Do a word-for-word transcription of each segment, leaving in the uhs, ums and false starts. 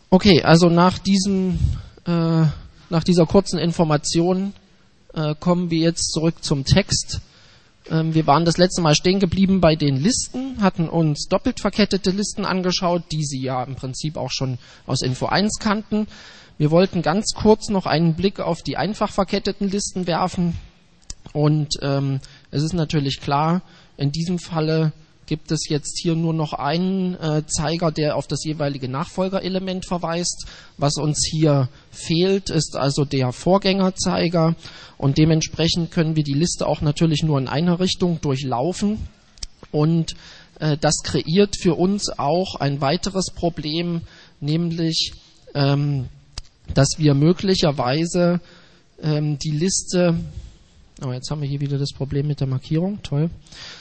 Okay, also nach diesem, äh, nach dieser kurzen Information äh, kommen wir jetzt zurück zum Text. Ähm, wir waren das letzte Mal stehen geblieben bei den Listen, hatten uns doppelt verkettete Listen angeschaut, die Sie ja im Prinzip auch schon aus Info eins kannten. Wir wollten ganz kurz noch einen Blick auf die einfach verketteten Listen werfen. Und ähm, es ist natürlich klar, in diesem Falle gibt es jetzt hier nur noch einen äh, Zeiger, der auf das jeweilige Nachfolgerelement verweist. Was uns hier fehlt, ist also der Vorgängerzeiger, und dementsprechend können wir die Liste auch natürlich nur in einer Richtung durchlaufen, und äh, das kreiert für uns auch ein weiteres Problem, nämlich ähm, dass wir möglicherweise ähm, die Liste, oh, jetzt haben wir hier wieder das Problem mit der Markierung, toll,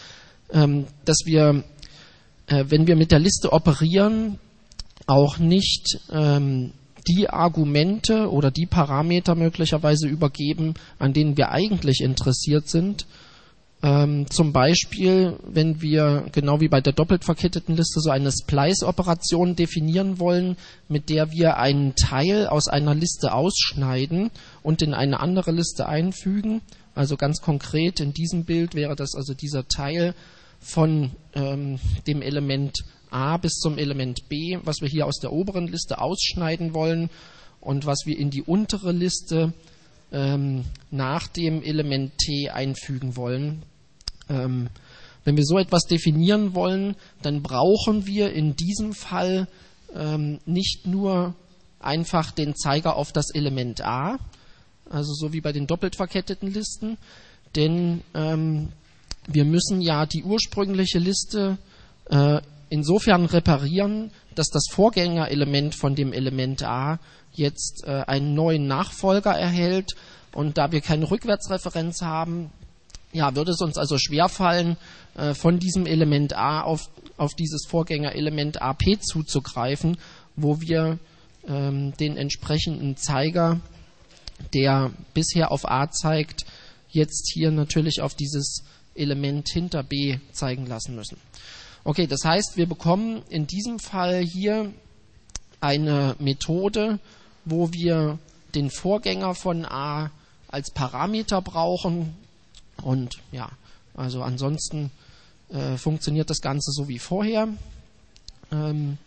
dass wir, wenn wir mit der Liste operieren, auch nicht ähm, die Argumente oder die Parameter möglicherweise übergeben, an denen wir eigentlich interessiert sind. Ähm, zum Beispiel, wenn wir, genau wie bei der doppelt verketteten Liste, so eine Splice-Operation definieren wollen, mit der wir einen Teil aus einer Liste ausschneiden und in eine andere Liste einfügen. Also ganz konkret in diesem Bild wäre das also dieser Teil von ähm, dem Element A bis zum Element B, was wir hier aus der oberen Liste ausschneiden wollen und was wir in die untere Liste ähm, nach dem Element T einfügen wollen. Ähm, wenn wir so etwas definieren wollen, dann brauchen wir in diesem Fall ähm, nicht nur einfach den Zeiger auf das Element A, also so wie bei den doppelt verketteten Listen, denn ähm, wir müssen ja die ursprüngliche Liste äh, insofern reparieren, dass das Vorgängerelement von dem Element A jetzt äh, einen neuen Nachfolger erhält, und da wir keine Rückwärtsreferenz haben, ja, würde es uns also schwerfallen, äh, von diesem Element A auf, auf dieses Vorgängerelement A P zuzugreifen, wo wir ähm, den entsprechenden Zeiger, der bisher auf A zeigt, jetzt hier natürlich auf dieses Element hinter B zeigen lassen müssen. Okay, das heißt, wir bekommen in diesem Fall hier eine Methode, wo wir den Vorgänger von A als Parameter brauchen, und ja, also ansonsten äh, funktioniert das Ganze so wie vorher. Ähm,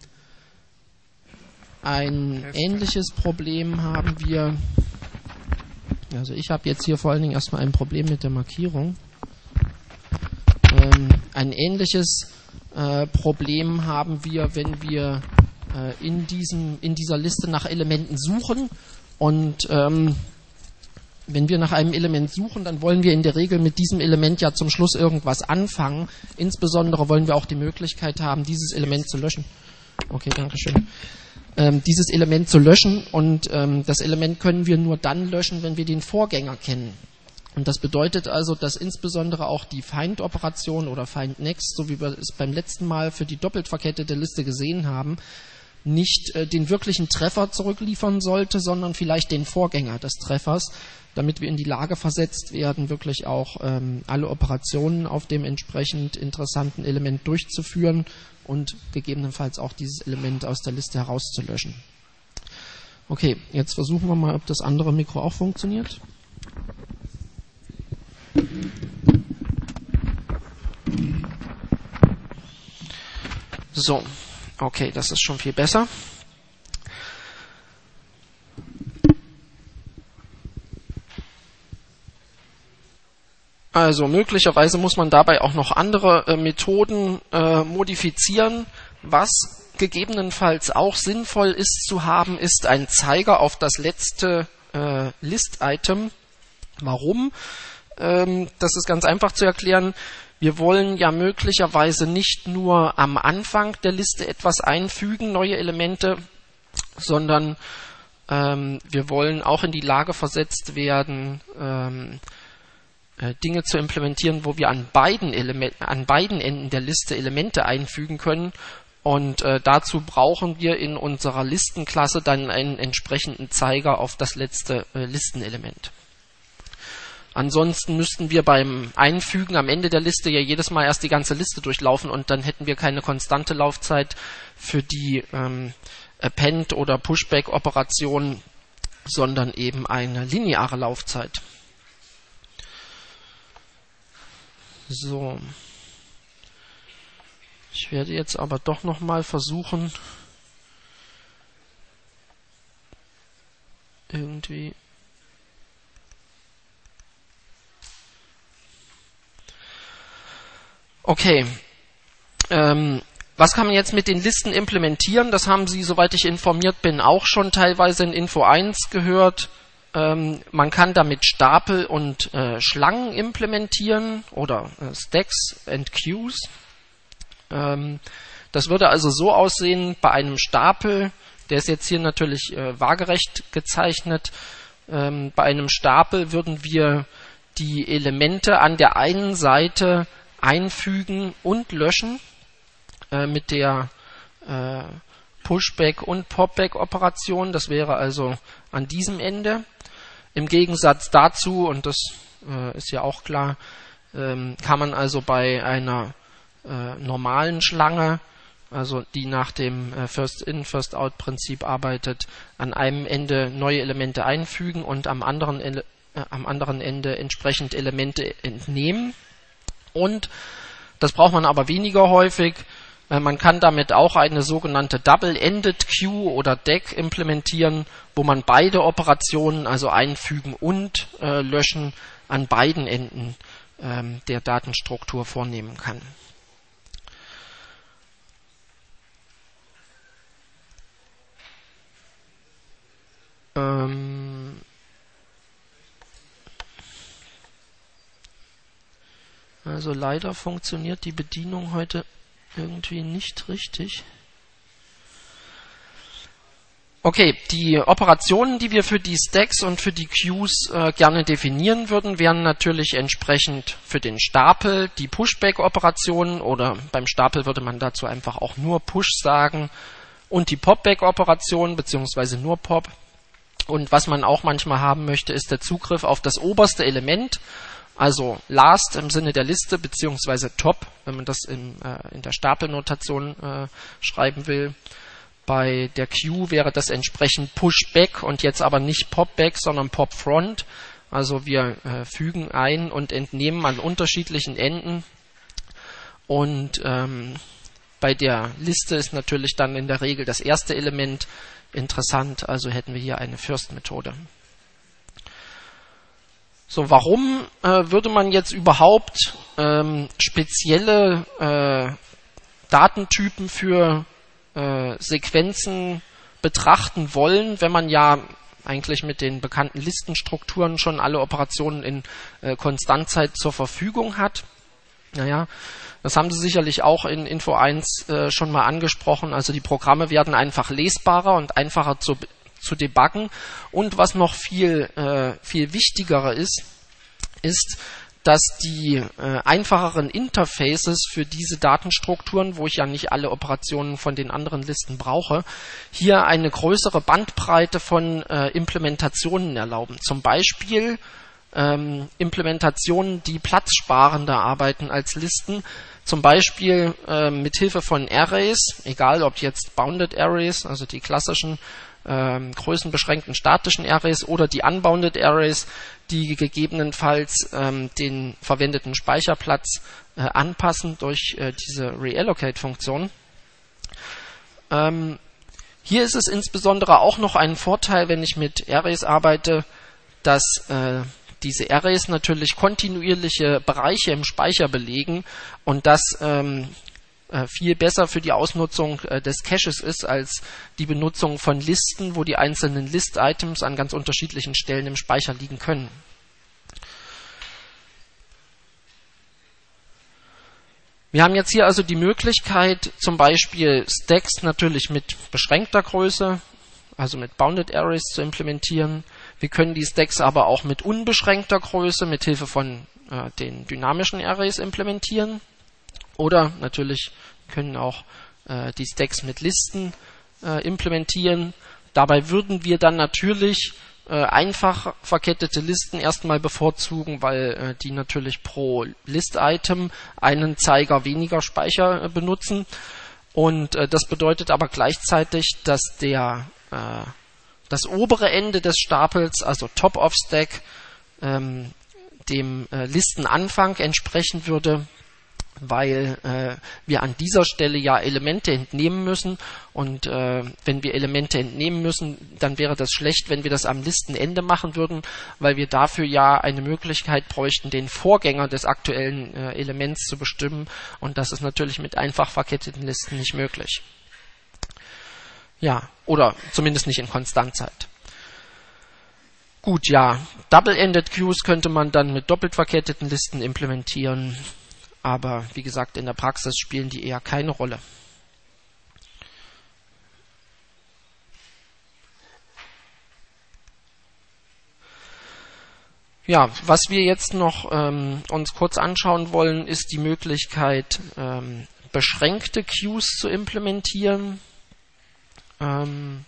ein ähnliches Problem haben wir, also ich habe jetzt hier vor allen Dingen erstmal ein Problem mit der Markierung. Ähm, ein ähnliches äh, Problem haben wir, wenn wir äh, in, diesem, in dieser Liste nach Elementen suchen, und ähm, wenn wir nach einem Element suchen, dann wollen wir in der Regel mit diesem Element ja zum Schluss irgendwas anfangen. Insbesondere wollen wir auch die Möglichkeit haben, dieses Element zu löschen. Okay, danke schön. Ähm, dieses Element zu löschen, und ähm, das Element können wir nur dann löschen, wenn wir den Vorgänger kennen. Und das bedeutet also, dass insbesondere auch die Find-Operation oder Find-Next, so wie wir es beim letzten Mal für die doppelt verkettete Liste gesehen haben, nicht äh, den wirklichen Treffer zurückliefern sollte, sondern vielleicht den Vorgänger des Treffers, damit wir in die Lage versetzt werden, wirklich auch ähm, alle Operationen auf dem entsprechend interessanten Element durchzuführen und gegebenenfalls auch dieses Element aus der Liste herauszulöschen. Okay, jetzt versuchen wir mal, ob das andere Mikro auch funktioniert. So, okay, das ist schon viel besser. Also möglicherweise muss man dabei auch noch andere äh, Methoden äh, modifizieren. Was gegebenenfalls auch sinnvoll ist zu haben, ist ein Zeiger auf das letzte äh, List-Item. Warum? Ähm, das ist ganz einfach zu erklären. Wir wollen ja möglicherweise nicht nur am Anfang der Liste etwas einfügen, neue Elemente, sondern ähm, wir wollen auch in die Lage versetzt werden, ähm, Dinge zu implementieren, wo wir an beiden Elementen, an beiden Enden der Liste Elemente einfügen können, und äh, dazu brauchen wir in unserer Listenklasse dann einen entsprechenden Zeiger auf das letzte äh, Listenelement. Ansonsten müssten wir beim Einfügen am Ende der Liste ja jedes Mal erst die ganze Liste durchlaufen und dann hätten wir keine konstante Laufzeit für die ähm, Append- oder Pushback-Operation, sondern eben eine lineare Laufzeit. So. Ich werde jetzt aber doch nochmal versuchen, irgendwie okay. Ähm, was kann man jetzt mit den Listen implementieren? Das haben Sie, soweit ich informiert bin, auch schon teilweise in Info eins gehört. Ähm, man kann damit Stapel und äh, Schlangen implementieren oder äh, Stacks and Queues. Ähm, das würde also so aussehen bei einem Stapel, der ist jetzt hier natürlich äh, waagerecht gezeichnet. Ähm, bei einem Stapel würden wir die Elemente an der einen Seite einfügen und löschen äh, mit der äh, Pushback- und Popback-Operation. Das wäre also an diesem Ende. Im Gegensatz dazu, und das äh, ist ja auch klar, ähm, kann man also bei einer äh, normalen Schlange, also die nach dem äh, First-In, First-Out-Prinzip arbeitet, an einem Ende neue Elemente einfügen und am anderen, Ele äh, am anderen Ende entsprechend Elemente entnehmen. Und das braucht man aber weniger häufig. Man kann damit auch eine sogenannte Double-Ended Queue oder D E Q implementieren, wo man beide Operationen, also einfügen und äh, löschen, an beiden Enden ähm, der Datenstruktur vornehmen kann. Ähm also leider funktioniert die Bedienung heute irgendwie nicht richtig. Okay, die Operationen, die wir für die Stacks und für die Queues äh, gerne definieren würden, wären natürlich entsprechend für den Stapel die Pushback-Operationen, oder beim Stapel würde man dazu einfach auch nur Push sagen, und die Popback-Operation beziehungsweise nur Pop. Und was man auch manchmal haben möchte, ist der Zugriff auf das oberste Element, also last im Sinne der Liste, beziehungsweise top, wenn man das in, äh, in der Stapelnotation äh, schreiben will. Bei der Queue wäre das entsprechend Pushback und jetzt aber nicht Popback, sondern Popfront. Also wir äh, fügen ein und entnehmen an unterschiedlichen Enden. Und ähm, bei der Liste ist natürlich dann in der Regel das erste Element interessant, also hätten wir hier eine First-Methode. So, warum äh, würde man jetzt überhaupt ähm, spezielle äh, Datentypen für äh, Sequenzen betrachten wollen, wenn man ja eigentlich mit den bekannten Listenstrukturen schon alle Operationen in äh, Konstantzeit zur Verfügung hat? Naja, das haben Sie sicherlich auch in Info eins äh, schon mal angesprochen. Also die Programme werden einfach lesbarer und einfacher zu zu debuggen. Und was noch viel, äh, viel wichtiger ist, ist, dass die äh, einfacheren Interfaces für diese Datenstrukturen, wo ich ja nicht alle Operationen von den anderen Listen brauche, hier eine größere Bandbreite von äh, Implementationen erlauben. Zum Beispiel ähm, Implementationen, die platzsparender arbeiten als Listen, zum Beispiel äh, mit Hilfe von Arrays, egal ob jetzt Bounded Arrays, also die klassischen Ähm, größenbeschränkten statischen Arrays oder die Unbounded Arrays, die gegebenenfalls ähm, den verwendeten Speicherplatz äh, anpassen durch äh, diese Reallocate-Funktion. Ähm, hier ist es insbesondere auch noch ein Vorteil, wenn ich mit Arrays arbeite, dass äh, diese Arrays natürlich kontinuierliche Bereiche im Speicher belegen und das ähm, viel besser für die Ausnutzung äh, des Caches ist als die Benutzung von Listen, wo die einzelnen List-Items an ganz unterschiedlichen Stellen im Speicher liegen können. Wir haben jetzt hier also die Möglichkeit, zum Beispiel Stacks natürlich mit beschränkter Größe, also mit Bounded Arrays zu implementieren. Wir können die Stacks aber auch mit unbeschränkter Größe mit Hilfe von äh, den dynamischen Arrays implementieren. Oder natürlich können auch äh, die Stacks mit Listen äh, implementieren. Dabei würden wir dann natürlich äh, einfach verkettete Listen erstmal bevorzugen, weil äh, die natürlich pro List-Item einen Zeiger weniger Speicher äh, benutzen. Und äh, das bedeutet aber gleichzeitig, dass der äh, das obere Ende des Stapels, also Top of Stack, ähm, dem äh, Listenanfang entsprechen würde, weil äh, wir an dieser Stelle ja Elemente entnehmen müssen. Und äh, wenn wir Elemente entnehmen müssen, dann wäre das schlecht, wenn wir das am Listenende machen würden, weil wir dafür ja eine Möglichkeit bräuchten, den Vorgänger des aktuellen äh, Elements zu bestimmen. Und das ist natürlich mit einfach verketteten Listen nicht möglich. Ja, oder zumindest nicht in Konstantzeit. Gut, ja, Double-Ended Queues könnte man dann mit doppelt verketteten Listen implementieren. Aber wie gesagt, in der Praxis spielen die eher keine Rolle. Ja, was wir jetzt noch ähm, uns kurz anschauen wollen, ist die Möglichkeit, ähm, beschränkte Queues zu implementieren. Ähm,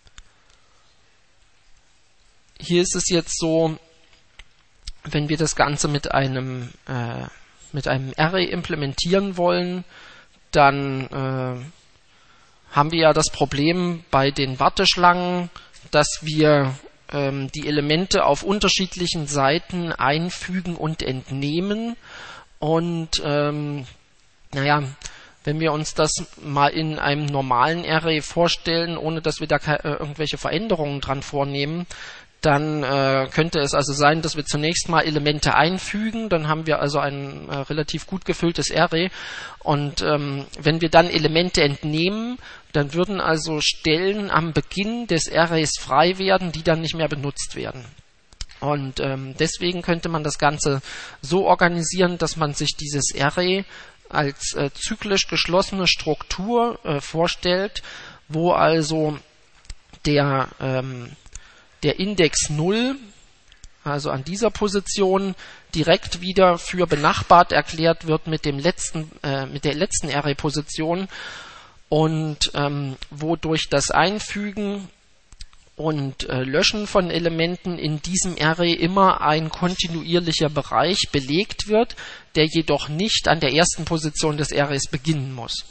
hier ist es jetzt so, wenn wir das Ganze mit einem äh, mit einem Array implementieren wollen, dann äh, haben wir ja das Problem bei den Warteschlangen, dass wir ähm, die Elemente auf unterschiedlichen Seiten einfügen und entnehmen. Und ähm, naja, wenn wir uns das mal in einem normalen Array vorstellen, ohne dass wir da äh, irgendwelche Veränderungen dran vornehmen, dann äh, könnte es also sein, dass wir zunächst mal Elemente einfügen, dann haben wir also ein äh, relativ gut gefülltes Array und ähm, wenn wir dann Elemente entnehmen, dann würden also Stellen am Beginn des Arrays frei werden, die dann nicht mehr benutzt werden. Und ähm, deswegen könnte man das Ganze so organisieren, dass man sich dieses Array als äh, zyklisch geschlossene Struktur äh, vorstellt, wo also der ähm, der Index null, also an dieser Position, direkt wieder für benachbart erklärt wird mit dem letzten, äh, mit der letzten Array-Position und ähm, wodurch das Einfügen und äh, Löschen von Elementen in diesem Array immer ein kontinuierlicher Bereich belegt wird, der jedoch nicht an der ersten Position des Arrays beginnen muss.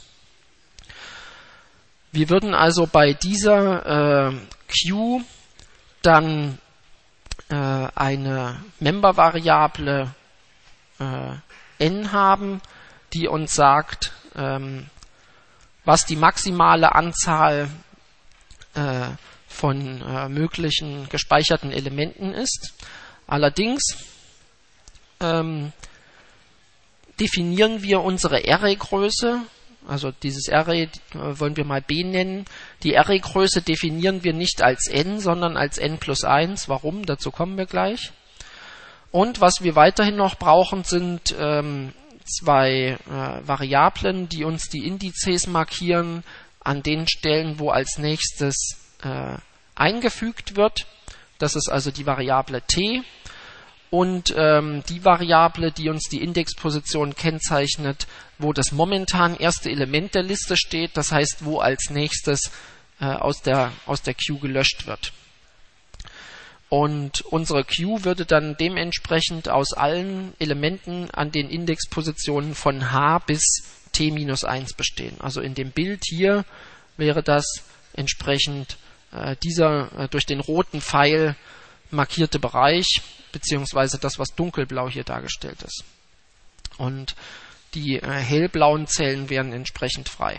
Wir würden also bei dieser äh, Queue dann äh, eine Member-Variable äh, n haben, die uns sagt, ähm, was die maximale Anzahl äh, von äh, möglichen gespeicherten Elementen ist. Allerdings ähm, definieren wir unsere Array-Größe, also dieses Array äh, wollen wir mal b nennen. Die Array-Größe definieren wir nicht als n, sondern als n plus eins. Warum? Dazu kommen wir gleich. Und was wir weiterhin noch brauchen, sind ähm, zwei äh, Variablen, die uns die Indizes markieren an den Stellen, wo als nächstes äh, eingefügt wird. Das ist also die Variable t. Und ähm, die Variable, die uns die Indexposition kennzeichnet, wo das momentan erste Element der Liste steht, das heißt, wo als nächstes äh, aus der, aus der Queue gelöscht wird. Und unsere Queue würde dann dementsprechend aus allen Elementen an den Indexpositionen von h bis t minus eins bestehen. Also in dem Bild hier wäre das entsprechend äh, dieser äh, durch den roten Pfeil markierte Bereich, beziehungsweise das, was dunkelblau hier dargestellt ist. Und die äh, hellblauen Zellen wären entsprechend frei.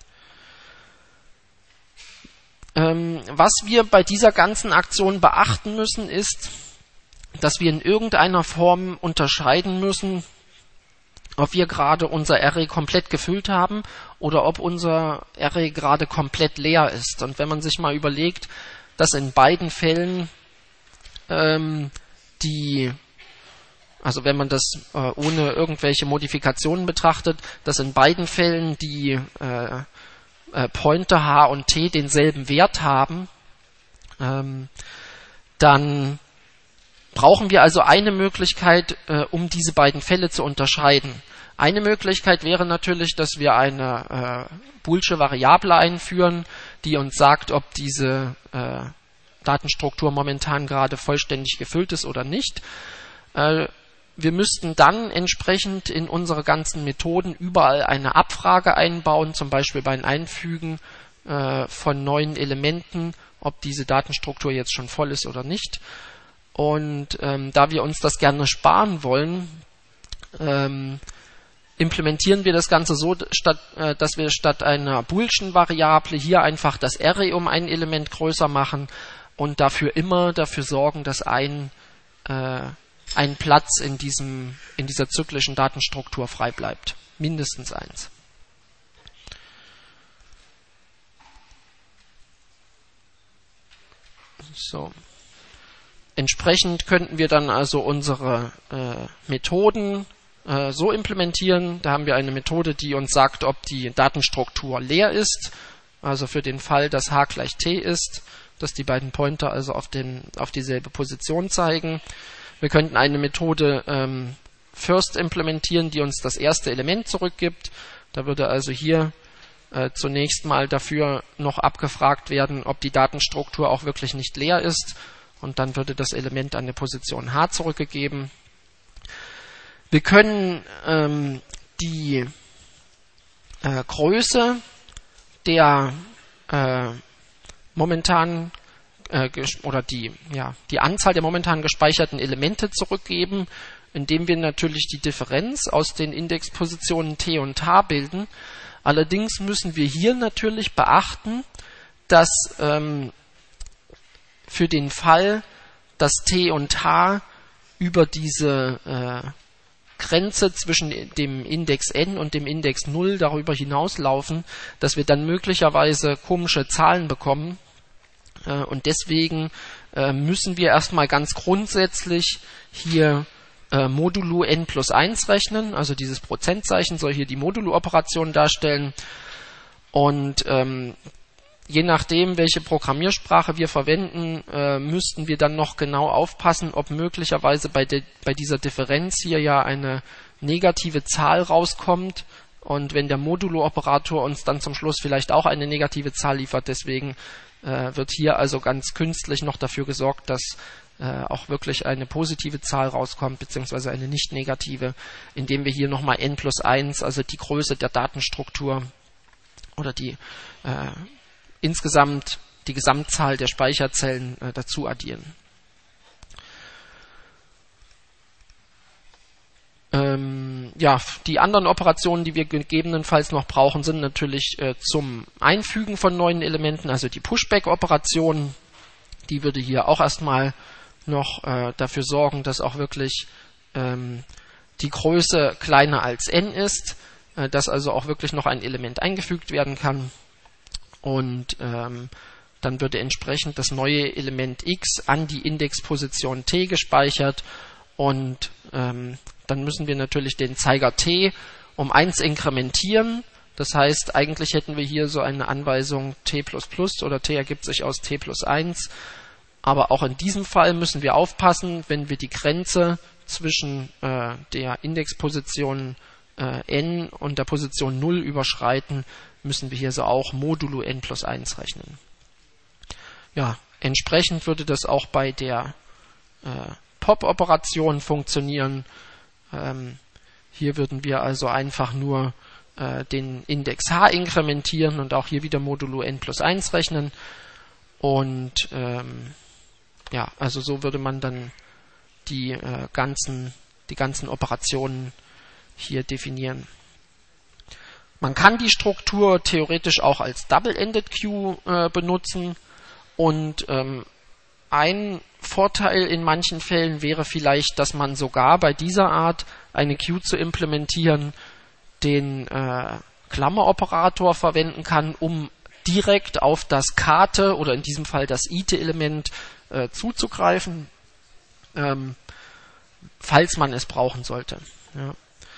Ähm, was wir bei dieser ganzen Aktion beachten müssen, ist, dass wir in irgendeiner Form unterscheiden müssen, ob wir gerade unser Array komplett gefüllt haben oder ob unser Array gerade komplett leer ist. Und wenn man sich mal überlegt, dass in beiden Fällen ähm, die, also wenn man das äh, ohne irgendwelche Modifikationen betrachtet, dass in beiden Fällen die äh, äh, Pointer h und t denselben Wert haben, ähm, dann brauchen wir also eine Möglichkeit, äh, um diese beiden Fälle zu unterscheiden. Eine Möglichkeit wäre natürlich, dass wir eine äh, boolsche Variable einführen, die uns sagt, ob diese äh, Datenstruktur momentan gerade vollständig gefüllt ist oder nicht. Äh, wir müssten dann entsprechend in unsere ganzen Methoden überall eine Abfrage einbauen, zum Beispiel beim Einfügen äh, von neuen Elementen, ob diese Datenstruktur jetzt schon voll ist oder nicht. Und ähm, da wir uns das gerne sparen wollen, ähm, implementieren wir das Ganze so, statt, äh, dass wir statt einer Boolschen Variable hier einfach das Array um ein Element größer machen und dafür immer dafür sorgen, dass ein, äh, ein Platz in, diesem, in dieser zyklischen Datenstruktur frei bleibt. Mindestens eins. So. Entsprechend könnten wir dann also unsere äh, Methoden äh, so implementieren. Da haben wir eine Methode, die uns sagt, ob die Datenstruktur leer ist. Also für den Fall, dass h gleich t ist, dass die beiden Pointer also auf, den, auf dieselbe Position zeigen. Wir könnten eine Methode ähm, first implementieren, die uns das erste Element zurückgibt. Da würde also hier äh, zunächst mal dafür noch abgefragt werden, ob die Datenstruktur auch wirklich nicht leer ist. Und dann würde das Element an die Position h zurückgegeben. Wir können ähm, die äh, Größe der äh, momentan äh, oder die, ja, die Anzahl der momentan gespeicherten Elemente zurückgeben, indem wir natürlich die Differenz aus den Indexpositionen t und h bilden. Allerdings müssen wir hier natürlich beachten, dass ähm, für den Fall, dass t und h über diese äh, Grenze zwischen dem Index n und dem Index null darüber hinauslaufen, dass wir dann möglicherweise komische Zahlen bekommen. Äh, und deswegen äh, müssen wir erstmal ganz grundsätzlich hier äh, modulo n plus eins rechnen. Also dieses Prozentzeichen soll hier die Modulo-Operation darstellen. Und ähm, je nachdem, welche Programmiersprache wir verwenden, äh, müssten wir dann noch genau aufpassen, ob möglicherweise bei, de, bei dieser Differenz hier ja eine negative Zahl rauskommt. Und wenn der Modulo-Operator uns dann zum Schluss vielleicht auch eine negative Zahl liefert, deswegen äh, wird hier also ganz künstlich noch dafür gesorgt, dass äh, auch wirklich eine positive Zahl rauskommt, beziehungsweise eine nicht negative, indem wir hier nochmal n plus eins, also die Größe der Datenstruktur oder die äh, insgesamt die Gesamtzahl der Speicherzellen äh, dazu addieren. Ähm, ja, die anderen Operationen, die wir gegebenenfalls noch brauchen, sind natürlich äh, zum Einfügen von neuen Elementen, also die Pushback-Operation. Die würde hier auch erstmal noch äh, dafür sorgen, dass auch wirklich ähm, die Größe kleiner als n ist, äh, dass also auch wirklich noch ein Element eingefügt werden kann. Und ähm, dann würde entsprechend das neue Element x an die Indexposition t gespeichert und ähm, dann müssen wir natürlich den Zeiger t um eins inkrementieren. Das heißt, eigentlich hätten wir hier so eine Anweisung t plus plus oder t ergibt sich aus t plus eins. Aber auch in diesem Fall müssen wir aufpassen, wenn wir die Grenze zwischen äh, der Indexposition äh, n und der Position null überschreiten, müssen wir hier so auch modulo n plus eins rechnen. Ja, entsprechend würde das auch bei der äh, Pop-Operation funktionieren. Ähm, hier würden wir also einfach nur äh, den Index h inkrementieren und auch hier wieder modulo n plus eins rechnen. Und ähm, ja, also so würde man dann die äh, ganzen, die ganzen Operationen hier definieren. Man kann die Struktur theoretisch auch als Double-Ended Queue äh, benutzen und ähm, ein Vorteil in manchen Fällen wäre vielleicht, dass man sogar bei dieser Art, eine Queue zu implementieren, den äh, Klammeroperator verwenden kann, um direkt auf das Kate oder in diesem Fall das ite-Element äh, zuzugreifen, ähm, falls man es brauchen sollte. Ja.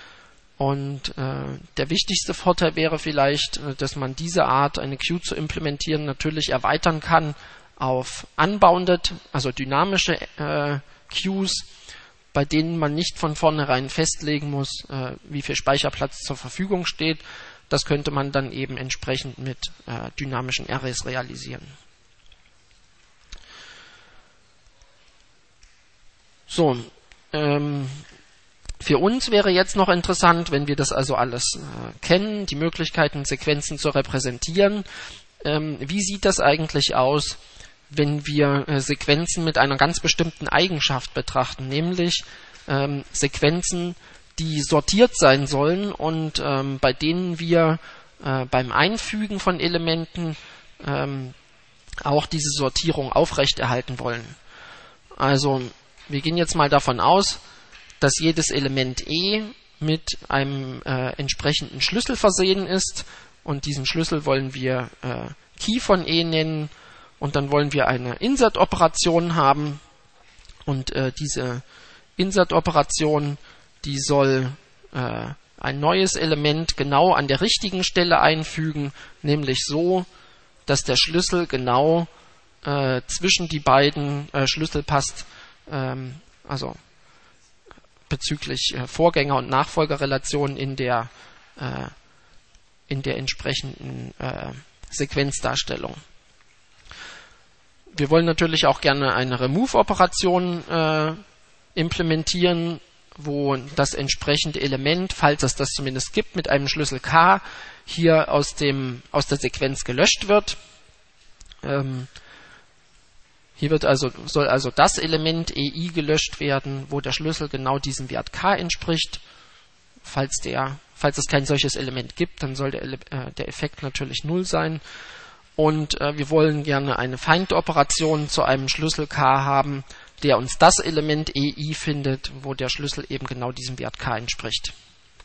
Und äh, der wichtigste Vorteil wäre vielleicht, äh, dass man diese Art, eine Queue zu implementieren, natürlich erweitern kann auf unbounded, also dynamische äh, Queues, bei denen man nicht von vornherein festlegen muss, äh, wie viel Speicherplatz zur Verfügung steht. Das könnte man dann eben entsprechend mit äh, dynamischen Arrays realisieren. So, ähm, für uns wäre jetzt noch interessant, wenn wir das also alles äh, kennen, die Möglichkeiten, Sequenzen zu repräsentieren. Ähm, wie sieht das eigentlich aus, wenn wir äh, Sequenzen mit einer ganz bestimmten Eigenschaft betrachten, nämlich ähm, Sequenzen, die sortiert sein sollen und ähm, bei denen wir äh, beim Einfügen von Elementen ähm, auch diese Sortierung aufrechterhalten wollen. Also wir gehen jetzt mal davon aus, dass jedes Element E mit einem äh, entsprechenden Schlüssel versehen ist und diesen Schlüssel wollen wir äh, Key von E nennen und dann wollen wir eine Insert-Operation haben und äh, diese Insert-Operation, die soll äh, ein neues Element genau an der richtigen Stelle einfügen, nämlich so, dass der Schlüssel genau äh, zwischen die beiden äh, Schlüssel passt, ähm, also bezüglich äh, Vorgänger- und Nachfolgerrelationen in der äh, in der entsprechenden äh, Sequenzdarstellung. Wir wollen natürlich auch gerne eine Remove-Operation äh, implementieren, wo das entsprechende Element, falls es das zumindest gibt, mit einem Schlüssel K hier aus dem aus der Sequenz gelöscht wird. Ähm, hier wird also soll also das Element E I gelöscht werden, wo der Schlüssel genau diesem Wert K entspricht. Falls der falls es kein solches Element gibt, dann soll der, äh, der Effekt natürlich null sein. Und äh, wir wollen gerne eine Find-Operation zu einem Schlüssel K haben, der uns das Element E I findet, wo der Schlüssel eben genau diesem Wert K entspricht.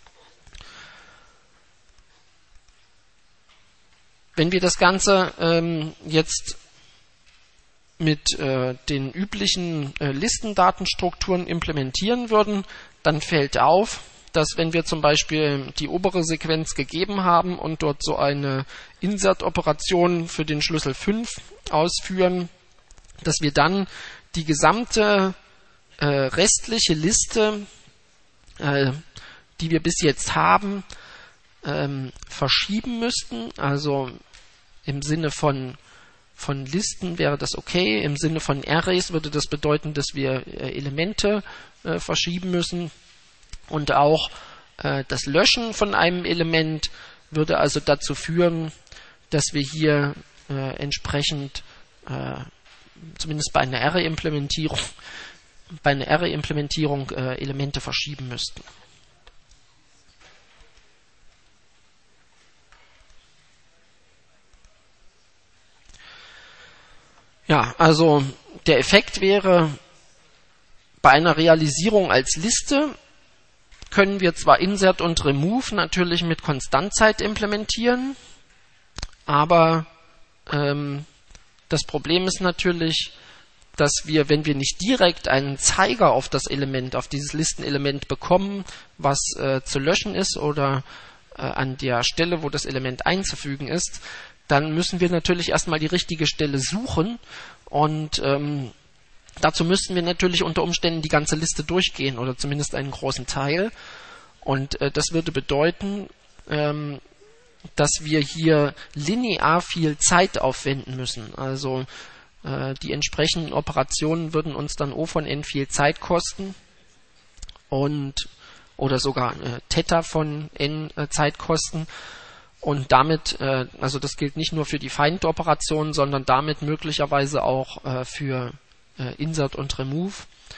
Wenn wir das Ganze ähm, jetzt mit äh, den üblichen äh, Listendatenstrukturen implementieren würden, dann fällt auf, dass wenn wir zum Beispiel die obere Sequenz gegeben haben und dort so eine Insert-Operation für den Schlüssel fünf ausführen, dass wir dann die gesamte äh, restliche Liste, äh, die wir bis jetzt haben, ähm, verschieben müssten. Also im Sinne von, von Listen wäre das okay. Im Sinne von Arrays würde das bedeuten, dass wir äh, Elemente äh, verschieben müssen. Und auch äh, das Löschen von einem Element würde also dazu führen, dass wir hier äh, entsprechend äh, zumindest bei einer Array-Implementierung bei einer Array-Implementierung äh, Elemente verschieben müssten. Ja, also der Effekt wäre, bei einer Realisierung als Liste können wir zwar Insert und Remove natürlich mit Konstantzeit implementieren, aber ähm, das Problem ist natürlich, dass wir, wenn wir nicht direkt einen Zeiger auf das Element, auf dieses Listenelement bekommen, was äh, zu löschen ist oder äh, an der Stelle, wo das Element einzufügen ist, dann müssen wir natürlich erstmal die richtige Stelle suchen und ähm, dazu müssten wir natürlich unter Umständen die ganze Liste durchgehen oder zumindest einen großen Teil. Und äh, das würde bedeuten, ähm, dass wir hier linear viel Zeit aufwenden müssen. Also äh, die entsprechenden Operationen würden uns dann O von n viel Zeit kosten und oder sogar äh, Theta von n äh, Zeit kosten. Und damit, äh, also das gilt nicht nur für die Find-Operation, sondern damit möglicherweise auch äh, für äh, Insert und Remove.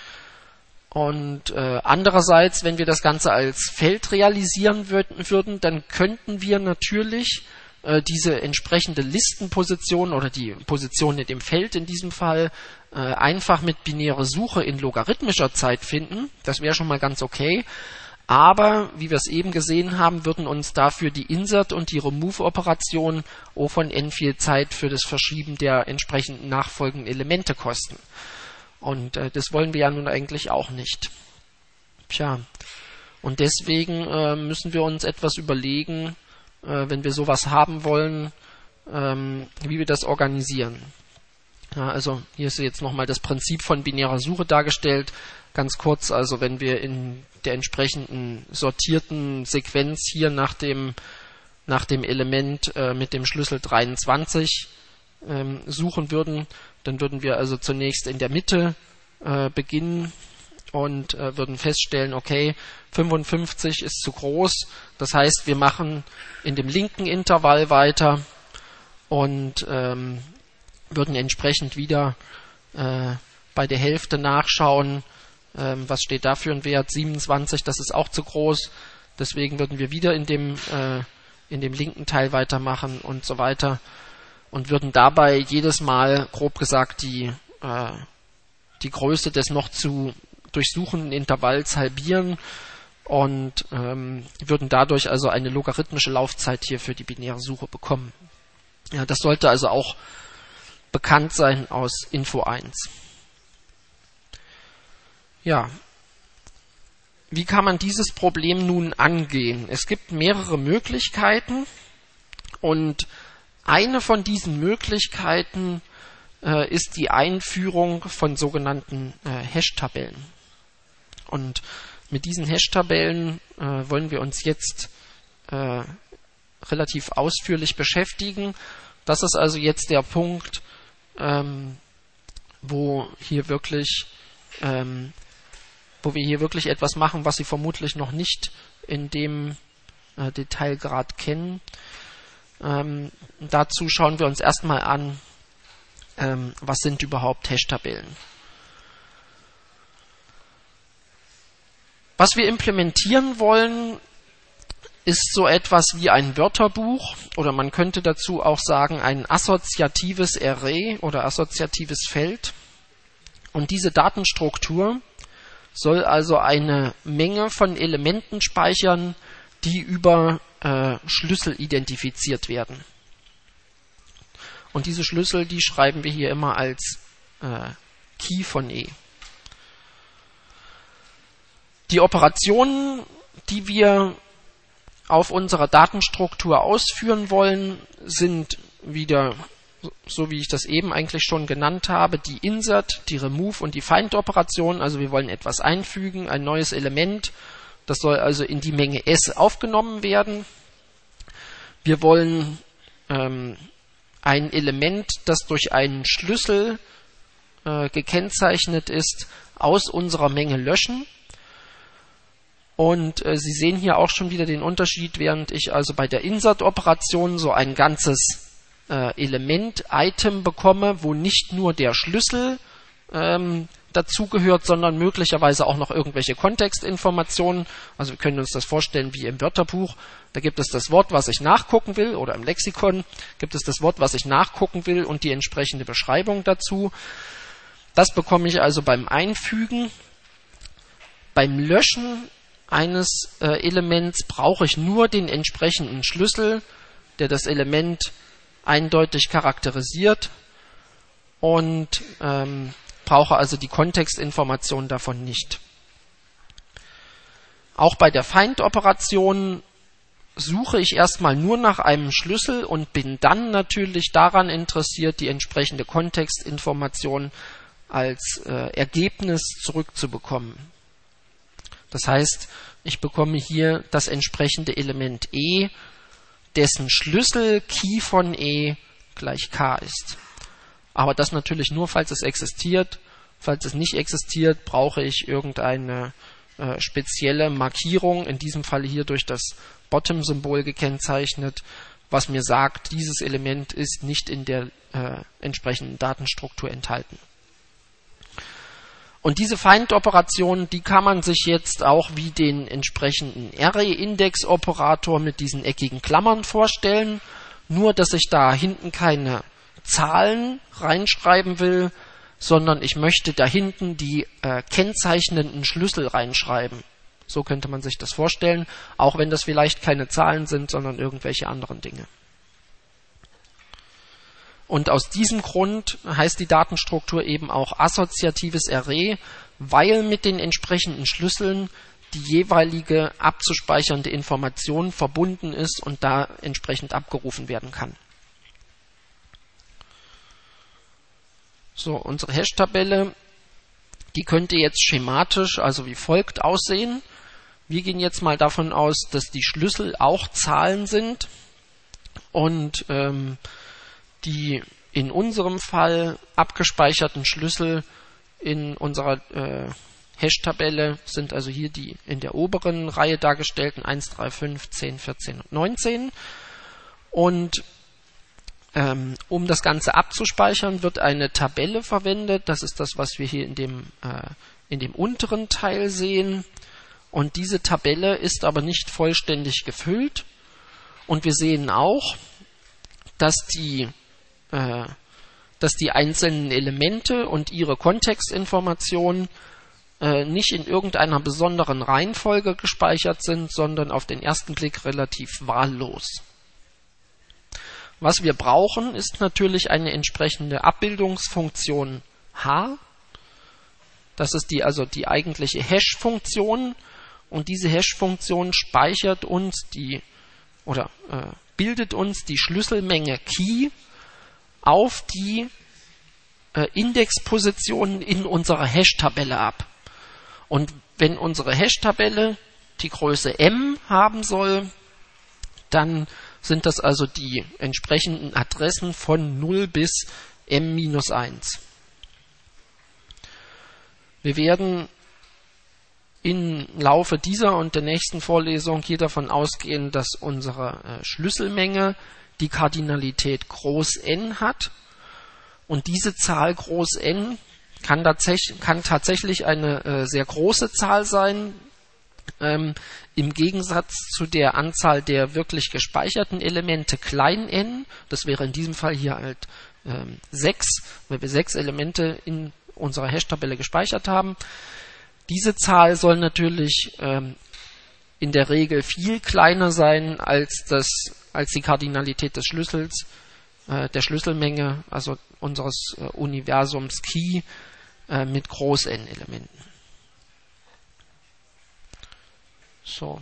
Und äh, andererseits, wenn wir das Ganze als Feld realisieren würden, würden dann könnten wir natürlich äh, diese entsprechende Listenposition oder die Position in dem Feld in diesem Fall äh, einfach mit binärer Suche in logarithmischer Zeit finden. Das wäre schon mal ganz okay. Aber, wie wir es eben gesehen haben, würden uns dafür die Insert- und die Remove-Operation O von n viel Zeit für das Verschieben der entsprechenden nachfolgenden Elemente kosten. Und äh, das wollen wir ja nun eigentlich auch nicht. Tja, und deswegen äh, müssen wir uns etwas überlegen, äh, wenn wir sowas haben wollen, ähm, wie wir das organisieren. Ja, also hier ist jetzt nochmal das Prinzip von binärer Suche dargestellt. Ganz kurz, also wenn wir in der entsprechenden sortierten Sequenz hier nach dem, nach dem Element äh, mit dem Schlüssel dreiundzwanzig ähm, suchen würden, dann würden wir also zunächst in der Mitte äh, beginnen und äh, würden feststellen, okay, fünfundfünfzig ist zu groß. Das heißt, wir machen in dem linken Intervall weiter und ähm, würden entsprechend wieder äh, bei der Hälfte nachschauen, ähm, was steht da für ein Wert, siebenundzwanzig, das ist auch zu groß. Deswegen würden wir wieder in dem, äh, in dem linken Teil weitermachen und so weiter und würden dabei jedes Mal, grob gesagt, die, äh, die Größe des noch zu durchsuchenden Intervalls halbieren und ähm, würden dadurch also eine logarithmische Laufzeit hier für die binäre Suche bekommen. Ja, das sollte also auch bekannt sein aus Info eins. Ja, wie kann man dieses Problem nun angehen? Es gibt mehrere Möglichkeiten und eine von diesen Möglichkeiten äh, ist die Einführung von sogenannten äh, Hash-Tabellen. Und mit diesen Hash-Tabellen äh, wollen wir uns jetzt äh, relativ ausführlich beschäftigen. Das ist also jetzt der Punkt, ähm, wo hier wirklich, ähm, wo wir hier wirklich etwas machen, was Sie vermutlich noch nicht in dem äh, Detailgrad kennen. Ähm, dazu schauen wir uns erstmal an, ähm, was sind überhaupt Hash-Tabellen. Was wir implementieren wollen, ist so etwas wie ein Wörterbuch oder man könnte dazu auch sagen ein assoziatives Array oder assoziatives Feld. Und diese Datenstruktur soll also eine Menge von Elementen speichern, die über äh, Schlüssel identifiziert werden. Und diese Schlüssel, die schreiben wir hier immer als äh, Key von E. Die Operationen, die wir auf unserer Datenstruktur ausführen wollen, sind wieder, so wie ich das eben eigentlich schon genannt habe, die Insert, die Remove und die Find-Operation. Also wir wollen etwas einfügen, ein neues Element. Das soll also in die Menge S aufgenommen werden. Wir wollen ähm, ein Element, das durch einen Schlüssel äh, gekennzeichnet ist, aus unserer Menge löschen. Und äh, Sie sehen hier auch schon wieder den Unterschied, während ich also bei der Insert-Operation so ein ganzes äh, Element, Item bekomme, wo nicht nur der Schlüssel ähm, dazugehört, sondern möglicherweise auch noch irgendwelche Kontextinformationen. Also wir können uns das vorstellen wie im Wörterbuch. Da gibt es das Wort, was ich nachgucken will, oder im Lexikon gibt es das Wort, was ich nachgucken will und die entsprechende Beschreibung dazu. Das bekomme ich also beim Einfügen. Beim Löschen eines äh, Elements brauche ich nur den entsprechenden Schlüssel, der das Element eindeutig charakterisiert und ähm, brauche also die Kontextinformation davon nicht. Auch bei der Find-Operation suche ich erstmal nur nach einem Schlüssel und bin dann natürlich daran interessiert, die entsprechende Kontextinformation als äh, Ergebnis zurückzubekommen. Das heißt, ich bekomme hier das entsprechende Element E, dessen Schlüssel Key von E gleich K ist. Aber das natürlich nur, falls es existiert. Falls es nicht existiert, brauche ich irgendeine äh, spezielle Markierung, in diesem Fall hier durch das Bottom-Symbol gekennzeichnet, was mir sagt, dieses Element ist nicht in der äh, entsprechenden Datenstruktur enthalten. Und diese Find-Operation, die kann man sich jetzt auch wie den entsprechenden Array-Index-Operator mit diesen eckigen Klammern vorstellen, nur dass ich da hinten keine Zahlen reinschreiben will, sondern ich möchte da hinten die äh, kennzeichnenden Schlüssel reinschreiben. So könnte man sich das vorstellen, auch wenn das vielleicht keine Zahlen sind, sondern irgendwelche anderen Dinge. Und aus diesem Grund heißt die Datenstruktur eben auch assoziatives Array, weil mit den entsprechenden Schlüsseln die jeweilige abzuspeichernde Information verbunden ist und da entsprechend abgerufen werden kann. So, unsere Hash-Tabelle, die könnte jetzt schematisch, also wie folgt aussehen. Wir gehen jetzt mal davon aus, dass die Schlüssel auch Zahlen sind und ähm, die in unserem Fall abgespeicherten Schlüssel in unserer äh, Hash-Tabelle sind also hier die in der oberen Reihe dargestellten eins, drei, fünf, zehn, vierzehn und neunzehn. Und ähm, um das Ganze abzuspeichern, wird eine Tabelle verwendet. Das ist das, was wir hier in dem, äh, in dem unteren Teil sehen. Und diese Tabelle ist aber nicht vollständig gefüllt. Und wir sehen auch, dass die, äh, dass die einzelnen Elemente und ihre Kontextinformationen äh, nicht in irgendeiner besonderen Reihenfolge gespeichert sind, sondern auf den ersten Blick relativ wahllos. Was wir brauchen, ist natürlich eine entsprechende Abbildungsfunktion H. Das ist die, also die eigentliche Hash-Funktion. Und diese Hash-Funktion speichert uns die oder äh, bildet uns die Schlüsselmenge Key auf die äh, Indexpositionen in unserer Hash-Tabelle ab. Und wenn unsere Hash-Tabelle die Größe M haben soll, dann sind das also die entsprechenden Adressen von null bis M minus eins. Wir werden im Laufe dieser und der nächsten Vorlesung hier davon ausgehen, dass unsere äh, Schlüsselmenge die Kardinalität groß N hat. Und diese Zahl groß N kann, tats- kann tatsächlich eine äh, sehr große Zahl sein, ähm, im Gegensatz zu der Anzahl der wirklich gespeicherten Elemente klein n. Das wäre in diesem Fall hier halt ähm, sechs, weil wir sechs Elemente in unserer Hash-Tabelle gespeichert haben. Diese Zahl soll natürlich ähm, in der Regel viel kleiner sein als, das, als die Kardinalität des Schlüssels, äh, der Schlüsselmenge, also unseres äh, Universums Key äh, mit Groß-N-Elementen. So.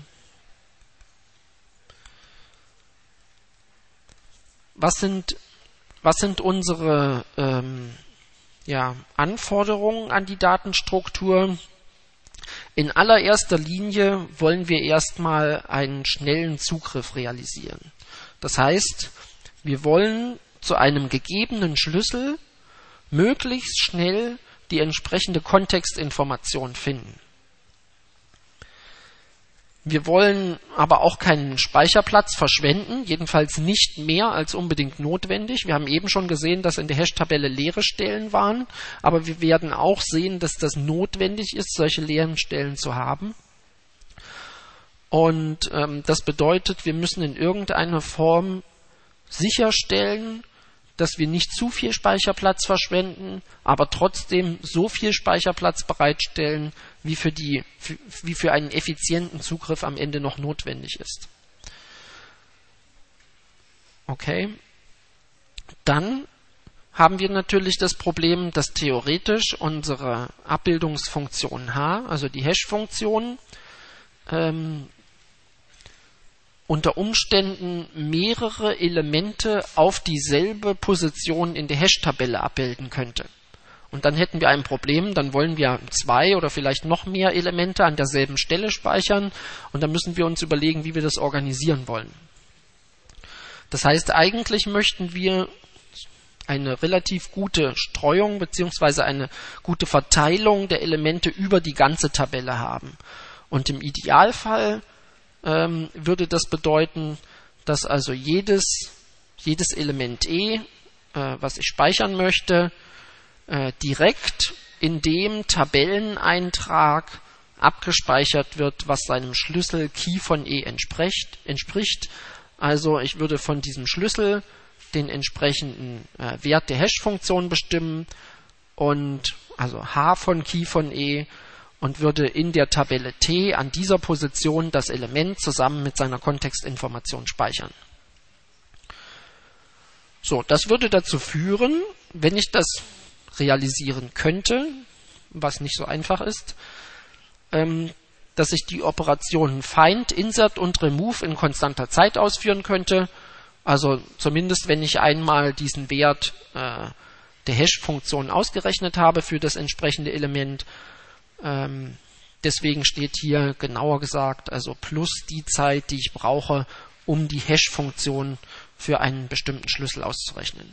Was sind, was sind unsere ähm, ja, Anforderungen an die Datenstruktur? In allererster Linie wollen wir erstmal einen schnellen Zugriff realisieren. Das heißt, wir wollen zu einem gegebenen Schlüssel möglichst schnell die entsprechende Kontextinformation finden. Wir wollen aber auch keinen Speicherplatz verschwenden, jedenfalls nicht mehr als unbedingt notwendig. Wir haben eben schon gesehen, dass in der Hash-Tabelle leere Stellen waren, aber wir werden auch sehen, dass das notwendig ist, solche leeren Stellen zu haben. Und ähm, das bedeutet, wir müssen in irgendeiner Form sicherstellen, dass wir nicht zu viel Speicherplatz verschwenden, aber trotzdem so viel Speicherplatz bereitstellen, wie für, die, wie für einen effizienten Zugriff am Ende noch notwendig ist. Okay. Dann haben wir natürlich das Problem, dass theoretisch unsere Abbildungsfunktion H, also die Hash-Funktion, ähm, unter Umständen mehrere Elemente auf dieselbe Position in der Hash-Tabelle abbilden könnte. Und dann hätten wir ein Problem, dann wollen wir zwei oder vielleicht noch mehr Elemente an derselben Stelle speichern und dann müssen wir uns überlegen, wie wir das organisieren wollen. Das heißt, eigentlich möchten wir eine relativ gute Streuung bzw. eine gute Verteilung der Elemente über die ganze Tabelle haben. Und im Idealfall ähm, würde das bedeuten, dass also jedes, jedes Element E, äh, was ich speichern möchte, äh, direkt in dem Tabelleneintrag abgespeichert wird, was seinem Schlüssel Key von E entspricht. entspricht. Also ich würde von diesem Schlüssel den entsprechenden äh, Wert der Hash-Funktion bestimmen und also H von Key von E und würde in der Tabelle T an dieser Position das Element zusammen mit seiner Kontextinformation speichern. So, das würde dazu führen, wenn ich das realisieren könnte, was nicht so einfach ist, ähm, dass ich die Operationen Find, Insert und Remove in konstanter Zeit ausführen könnte. Also zumindest, wenn ich einmal diesen Wert äh, der Hash-Funktion ausgerechnet habe für das entsprechende Element. Ähm, deswegen steht hier genauer gesagt, also plus die Zeit, die ich brauche, um die Hash-Funktion für einen bestimmten Schlüssel auszurechnen.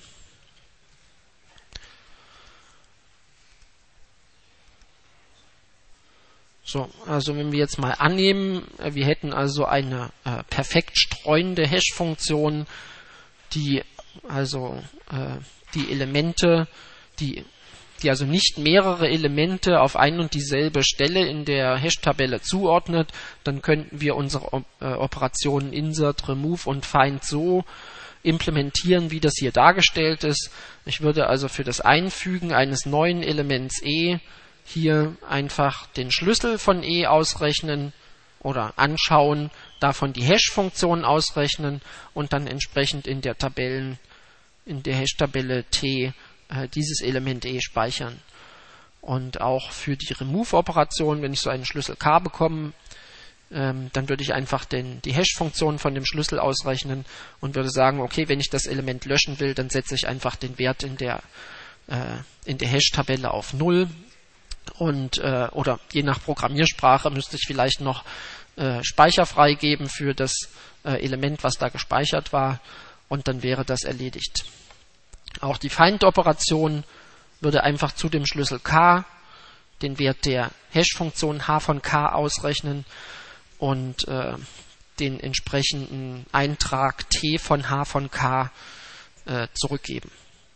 So, also wenn wir jetzt mal annehmen, wir hätten also eine äh, perfekt streuende Hash-Funktion, die also äh, die Elemente, die, die also nicht mehrere Elemente auf ein und dieselbe Stelle in der Hash-Tabelle zuordnet, dann könnten wir unsere Op äh, Operationen Insert, Remove und Find so implementieren, wie das hier dargestellt ist. Ich würde also für das Einfügen eines neuen Elements E hier einfach den Schlüssel von E ausrechnen oder anschauen, davon die Hash-Funktion ausrechnen und dann entsprechend in der Tabellen, in der Hash-Tabelle T äh, dieses Element E speichern. Und auch für die Remove-Operation, wenn ich so einen Schlüssel K bekomme, ähm, dann würde ich einfach den, die Hash-Funktion von dem Schlüssel ausrechnen und würde sagen, okay, wenn ich das Element löschen will, dann setze ich einfach den Wert in der, äh, in der Hash-Tabelle auf null. Und äh, oder je nach Programmiersprache müsste ich vielleicht noch äh, Speicher freigeben für das äh, Element, was da gespeichert war, und dann wäre das erledigt. Auch die Find-Operation würde einfach zu dem Schlüssel K den Wert der Hash-Funktion H von K ausrechnen und äh, den entsprechenden Eintrag T von H von K äh, zurückgeben.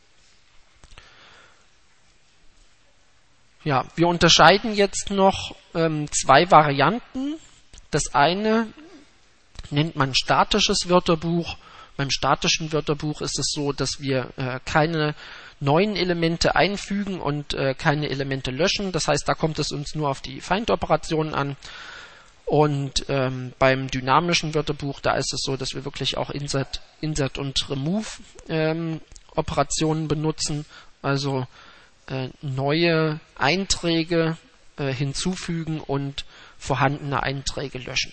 Ja, wir unterscheiden jetzt noch ähm, zwei Varianten. Das eine nennt man statisches Wörterbuch. Beim statischen Wörterbuch ist es so, dass wir äh, keine neuen Elemente einfügen und äh, keine Elemente löschen. Das heißt, da kommt es uns nur auf die Find-Operationen an. Und ähm, beim dynamischen Wörterbuch, da ist es so, dass wir wirklich auch Insert, Insert und Remove ähm, Operationen benutzen. Also äh, neue Einträge äh, hinzufügen und vorhandene Einträge löschen.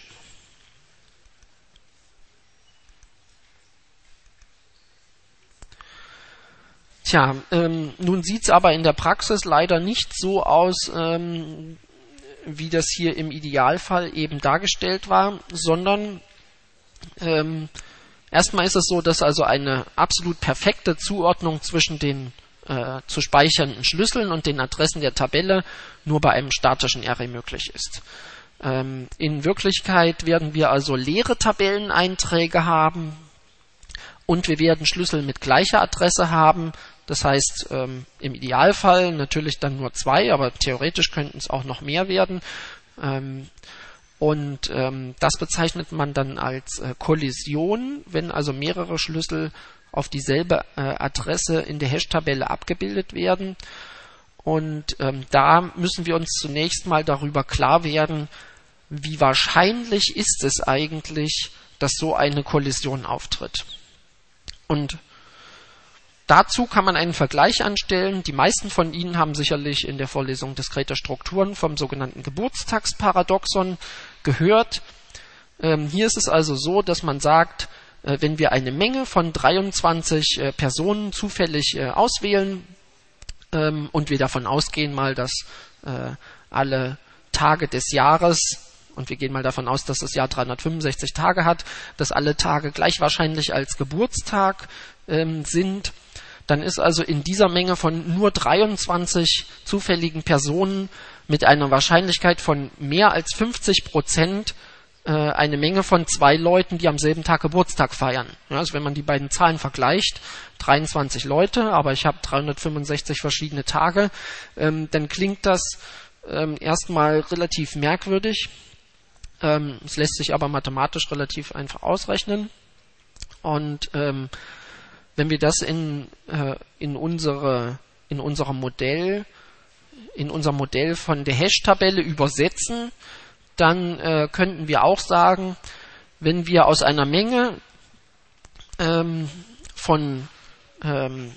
Tja, ähm, nun sieht es aber in der Praxis leider nicht so aus, ähm, wie das hier im Idealfall eben dargestellt war, sondern ähm, erstmal ist es so, dass also eine absolut perfekte Zuordnung zwischen den äh, zu speichernden Schlüsseln und den Adressen der Tabelle nur bei einem statischen Array möglich ist. Ähm, in Wirklichkeit werden wir also leere Tabelleneinträge haben und wir werden Schlüssel mit gleicher Adresse haben. Das heißt, ähm, im Idealfall natürlich dann nur zwei, aber theoretisch könnten es auch noch mehr werden. Ähm, und ähm, das bezeichnet man dann als äh, Kollision, wenn also mehrere Schlüssel auf dieselbe äh, Adresse in der Hash-Tabelle abgebildet werden. Und ähm, da müssen wir uns zunächst mal darüber klar werden, wie wahrscheinlich ist es eigentlich, dass so eine Kollision auftritt. Und dazu kann man einen Vergleich anstellen. Die meisten von Ihnen haben sicherlich in der Vorlesung diskrete Strukturen vom sogenannten Geburtstagsparadoxon gehört. Ähm, hier ist es also so, dass man sagt, äh, wenn wir eine Menge von dreiundzwanzig äh, Personen zufällig äh, auswählen ähm, und wir davon ausgehen mal, dass äh, alle Tage des Jahres, und wir gehen mal davon aus, dass das Jahr dreihundertfünfundsechzig Tage hat, dass alle Tage gleich wahrscheinlich als Geburtstag ähm, sind, dann ist also in dieser Menge von nur dreiundzwanzig zufälligen Personen mit einer Wahrscheinlichkeit von mehr als fünfzig Prozent äh, eine Menge von zwei Leuten, die am selben Tag Geburtstag feiern. Ja, also wenn man die beiden Zahlen vergleicht, dreiundzwanzig Leute, aber ich habe dreihundertfünfundsechzig verschiedene Tage, ähm, dann klingt das ähm, erstmal relativ merkwürdig. Ähm, es lässt sich aber mathematisch relativ einfach ausrechnen. Und ähm, wenn wir das in, äh, in, unsere, in unserem Modell, in unser Modell von der Hash-Tabelle übersetzen, dann äh, könnten wir auch sagen, wenn wir aus einer Menge ähm, von, ähm,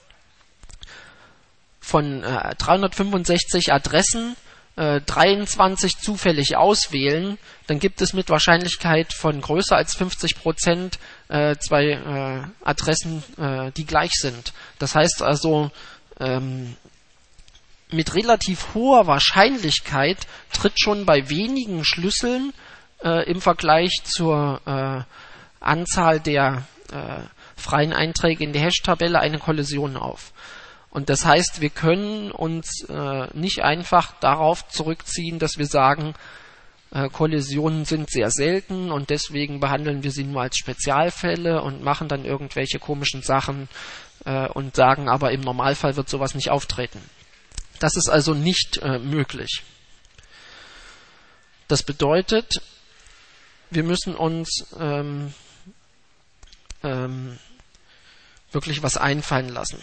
von äh, dreihundertfünfundsechzig Adressen äh, dreiundzwanzig zufällig auswählen, dann gibt es mit Wahrscheinlichkeit von größer als fünfzig Prozent äh, zwei äh, Adressen, äh, die gleich sind. Das heißt also, ähm, mit relativ hoher Wahrscheinlichkeit tritt schon bei wenigen Schlüsseln äh, im Vergleich zur äh, Anzahl der äh, freien Einträge in der Hash-Tabelle eine Kollision auf. Und das heißt, wir können uns äh, nicht einfach darauf zurückziehen, dass wir sagen, äh, Kollisionen sind sehr selten und deswegen behandeln wir sie nur als Spezialfälle und machen dann irgendwelche komischen Sachen äh, und sagen, aber im Normalfall wird sowas nicht auftreten. Das ist also nicht äh, möglich. Das bedeutet, wir müssen uns ähm, ähm, wirklich was einfallen lassen.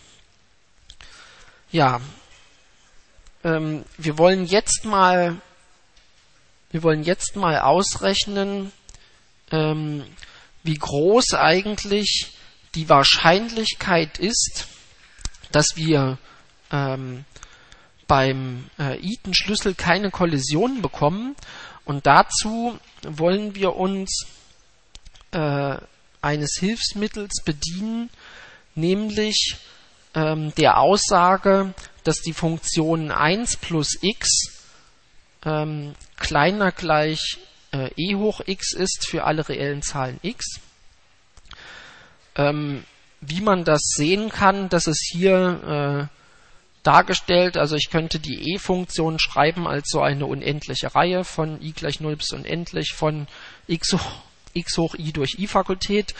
Ja, ähm, wir wollen jetzt mal, wir wollen jetzt mal ausrechnen, ähm, wie groß eigentlich die Wahrscheinlichkeit ist, dass wir ähm, beim äh, Eaton-Schlüssel keine Kollision bekommen. Und dazu wollen wir uns äh, eines Hilfsmittels bedienen, nämlich ähm, der Aussage, dass die Funktion eins plus x ähm, kleiner gleich äh, e hoch x ist für alle reellen Zahlen x. Ähm, wie man das sehen kann, das ist hier äh, dargestellt. Also ich könnte die e-Funktion schreiben als so eine unendliche Reihe von i gleich null bis unendlich von x hoch, x hoch i durch i-Fakultät.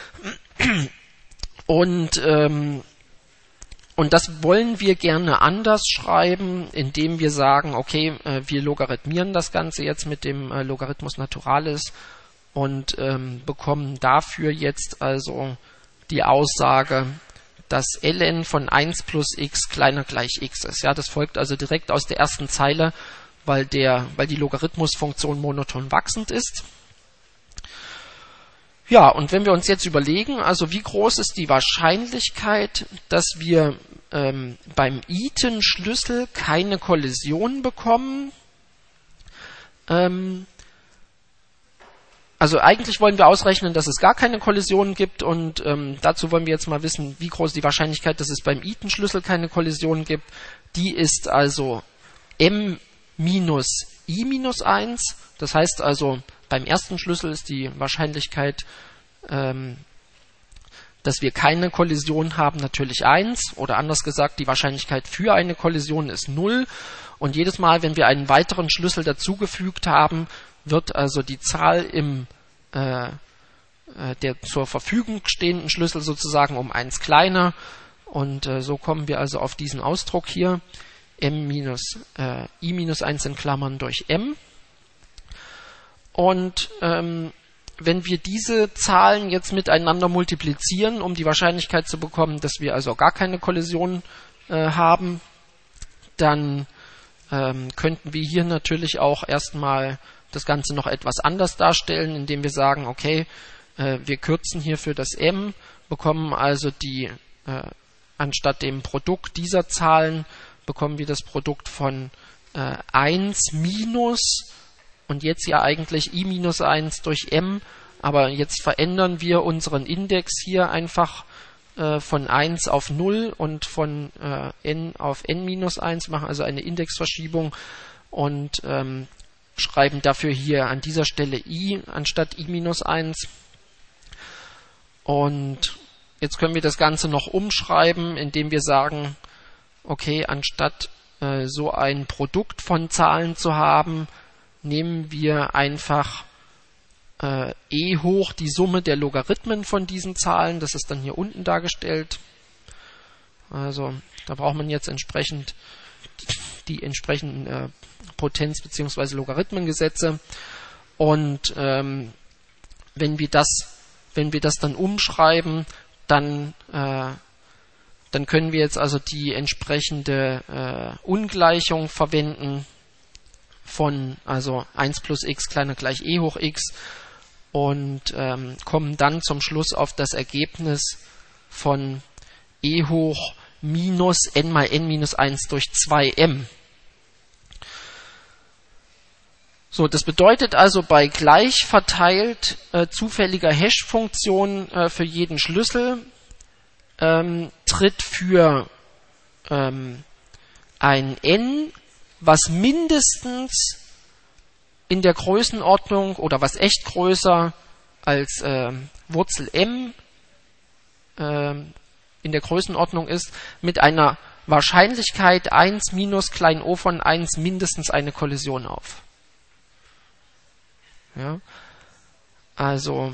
Und, ähm, und das wollen wir gerne anders schreiben, indem wir sagen, okay, äh, wir logarithmieren das Ganze jetzt mit dem äh, Logarithmus Naturalis und ähm, bekommen dafür jetzt also die Aussage, dass ln von eins plus x kleiner gleich x ist. Ja, das folgt also direkt aus der ersten Zeile, weil, der, weil die Logarithmusfunktion monoton wachsend ist. Ja, und wenn wir uns jetzt überlegen, also wie groß ist die Wahrscheinlichkeit, dass wir ähm, beim Eaton-Schlüssel keine Kollision bekommen? Ähm, Also eigentlich wollen wir ausrechnen, dass es gar keine Kollisionen gibt und ähm, dazu wollen wir jetzt mal wissen, wie groß die Wahrscheinlichkeit, dass es beim Eaton-Schlüssel keine Kollisionen gibt. Die ist also m minus i minus eins. Das heißt also, beim ersten Schlüssel ist die Wahrscheinlichkeit, ähm, dass wir keine Kollision haben, natürlich eins. Oder anders gesagt, die Wahrscheinlichkeit für eine Kollision ist null. Und jedes Mal, wenn wir einen weiteren Schlüssel dazugefügt haben, wird also die Zahl im äh, der zur Verfügung stehenden Schlüssel sozusagen um eins kleiner. Und äh, so kommen wir also auf diesen Ausdruck hier, m minus äh, i minus eins in Klammern durch m. Und ähm, wenn wir diese Zahlen jetzt miteinander multiplizieren, um die Wahrscheinlichkeit zu bekommen, dass wir also gar keine Kollision äh, haben, dann ähm, könnten wir hier natürlich auch erstmal das Ganze noch etwas anders darstellen, indem wir sagen, okay, äh, wir kürzen hier für das m, bekommen also die, äh, anstatt dem Produkt dieser Zahlen, bekommen wir das Produkt von äh, eins minus, und jetzt ja eigentlich i minus eins durch m, aber jetzt verändern wir unseren Index hier einfach äh, von eins auf null und von äh, n auf n minus eins, machen also eine Indexverschiebung und ähm, schreiben dafür hier an dieser Stelle i anstatt i minus eins. Und jetzt können wir das Ganze noch umschreiben, indem wir sagen, okay, anstatt äh, so ein Produkt von Zahlen zu haben, nehmen wir einfach äh, e hoch die Summe der Logarithmen von diesen Zahlen. Das ist dann hier unten dargestellt. Also da braucht man jetzt entsprechend die entsprechenden äh, Potenz- bzw. Logarithmengesetze. Und ähm, wenn wir das, wenn wir das dann umschreiben, dann, äh, dann können wir jetzt also die entsprechende äh, Ungleichung verwenden von also eins plus x kleiner gleich e hoch x und ähm, kommen dann zum Schluss auf das Ergebnis von e hoch minus n mal n minus eins durch zwei m. So, das bedeutet also, bei gleich verteilt äh, zufälliger Hash-Funktion äh, für jeden Schlüssel ähm, tritt für ähm, ein n, was mindestens in der Größenordnung oder was echt größer als äh, Wurzel m äh, in der Größenordnung ist, mit einer Wahrscheinlichkeit eins minus klein o von eins mindestens eine Kollision auf. Ja, also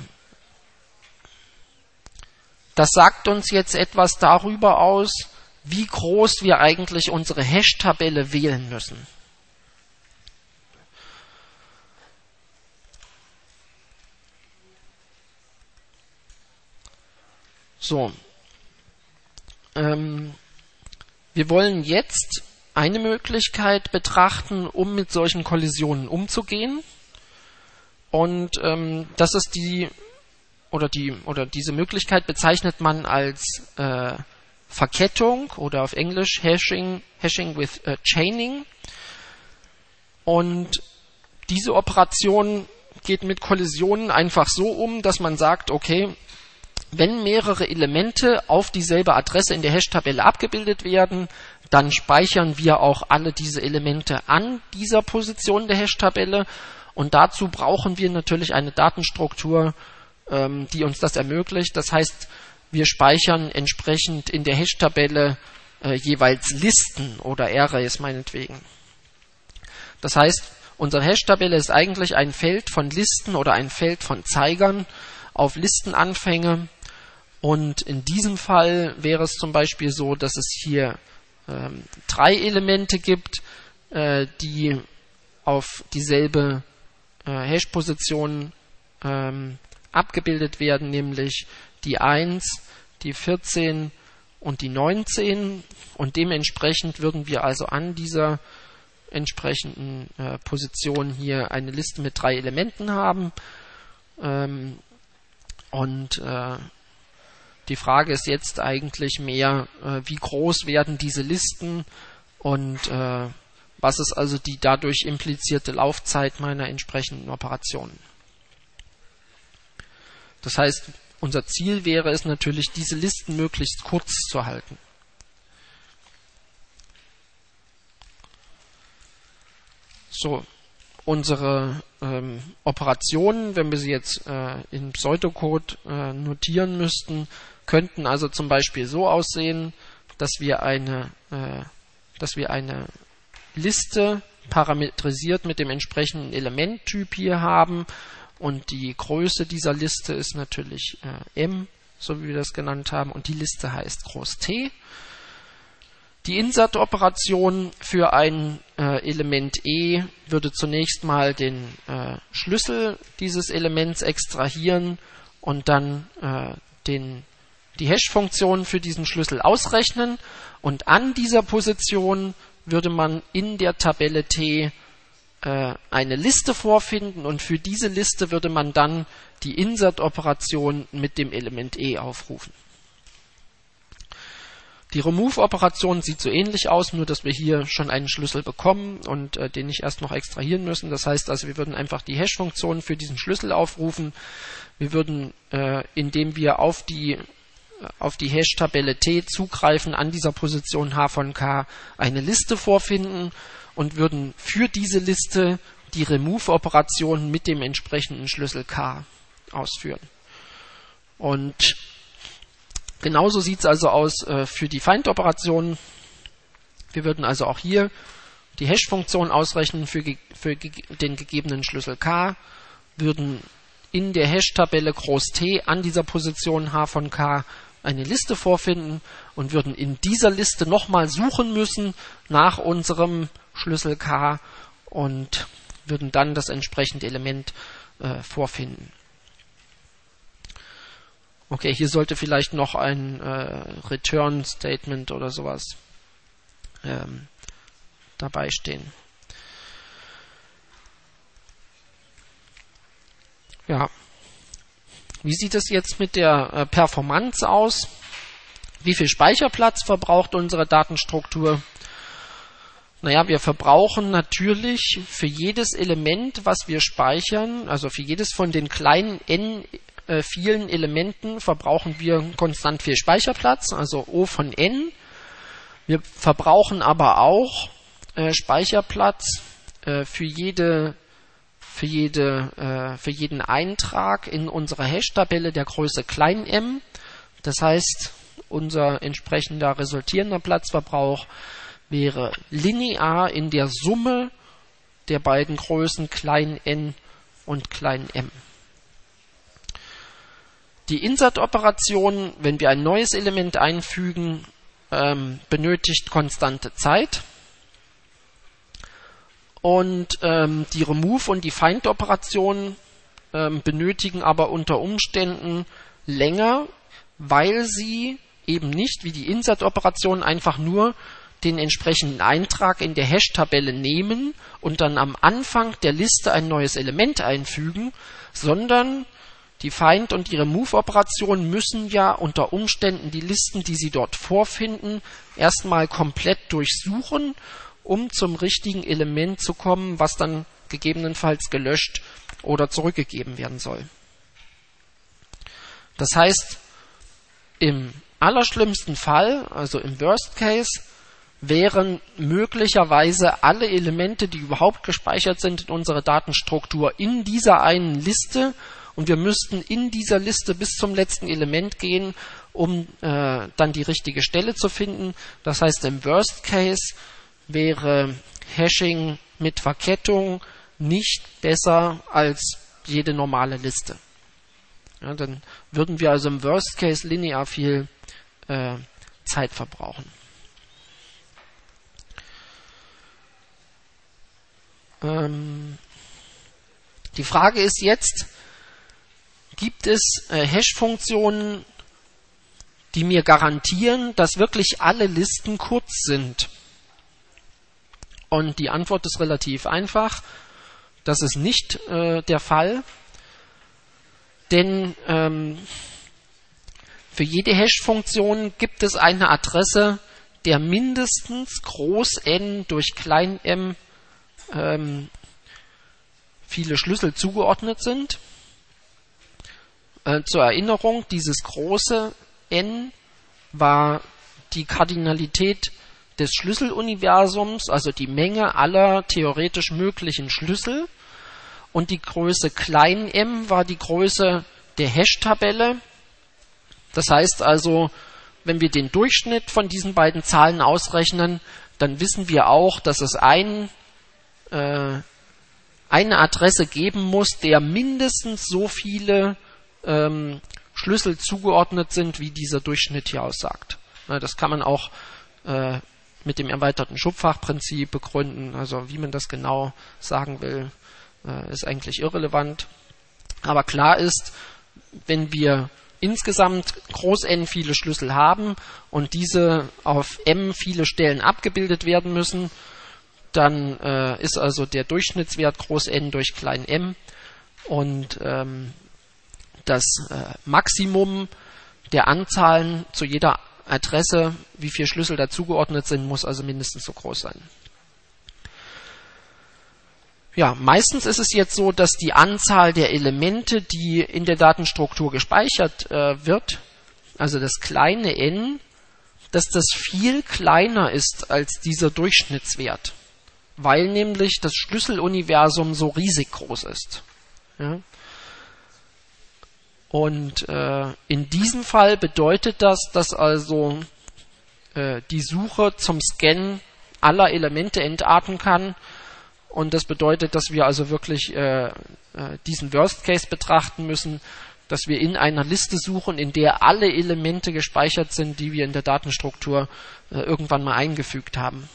das sagt uns jetzt etwas darüber aus, wie groß wir eigentlich unsere Hash-Tabelle wählen müssen. So, ähm, wir wollen jetzt eine Möglichkeit betrachten, um mit solchen Kollisionen umzugehen. Und ähm, das ist die oder die oder diese Möglichkeit bezeichnet man als äh, Verkettung oder auf Englisch Hashing, Hashing with äh, Chaining. Und diese Operation geht mit Kollisionen einfach so um, dass man sagt, okay, wenn mehrere Elemente auf dieselbe Adresse in der Hash-Tabelle abgebildet werden, dann speichern wir auch alle diese Elemente an dieser Position der Hash-Tabelle. Und dazu brauchen wir natürlich eine Datenstruktur, ähm, die uns das ermöglicht. Das heißt, wir speichern entsprechend in der Hash-Tabelle äh, jeweils Listen oder Arrays meinetwegen. Das heißt, unsere Hash-Tabelle ist eigentlich ein Feld von Listen oder ein Feld von Zeigern auf Listenanfänge. Und in diesem Fall wäre es zum Beispiel so, dass es hier ähm, drei Elemente gibt, äh, die auf dieselbe Hash-Positionen ähm, abgebildet werden, nämlich die eins, die vierzehn und die neunzehn. Und dementsprechend würden wir also an dieser entsprechenden äh, Position hier eine Liste mit drei Elementen haben. Ähm, und äh, die Frage ist jetzt eigentlich mehr, äh, wie groß werden diese Listen und äh, was ist also die dadurch implizierte Laufzeit meiner entsprechenden Operationen. Das heißt, unser Ziel wäre es natürlich, diese Listen möglichst kurz zu halten. So, unsere ähm, Operationen, wenn wir sie jetzt äh, in Pseudocode äh, notieren müssten, könnten also zum Beispiel so aussehen, dass wir eine, äh, dass wir eine Liste parametrisiert mit dem entsprechenden Elementtyp hier haben und die Größe dieser Liste ist natürlich äh, M, so wie wir das genannt haben, und die Liste heißt groß T. Die Insert-Operation für ein äh, Element E würde zunächst mal den äh, Schlüssel dieses Elements extrahieren und dann äh, den, die Hash-Funktion für diesen Schlüssel ausrechnen, und an dieser Position würde man in der Tabelle T äh, eine Liste vorfinden, und für diese Liste würde man dann die Insert-Operation mit dem Element E aufrufen. Die Remove-Operation sieht so ähnlich aus, nur dass wir hier schon einen Schlüssel bekommen und äh, den nicht erst noch extrahieren müssen. Das heißt also, wir würden einfach die Hash-Funktion für diesen Schlüssel aufrufen. Wir würden, äh, indem wir auf die auf die Hash-Tabelle T zugreifen, an dieser Position H von K eine Liste vorfinden und würden für diese Liste die Remove-Operation mit dem entsprechenden Schlüssel K ausführen. Und genauso sieht es also aus äh, für die Find-Operation. Wir würden also auch hier die Hash-Funktion ausrechnen für, ge für ge den gegebenen Schlüssel K, würden in der Hash-Tabelle groß T an dieser Position H von K eine Liste vorfinden und würden in dieser Liste nochmal suchen müssen nach unserem Schlüssel K und würden dann das entsprechende Element äh, vorfinden. Okay, hier sollte vielleicht noch ein äh, Return-Statement oder sowas ähm, dabei stehen. Ja. Wie sieht es jetzt mit der äh, Performance aus? Wie viel Speicherplatz verbraucht unsere Datenstruktur? Naja, wir verbrauchen natürlich für jedes Element, was wir speichern, also für jedes von den kleinen n äh, vielen Elementen, verbrauchen wir konstant viel Speicherplatz, also O von n. Wir verbrauchen aber auch äh, Speicherplatz äh, für jede für jede äh, für jeden Eintrag in unserer Hash-Tabelle der Größe klein m. Das heißt, unser entsprechender resultierender Platzverbrauch wäre linear in der Summe der beiden Größen klein n und klein m. Die Insert-Operation, wenn wir ein neues Element einfügen, ähm, benötigt konstante Zeit. Und ähm, die Remove- und die Find-Operation ähm, benötigen aber unter Umständen länger, weil sie eben nicht wie die Insert-Operation einfach nur den entsprechenden Eintrag in der Hash-Tabelle nehmen und dann am Anfang der Liste ein neues Element einfügen, sondern die Find- und die Remove-Operation müssen ja unter Umständen die Listen, die sie dort vorfinden, erstmal komplett durchsuchen, um zum richtigen Element zu kommen, was dann gegebenenfalls gelöscht oder zurückgegeben werden soll. Das heißt, im allerschlimmsten Fall, also im Worst Case, wären möglicherweise alle Elemente, die überhaupt gespeichert sind in unserer Datenstruktur, in dieser einen Liste, und wir müssten in dieser Liste bis zum letzten Element gehen, um äh, dann die richtige Stelle zu finden. Das heißt, im Worst Case wäre Hashing mit Verkettung nicht besser als jede normale Liste. Ja, dann würden wir also im Worst Case linear viel äh, Zeit verbrauchen. Ähm, die Frage ist jetzt, gibt es äh, Hash-Funktionen, die mir garantieren, dass wirklich alle Listen kurz sind? Und die Antwort ist relativ einfach. Das ist nicht äh, der Fall. Denn ähm, für jede Hash-Funktion gibt es eine Adresse, der mindestens groß n durch klein m ähm, viele Schlüssel zugeordnet sind. Äh, zur Erinnerung, dieses große n war die Kardinalität des Schlüsseluniversums, also die Menge aller theoretisch möglichen Schlüssel, und die Größe klein m war die Größe der Hash-Tabelle. Das heißt also, wenn wir den Durchschnitt von diesen beiden Zahlen ausrechnen, dann wissen wir auch, dass es ein, äh, eine Adresse geben muss, der mindestens so viele ähm, Schlüssel zugeordnet sind, wie dieser Durchschnitt hier aussagt. Na, das kann man auch äh, mit dem erweiterten Schubfachprinzip begründen. Also wie man das genau sagen will, äh, ist eigentlich irrelevant. Aber klar ist, wenn wir insgesamt groß n viele Schlüssel haben und diese auf m viele Stellen abgebildet werden müssen, dann äh, ist also der Durchschnittswert groß n durch klein m, und ähm, das äh, Maximum der Anzahlen zu jeder Adresse, wie viele Schlüssel dazugeordnet sind, muss also mindestens so groß sein. Ja, meistens ist es jetzt so, dass die Anzahl der Elemente, die in der Datenstruktur gespeichert äh, wird, also das kleine n, dass das viel kleiner ist als dieser Durchschnittswert, weil nämlich das Schlüsseluniversum so riesig groß ist. Ja? Und äh, in diesem Fall bedeutet das, dass also äh, die Suche zum Scannen aller Elemente entarten kann. Und das bedeutet, dass wir also wirklich äh, äh, diesen Worst Case betrachten müssen, dass wir in einer Liste suchen, in der alle Elemente gespeichert sind, die wir in der Datenstruktur äh, irgendwann mal eingefügt haben.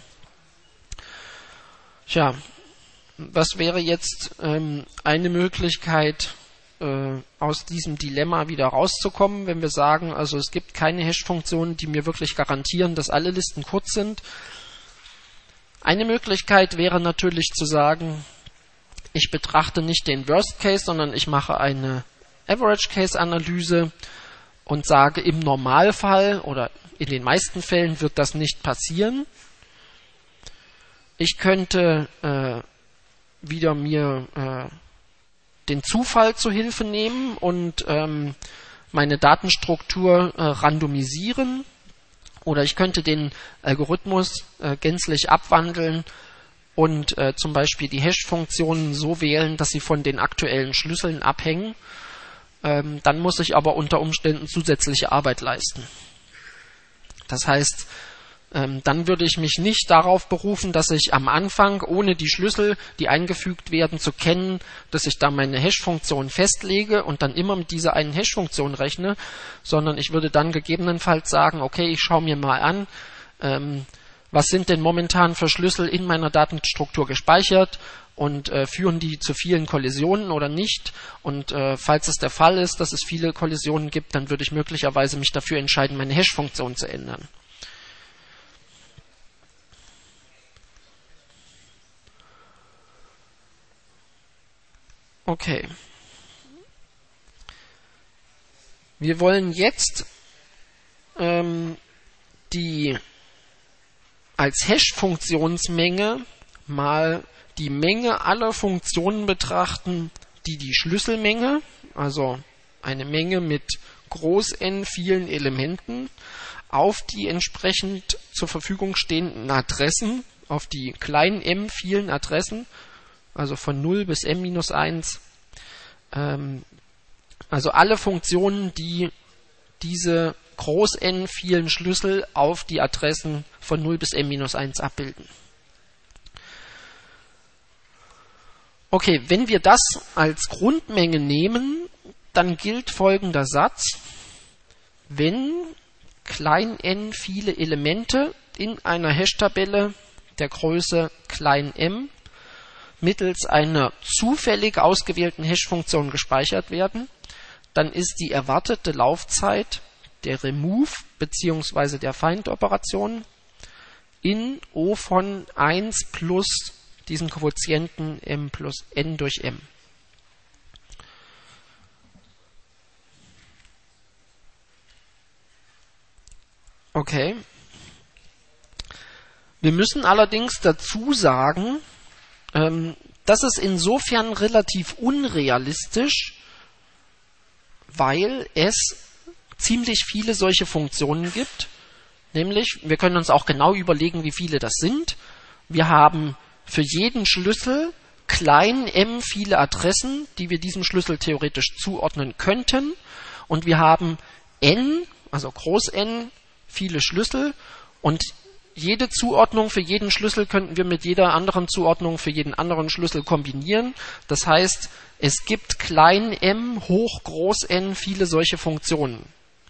Tja, was wäre jetzt ähm, eine Möglichkeit, äh, aus diesem Dilemma wieder rauszukommen, wenn wir sagen, also es gibt keine Hash-Funktionen, die mir wirklich garantieren, dass alle Listen kurz sind? Eine Möglichkeit wäre natürlich zu sagen, ich betrachte nicht den Worst Case, sondern ich mache eine Average Case Analyse und sage, im Normalfall oder in den meisten Fällen wird das nicht passieren. Ich könnte äh, wieder mir äh, den Zufall zu Hilfe nehmen und ähm, meine Datenstruktur äh, randomisieren. Oder ich könnte den Algorithmus äh, gänzlich abwandeln und äh, zum Beispiel die Hash-Funktionen so wählen, dass sie von den aktuellen Schlüsseln abhängen. Ähm, dann muss ich aber unter Umständen zusätzliche Arbeit leisten. Das heißt, ähm, dann würde ich mich nicht darauf berufen, dass ich am Anfang, ohne die Schlüssel, die eingefügt werden, zu kennen, dass ich da meine Hash-Funktion festlege und dann immer mit dieser einen Hash-Funktion rechne, sondern ich würde dann gegebenenfalls sagen, okay, ich schaue mir mal an, ähm, was sind denn momentan für Schlüssel in meiner Datenstruktur gespeichert und äh, führen die zu vielen Kollisionen oder nicht. Und äh, falls es der Fall ist, dass es viele Kollisionen gibt, dann würde ich möglicherweise mich dafür entscheiden, meine Hash-Funktion zu ändern. Okay. Wir wollen jetzt ähm, die als Hash-Funktionsmenge mal die Menge aller Funktionen betrachten, die die Schlüsselmenge, also eine Menge mit groß N vielen Elementen, auf die entsprechend zur Verfügung stehenden Adressen, auf die kleinen m vielen Adressen, also von null bis m minus eins, ähm, also alle Funktionen, die diese groß N vielen Schlüssel auf die Adressen von null bis m minus eins abbilden. Okay, wenn wir das als Grundmenge nehmen, dann gilt folgender Satz: Wenn klein n viele Elemente in einer Hash-Tabelle der Größe klein m mittels einer zufällig ausgewählten Hash-Funktion gespeichert werden, dann ist die erwartete Laufzeit der Remove bzw. der Find-Operation in O von eins plus diesen Quotienten m plus n durch m. Okay. Wir müssen allerdings dazu sagen, ähm, das ist insofern relativ unrealistisch, weil es ziemlich viele solche Funktionen gibt. Nämlich, wir können uns auch genau überlegen, wie viele das sind. Wir haben für jeden Schlüssel klein m viele Adressen, die wir diesem Schlüssel theoretisch zuordnen könnten. Und wir haben n, also groß N, viele Schlüssel. Und jede Zuordnung für jeden Schlüssel könnten wir mit jeder anderen Zuordnung für jeden anderen Schlüssel kombinieren. Das heißt, es gibt klein m hoch groß N viele solche Funktionen.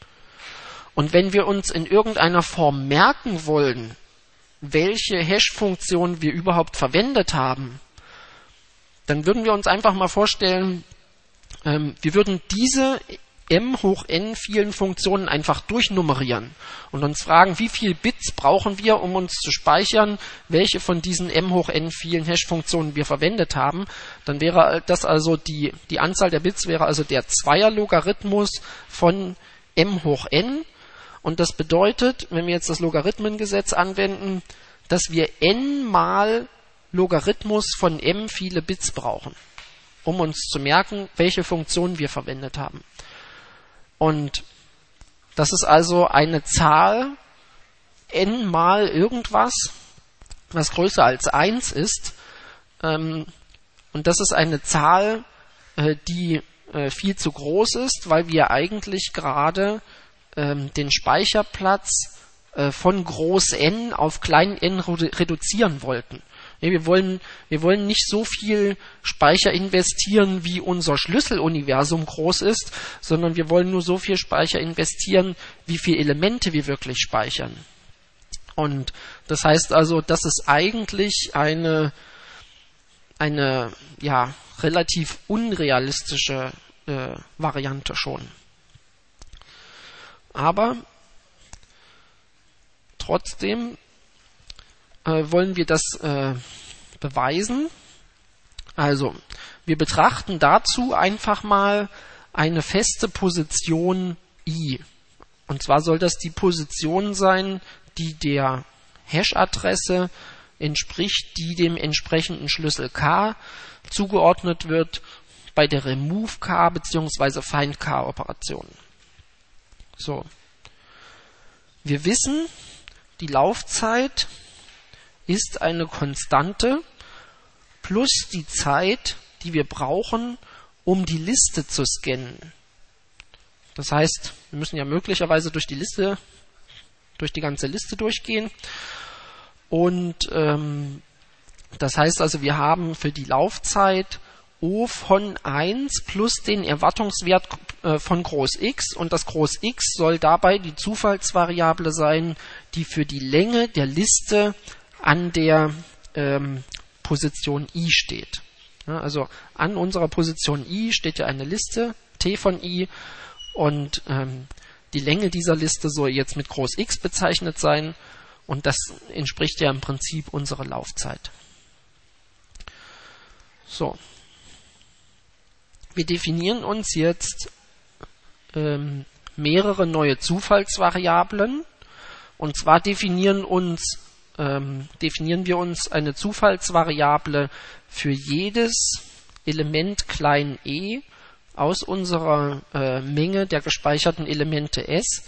Und wenn wir uns in irgendeiner Form merken wollen, welche Hash-Funktion wir überhaupt verwendet haben, dann würden wir uns einfach mal vorstellen, ähm, wir würden diese m hoch n vielen Funktionen einfach durchnummerieren und uns fragen, wie viele Bits brauchen wir, um uns zu speichern, welche von diesen m hoch n vielen Hash-Funktionen wir verwendet haben. Dann wäre das also die, die Anzahl der Bits wäre also der Zweier-Logarithmus von m hoch n. Und das bedeutet, wenn wir jetzt das Logarithmengesetz anwenden, dass wir n mal Logarithmus von m viele Bits brauchen, um uns zu merken, welche Funktion wir verwendet haben. Und das ist also eine Zahl n mal irgendwas, was größer als eins ist. Und das ist eine Zahl, die viel zu groß ist, weil wir eigentlich gerade den Speicherplatz von groß n auf klein n reduzieren wollten. Wir wollen, wir wollen nicht so viel Speicher investieren, wie unser Schlüsseluniversum groß ist, sondern wir wollen nur so viel Speicher investieren, wie viele Elemente wir wirklich speichern. Und das heißt also, das ist eigentlich eine, eine ja, relativ unrealistische äh, Variante schon. Aber trotzdem äh, wollen wir das äh, beweisen. Also, wir betrachten dazu einfach mal eine feste Position i. Und zwar soll das die Position sein, die der Hash-Adresse entspricht, die dem entsprechenden Schlüssel k zugeordnet wird bei der Remove k bzw. Find k Operation. So. Wir wissen, die Laufzeit ist eine Konstante plus die Zeit, die wir brauchen, um die Liste zu scannen. Das heißt, wir müssen ja möglicherweise durch die Liste durch die ganze Liste durchgehen. Und ähm, das heißt also, wir haben für die Laufzeit O von eins plus den Erwartungswert äh, von Groß X, und das Groß X soll dabei die Zufallsvariable sein, die für die Länge der Liste an der ähm, Position I steht. Ja, also an unserer Position I steht ja eine Liste, T von I, und ähm, die Länge dieser Liste soll jetzt mit Groß X bezeichnet sein, und das entspricht ja im Prinzip unserer Laufzeit. So. Wir definieren uns jetzt ähm, mehrere neue Zufallsvariablen, und zwar definieren, uns, ähm, definieren wir uns eine Zufallsvariable für jedes Element klein e aus unserer äh, Menge der gespeicherten Elemente S,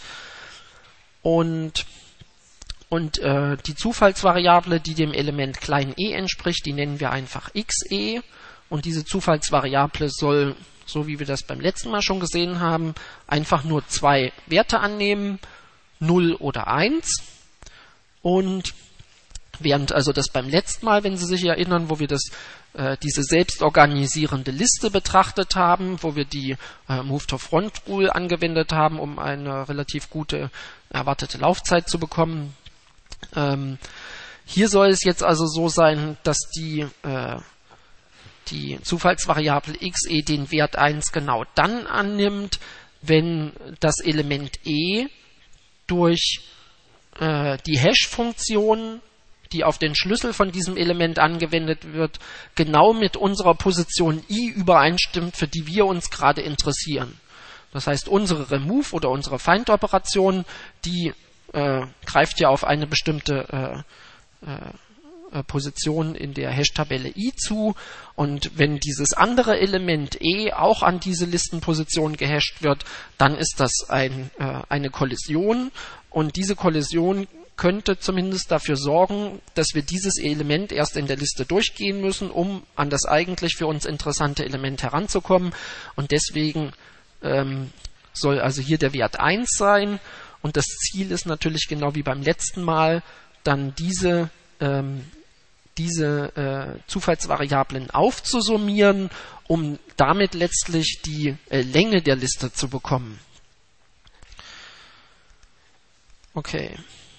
und, und äh, die Zufallsvariable, die dem Element klein e entspricht, die nennen wir einfach xe. Und diese Zufallsvariable soll, so wie wir das beim letzten Mal schon gesehen haben, einfach nur zwei Werte annehmen, null oder eins. Und während also das beim letzten Mal, wenn Sie sich erinnern, wo wir das, äh, diese selbstorganisierende Liste betrachtet haben, wo wir die äh, Move-to-Front-Rule angewendet haben, um eine relativ gute erwartete Laufzeit zu bekommen. Ähm, hier soll es jetzt also so sein, dass die äh, die Zufallsvariable xe den Wert eins genau dann annimmt, wenn das Element e durch äh, die Hash-Funktion, die auf den Schlüssel von diesem Element angewendet wird, genau mit unserer Position i übereinstimmt, für die wir uns gerade interessieren. Das heißt, unsere Remove oder unsere Find-Operation, die äh, greift ja auf eine bestimmte äh, äh, Position in der Hash-Tabelle i zu, und wenn dieses andere Element e auch an diese Listenposition gehasht wird, dann ist das ein, äh, eine Kollision, und diese Kollision könnte zumindest dafür sorgen, dass wir dieses Element erst in der Liste durchgehen müssen, um an das eigentlich für uns interessante Element heranzukommen, und deswegen ähm, soll also hier der Wert eins sein, und das Ziel ist natürlich genau wie beim letzten Mal, dann diese ähm, diese äh, Zufallsvariablen aufzusummieren, um damit letztlich die äh, Länge der Liste zu bekommen. Okay.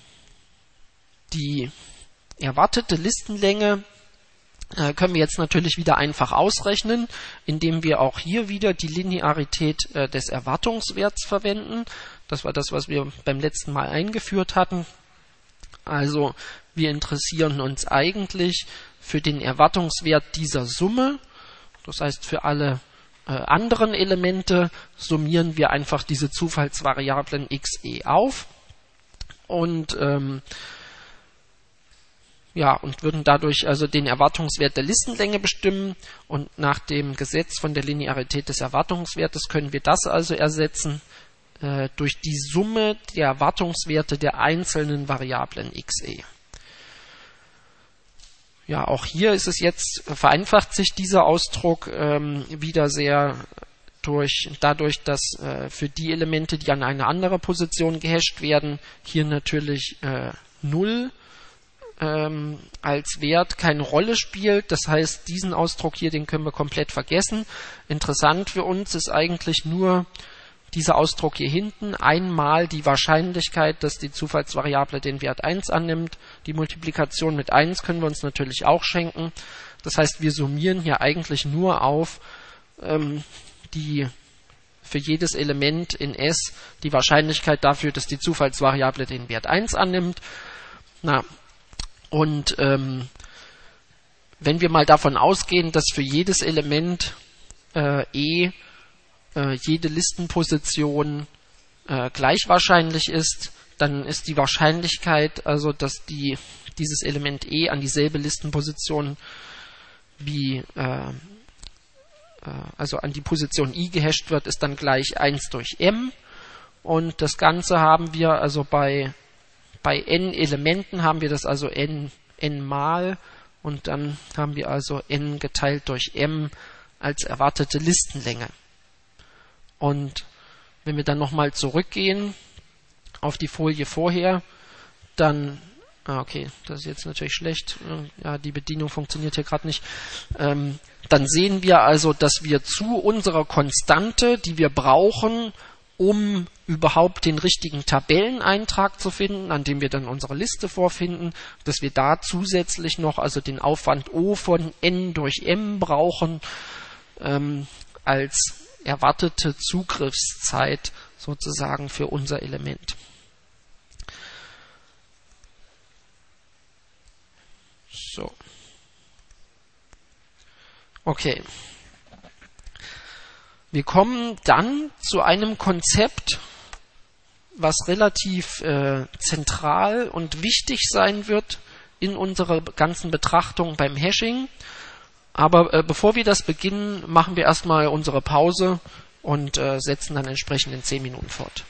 Die erwartete Listenlänge äh, können wir jetzt natürlich wieder einfach ausrechnen, indem wir auch hier wieder die Linearität äh, des Erwartungswerts verwenden. Das war das, was wir beim letzten Mal eingeführt hatten. Also wir interessieren uns eigentlich für den Erwartungswert dieser Summe. Das heißt, für alle äh, anderen Elemente summieren wir einfach diese Zufallsvariablen xe auf und ähm, ja, und würden dadurch also den Erwartungswert der Listenlänge bestimmen, und nach dem Gesetz von der Linearität des Erwartungswertes können wir das also ersetzen äh, durch die Summe der Erwartungswerte der einzelnen Variablen xe. Ja, auch hier ist es jetzt, vereinfacht sich dieser Ausdruck ähm, wieder sehr durch, dadurch, dass äh, für die Elemente, die an eine andere Position gehasht werden, hier natürlich äh, null ähm, als Wert keine Rolle spielt. Das heißt, diesen Ausdruck hier, den können wir komplett vergessen. Interessant für uns ist eigentlich nur dieser Ausdruck hier hinten, einmal die Wahrscheinlichkeit, dass die Zufallsvariable den Wert eins annimmt. Die Multiplikation mit eins können wir uns natürlich auch schenken. Das heißt, wir summieren hier eigentlich nur auf ähm, die für jedes Element in S die Wahrscheinlichkeit dafür, dass die Zufallsvariable den Wert eins annimmt. Na, und ähm, wenn wir mal davon ausgehen, dass für jedes Element äh, E jede Listenposition äh, gleich wahrscheinlich ist, dann ist die Wahrscheinlichkeit, also dass die, dieses Element E an dieselbe Listenposition wie äh, äh, also an die Position I gehasht wird, ist dann gleich eins durch m, und das Ganze haben wir also bei bei n Elementen haben wir das also n, n mal, und dann haben wir also n geteilt durch m als erwartete Listenlänge. Und wenn wir dann nochmal zurückgehen auf die Folie vorher, dann, ah, okay, das ist jetzt natürlich schlecht, ja, die Bedienung funktioniert hier gerade nicht, ähm, dann sehen wir also, dass wir zu unserer Konstante, die wir brauchen, um überhaupt den richtigen Tabelleneintrag zu finden, an dem wir dann unsere Liste vorfinden, dass wir da zusätzlich noch also den Aufwand O von n durch m brauchen, ähm, als erwartete Zugriffszeit sozusagen für unser Element. So. Okay. Wir kommen dann zu einem Konzept, was relativ äh, zentral und wichtig sein wird in unserer ganzen Betrachtung beim Hashing. Aber äh, bevor wir das beginnen, machen wir erstmal unsere Pause und äh, setzen dann entsprechend in zehn Minuten fort.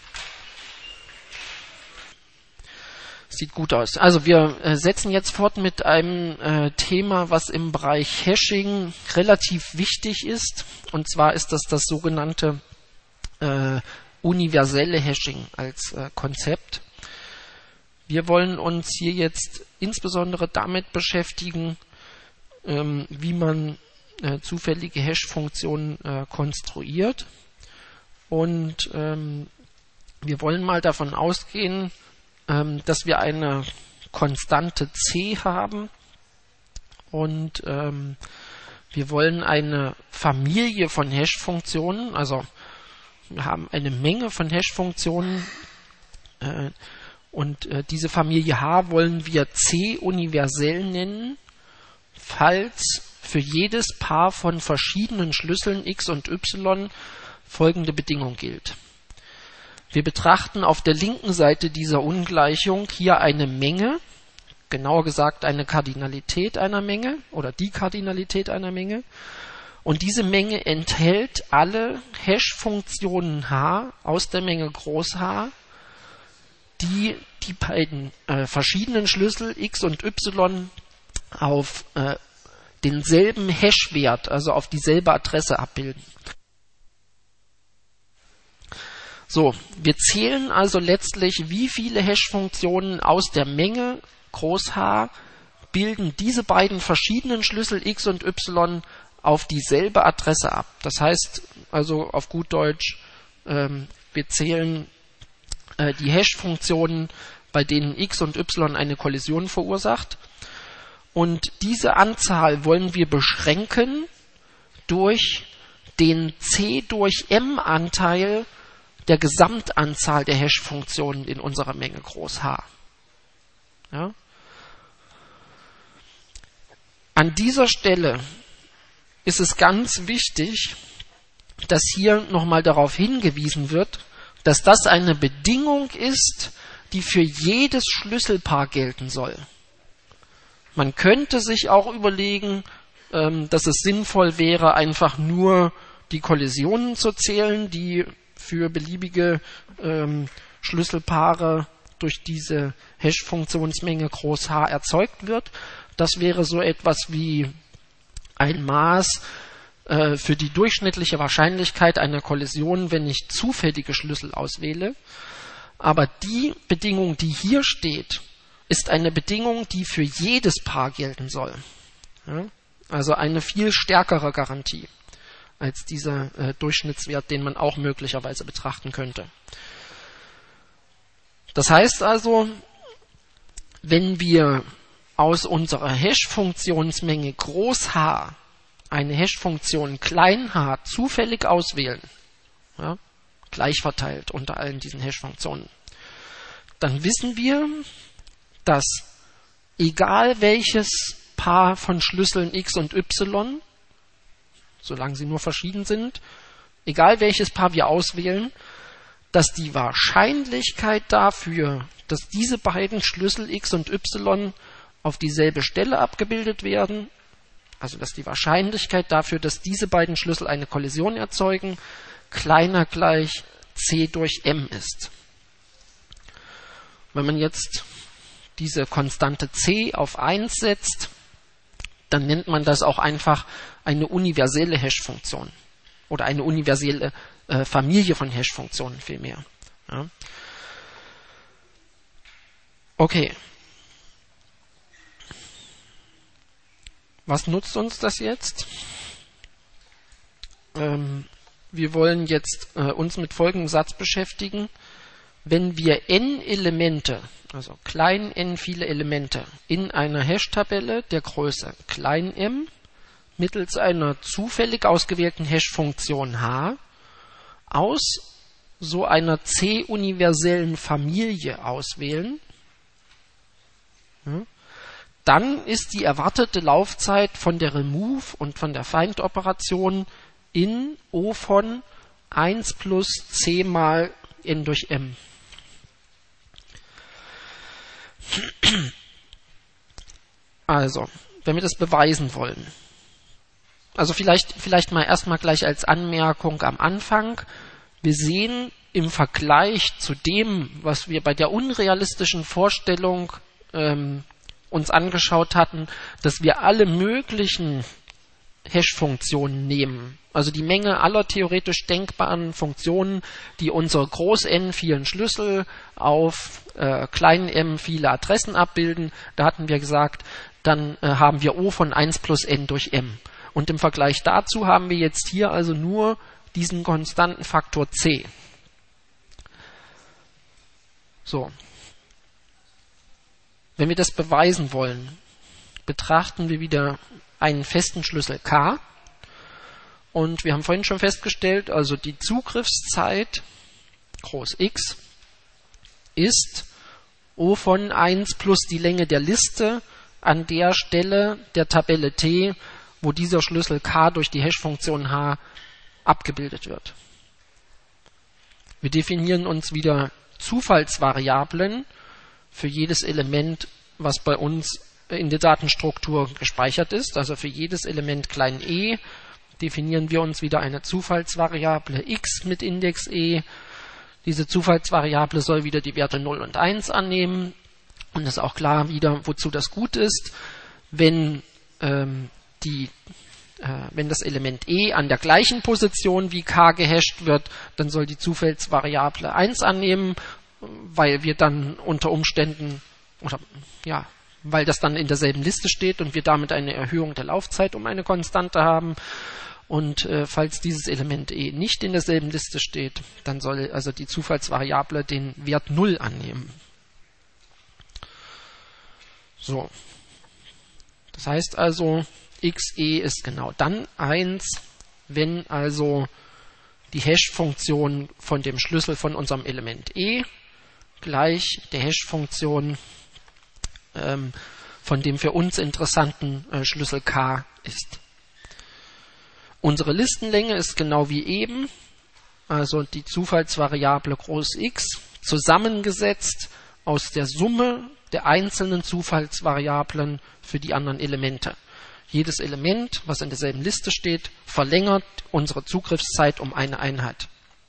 Sieht gut aus. Also wir äh, setzen jetzt fort mit einem äh, Thema, was im Bereich Hashing relativ wichtig ist. Und zwar ist das das sogenannte äh, universelle Hashing als äh, Konzept. Wir wollen uns hier jetzt insbesondere damit beschäftigen, ähm, wie man äh, zufällige Hash-Funktionen äh, konstruiert. Und ähm, wir wollen mal davon ausgehen, dass wir eine Konstante c haben und ähm, wir wollen eine Familie von Hash-Funktionen, also wir haben eine Menge von Hash-Funktionen äh, und äh, diese Familie H wollen wir C universell nennen, falls für jedes Paar von verschiedenen Schlüsseln x und y folgende Bedingung gilt. Wir betrachten auf der linken Seite dieser Ungleichung hier eine Menge, genauer gesagt eine Kardinalität einer Menge oder die Kardinalität einer Menge. Und diese Menge enthält alle Hash-Funktionen H aus der Menge Groß H, die die beiden äh, verschiedenen Schlüssel x und y auf äh, denselben Hash-Wert, also auf dieselbe Adresse abbilden. So, wir zählen also letztlich, wie viele Hash-Funktionen aus der Menge Groß H bilden diese beiden verschiedenen Schlüssel x und y auf dieselbe Adresse ab. Das heißt also auf gut Deutsch, ähm, wir zählen äh, die Hash-Funktionen, bei denen x und y eine Kollision verursacht. Und diese Anzahl wollen wir beschränken durch den C durch M Anteil der Gesamtanzahl der Hash-Funktionen in unserer Menge Groß H. Ja? An dieser Stelle ist es ganz wichtig, dass hier nochmal darauf hingewiesen wird, dass das eine Bedingung ist, die für jedes Schlüsselpaar gelten soll. Man könnte sich auch überlegen, ähm, dass es sinnvoll wäre, einfach nur die Kollisionen zu zählen, die für beliebige ähm, Schlüsselpaare durch diese Hash-Funktionsmenge Groß H erzeugt wird. Das wäre so etwas wie ein Maß äh, für die durchschnittliche Wahrscheinlichkeit einer Kollision, wenn ich zufällige Schlüssel auswähle. Aber die Bedingung, die hier steht, ist eine Bedingung, die für jedes Paar gelten soll. Ja? Also eine viel stärkere Garantie als dieser äh, Durchschnittswert, den man auch möglicherweise betrachten könnte. Das heißt also, wenn wir aus unserer Hash-Funktionsmenge Groß H eine Hash-Funktion klein h zufällig auswählen, ja, gleich verteilt unter allen diesen Hash-Funktionen, dann wissen wir, dass egal welches Paar von Schlüsseln x und y, solange sie nur verschieden sind, egal welches Paar wir auswählen, dass die Wahrscheinlichkeit dafür, dass diese beiden Schlüssel x und y auf dieselbe Stelle abgebildet werden, also dass die Wahrscheinlichkeit dafür, dass diese beiden Schlüssel eine Kollision erzeugen, kleiner gleich c durch m ist. Wenn man jetzt diese Konstante c auf eins setzt, dann nennt man das auch einfach eine universelle Hash-Funktion oder eine universelle äh, Familie von Hash-Funktionen vielmehr. Ja. Okay. Was nutzt uns das jetzt? Ähm, wir wollen jetzt äh, uns mit folgendem Satz beschäftigen. Wenn wir n Elemente, also klein n viele Elemente, in einer Hash-Tabelle der Größe klein m mittels einer zufällig ausgewählten Hash-Funktion h aus so einer C-universellen Familie auswählen, ja, dann ist die erwartete Laufzeit von der Remove und von der Find-Operation in O von eins plus c mal n durch m. Also, wenn wir das beweisen wollen. Also vielleicht, vielleicht mal erstmal gleich als Anmerkung am Anfang. Wir sehen im Vergleich zu dem, was wir bei der unrealistischen Vorstellung ähm, uns angeschaut hatten, dass wir alle möglichen Hash-Funktionen nehmen. Also die Menge aller theoretisch denkbaren Funktionen, die unsere Groß-N vielen Schlüssel auf äh, Klein-M viele Adressen abbilden. Da hatten wir gesagt, dann äh, haben wir O von eins plus n durch m. Und im Vergleich dazu haben wir jetzt hier also nur diesen konstanten Faktor c. So. Wenn wir das beweisen wollen, betrachten wir wieder einen festen Schlüssel k. Und wir haben vorhin schon festgestellt, also die Zugriffszeit, groß X, ist O von eins plus die Länge der Liste an der Stelle der Tabelle T, wo dieser Schlüssel k durch die Hash-Funktion h abgebildet wird. Wir definieren uns wieder Zufallsvariablen für jedes Element, was bei uns in der Datenstruktur gespeichert ist. Also für jedes Element klein e definieren wir uns wieder eine Zufallsvariable x mit Index e. Diese Zufallsvariable soll wieder die Werte null und eins annehmen. Und es ist auch klar wieder, wozu das gut ist. Wenn, ähm, die, äh, wenn das Element e an der gleichen Position wie k gehasht wird, dann soll die Zufallsvariable eins annehmen, weil wir dann unter Umständen, oder ja, weil das dann in derselben Liste steht und wir damit eine Erhöhung der Laufzeit um eine Konstante haben. Und äh, falls dieses Element e nicht in derselben Liste steht, dann soll also die Zufallsvariable den Wert null annehmen. So. Das heißt also, xe ist genau dann eins, wenn also die Hash-Funktion von dem Schlüssel von unserem Element e gleich der Hash-Funktion ähm, von dem für uns interessanten äh, Schlüssel k ist. Unsere Listenlänge ist genau wie eben, also die Zufallsvariable groß X, zusammengesetzt aus der Summe der einzelnen Zufallsvariablen für die anderen Elemente. Jedes Element, was in derselben Liste steht, verlängert unsere Zugriffszeit um eine Einheit.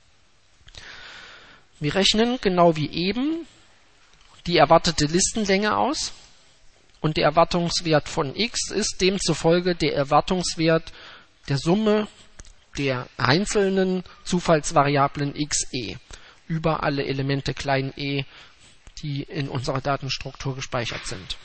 Wir rechnen genau wie eben die erwartete Listenlänge aus und der Erwartungswert von x ist demzufolge der Erwartungswert der Summe der einzelnen Zufallsvariablen xe über alle Elemente klein e, die in unserer Datenstruktur gespeichert sind.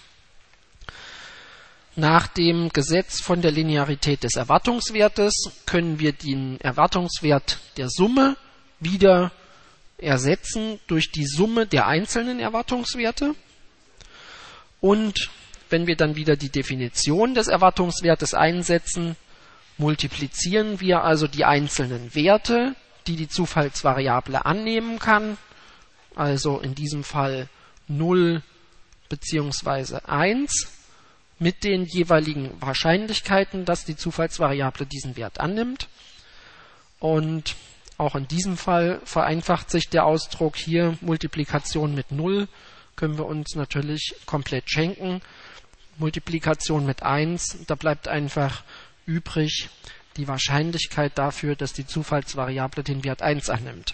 Nach dem Gesetz von der Linearität des Erwartungswertes können wir den Erwartungswert der Summe wieder ersetzen durch die Summe der einzelnen Erwartungswerte. Und wenn wir dann wieder die Definition des Erwartungswertes einsetzen, multiplizieren wir also die einzelnen Werte, die die Zufallsvariable annehmen kann, also in diesem Fall null bzw. eins, mit den jeweiligen Wahrscheinlichkeiten, dass die Zufallsvariable diesen Wert annimmt. Und auch in diesem Fall vereinfacht sich der Ausdruck hier, Multiplikation mit null können wir uns natürlich komplett schenken. Multiplikation mit eins, da bleibt einfach übrig die Wahrscheinlichkeit dafür, dass die Zufallsvariable den Wert eins annimmt.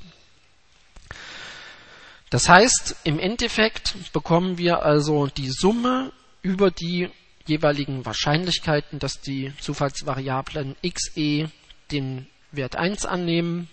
Das heißt, im Endeffekt bekommen wir also die Summe über die jeweiligen Wahrscheinlichkeiten, dass die Zufallsvariablen xe den Wert eins annehmen.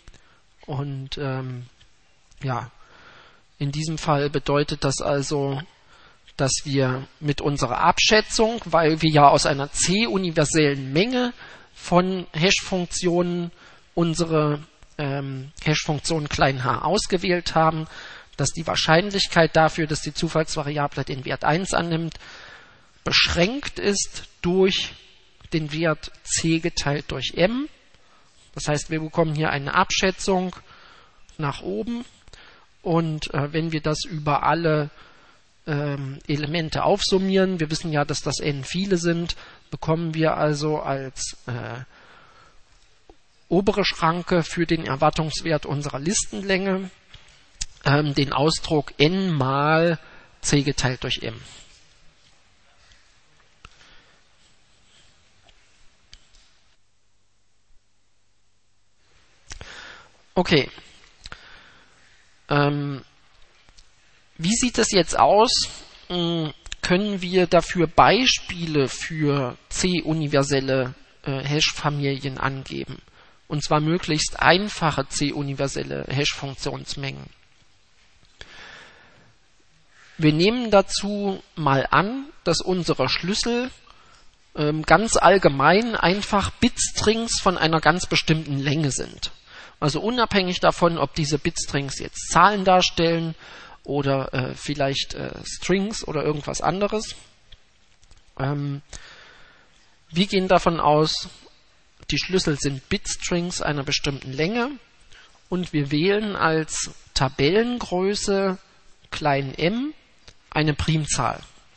Und ähm, ja, in diesem Fall bedeutet das also, dass wir mit unserer Abschätzung, weil wir ja aus einer C-universellen Menge von Hash-Funktionen unsere ähm, Hash-Funktion klein h ausgewählt haben, dass die Wahrscheinlichkeit dafür, dass die Zufallsvariable den Wert eins annimmt, beschränkt ist durch den Wert c geteilt durch m. Das heißt, wir bekommen hier eine Abschätzung nach oben und äh, wenn wir das über alle ähm, Elemente aufsummieren, wir wissen ja, dass das n viele sind, bekommen wir also als äh, obere Schranke für den Erwartungswert unserer Listenlänge ähm, den Ausdruck n mal c geteilt durch m. Okay. Ähm, wie sieht es jetzt aus? Hm, können wir dafür Beispiele für C-universelle äh, Hash-Familien angeben? Und zwar möglichst einfache C-universelle Hash-Funktionsmengen. Wir nehmen dazu mal an, dass unsere Schlüssel ähm, ganz allgemein einfach Bitstrings von einer ganz bestimmten Länge sind. Also unabhängig davon, ob diese Bitstrings jetzt Zahlen darstellen oder äh, vielleicht äh, Strings oder irgendwas anderes. Ähm, wir gehen davon aus, die Schlüssel sind Bitstrings einer bestimmten Länge und wir wählen als Tabellengröße klein m eine Primzahl.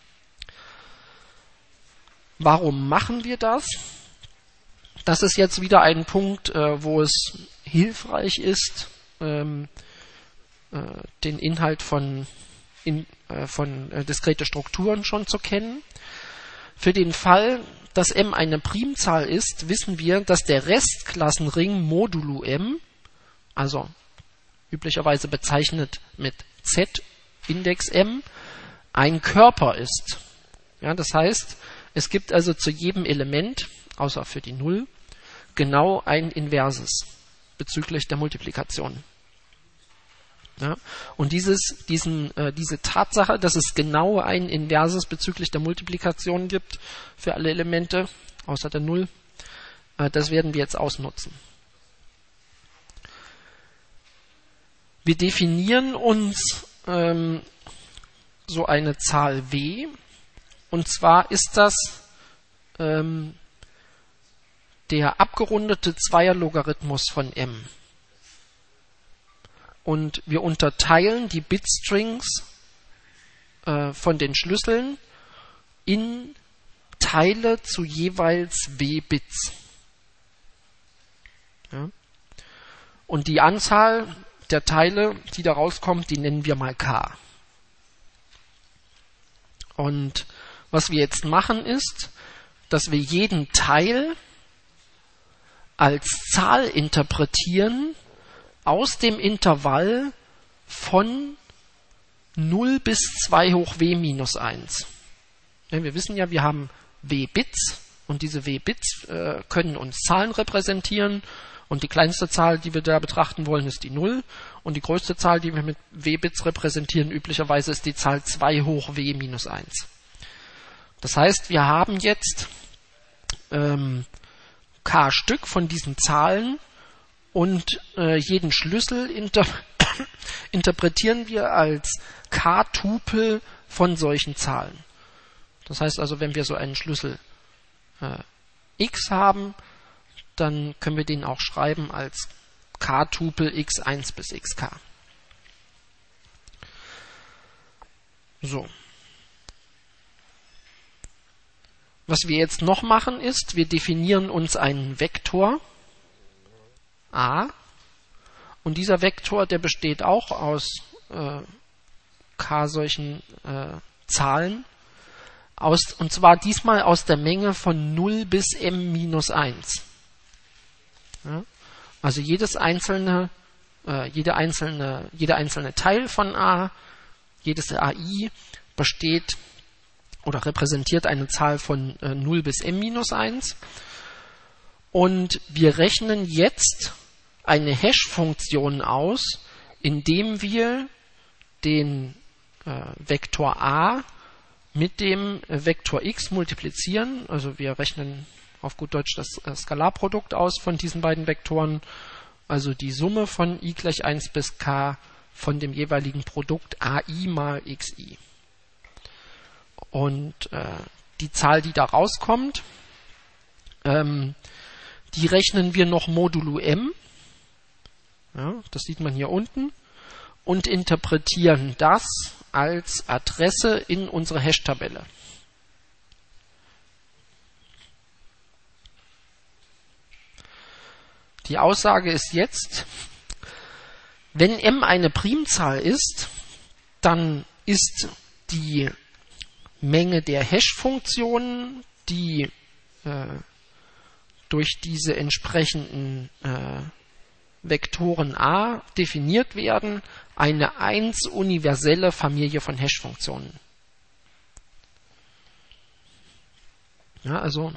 Warum machen wir das? Das ist jetzt wieder ein Punkt, äh, wo es hilfreich ist, ähm, äh, den Inhalt von, in, äh, von äh, diskrete Strukturen schon zu kennen. Für den Fall, dass m eine Primzahl ist, wissen wir, dass der Restklassenring modulo m, also üblicherweise bezeichnet mit z Index m, ein Körper ist. Ja, das heißt, es gibt also zu jedem Element, außer für die Null, genau ein Inverses bezüglich der Multiplikation. Ja, und dieses, diesen, äh, diese Tatsache, dass es genau ein Inverses bezüglich der Multiplikation gibt für alle Elemente, außer der Null, äh, das werden wir jetzt ausnutzen. Wir definieren uns ähm, so eine Zahl w, und zwar ist das ähm, der abgerundete Zweierlogarithmus von m. Und wir unterteilen die Bitstrings äh, von den Schlüsseln in Teile zu jeweils w Bits. Ja. Und die Anzahl der Teile, die da rauskommt, die nennen wir mal k. Und was wir jetzt machen ist, dass wir jeden Teil als Zahl interpretieren aus dem Intervall von null bis zwei hoch w minus eins. Ja, wir wissen ja, wir haben w Bits und diese w Bits äh, können uns Zahlen repräsentieren und die kleinste Zahl, die wir da betrachten wollen, ist die null und die größte Zahl, die wir mit w Bits repräsentieren, üblicherweise ist die Zahl zwei hoch w minus eins. Das heißt, wir haben jetzt ähm, k Stück von diesen Zahlen und äh, jeden Schlüssel inter interpretieren wir als k-Tupel von solchen Zahlen. Das heißt also, wenn wir so einen Schlüssel äh, x haben, dann können wir den auch schreiben als k-Tupel x eins bis xk. So. Was wir jetzt noch machen ist, wir definieren uns einen Vektor a und dieser Vektor, der besteht auch aus äh, k solchen äh, Zahlen, aus, und zwar diesmal aus der Menge von null bis m minus eins. Ja? Also jedes einzelne, äh, jede einzelne, jeder einzelne Teil von a, jedes A I besteht oder repräsentiert eine Zahl von äh, null bis m minus eins. Und wir rechnen jetzt eine Hash-Funktion aus, indem wir den äh, Vektor a mit dem Vektor x multiplizieren. Also wir rechnen auf gut Deutsch das Skalarprodukt aus von diesen beiden Vektoren. Also die Summe von i gleich eins bis k von dem jeweiligen Produkt ai mal xi. Und äh, die Zahl, die da rauskommt, ähm, die rechnen wir noch modulo m. Ja, das sieht man hier unten. Und interpretieren das als Adresse in unsere Hash-Tabelle. Die Aussage ist jetzt, wenn m eine Primzahl ist, dann ist die Menge der Hash-Funktionen, die äh, durch diese entsprechenden äh, Vektoren a definiert werden, eine eins universelle Familie von Hash-Funktionen. Ja, also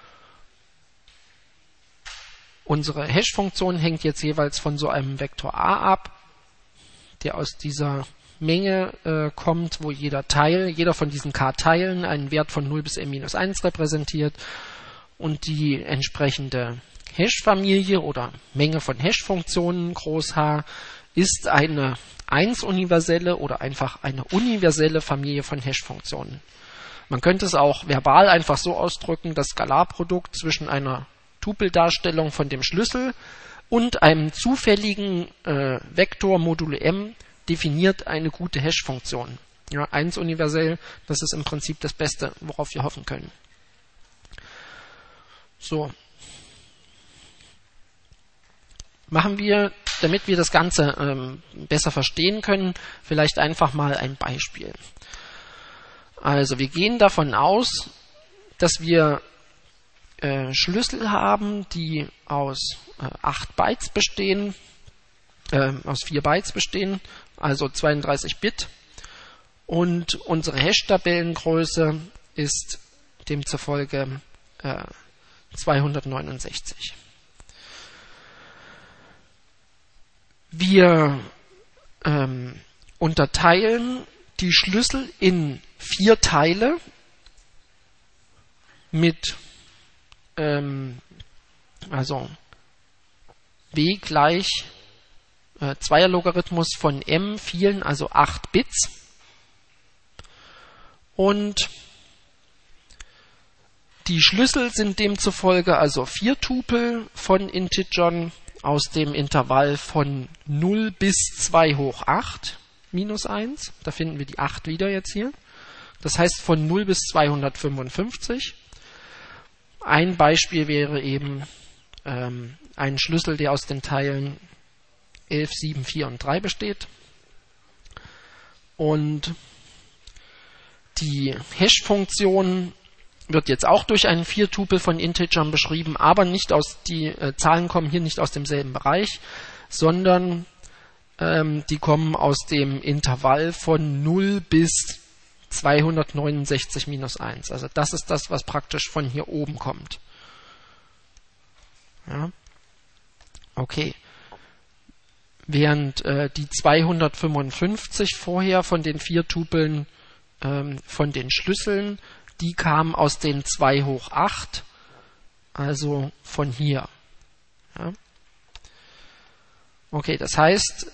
unsere Hash-Funktion hängt jetzt jeweils von so einem Vektor a ab, der aus dieser Menge äh, kommt, wo jeder Teil, jeder von diesen k-Teilen einen Wert von null bis m minus eins repräsentiert und die entsprechende Hash-Familie oder Menge von Hash-Funktionen, groß H, ist eine eins universelle oder einfach eine universelle Familie von Hash-Funktionen. Man könnte es auch verbal einfach so ausdrücken, das Skalarprodukt zwischen einer Tupeldarstellung von dem Schlüssel und einem zufälligen äh, Vektor modulo m definiert eine gute Hash-Funktion. Ja, eins universell, das ist im Prinzip das Beste, worauf wir hoffen können. So. Machen wir, damit wir das Ganze ähm, besser verstehen können, vielleicht einfach mal ein Beispiel. Also wir gehen davon aus, dass wir äh, Schlüssel haben, die aus äh, acht Bytes bestehen, äh, aus vier Bytes bestehen, also zweiunddreißig Bit. Und unsere Hash-Tabellengröße ist demzufolge äh, zweihundertneunundsechzig. Wir ähm, unterteilen die Schlüssel in vier Teile mit ähm, also w gleich äh, Zweierlogarithmus von m vielen, also acht Bits. Und die Schlüssel sind demzufolge also vier Tupel von Integern aus dem Intervall von null bis zwei hoch acht minus eins. Da finden wir die acht wieder jetzt hier. Das heißt von null bis zweihundertfünfundfünfzig. Ein Beispiel wäre eben ähm, ein Schlüssel, der aus den Teilen elf, sieben, vier und drei besteht. Und die Hash-Funktion wird jetzt auch durch einen Viertupel von Integern beschrieben, aber nicht aus die äh, Zahlen kommen hier nicht aus demselben Bereich, sondern ähm, die kommen aus dem Intervall von null bis zweihundertneunundsechzig minus eins. Also das ist das, was praktisch von hier oben kommt. Ja. Okay. Während äh, die zweihundertfünfundfünfzig vorher von den vier Tupeln ähm, von den Schlüsseln, die kamen aus den zwei hoch acht, also von hier. Ja. Okay, das heißt,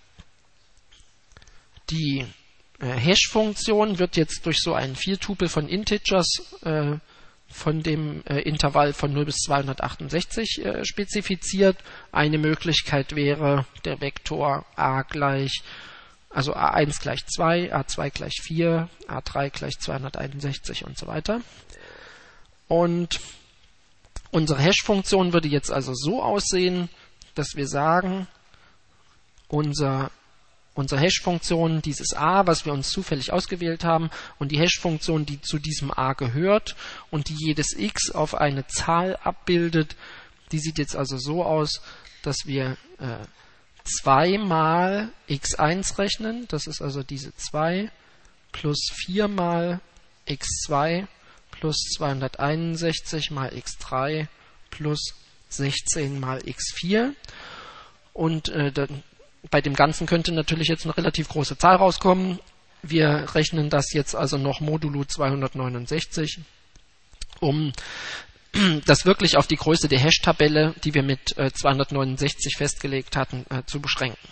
die äh, Hash-Funktion wird jetzt durch so einen Viertupel von Integers äh, von dem äh, Intervall von null bis zweihundertachtundsechzig äh, spezifiziert. Eine Möglichkeit wäre der Vektor a gleich, also a eins gleich zwei, a zwei gleich vier, a drei gleich zweihunderteinundsechzig und so weiter. Und unsere Hash-Funktion würde jetzt also so aussehen, dass wir sagen, unser Unsere Hash-Funktion, dieses a, was wir uns zufällig ausgewählt haben, und die Hash-Funktion, die zu diesem a gehört und die jedes x auf eine Zahl abbildet, die sieht jetzt also so aus, dass wir äh, zwei mal x eins rechnen, das ist also diese zwei, plus vier mal x zwei, plus zweihunderteinundsechzig mal x drei, plus sechzehn mal x vier. Und äh, dann bei dem Ganzen könnte natürlich jetzt eine relativ große Zahl rauskommen. Wir rechnen das jetzt also noch modulo zweihundertneunundsechzig, um das wirklich auf die Größe der Hash-Tabelle, die wir mit äh, zweihundertneunundsechzig festgelegt hatten, äh, zu beschränken.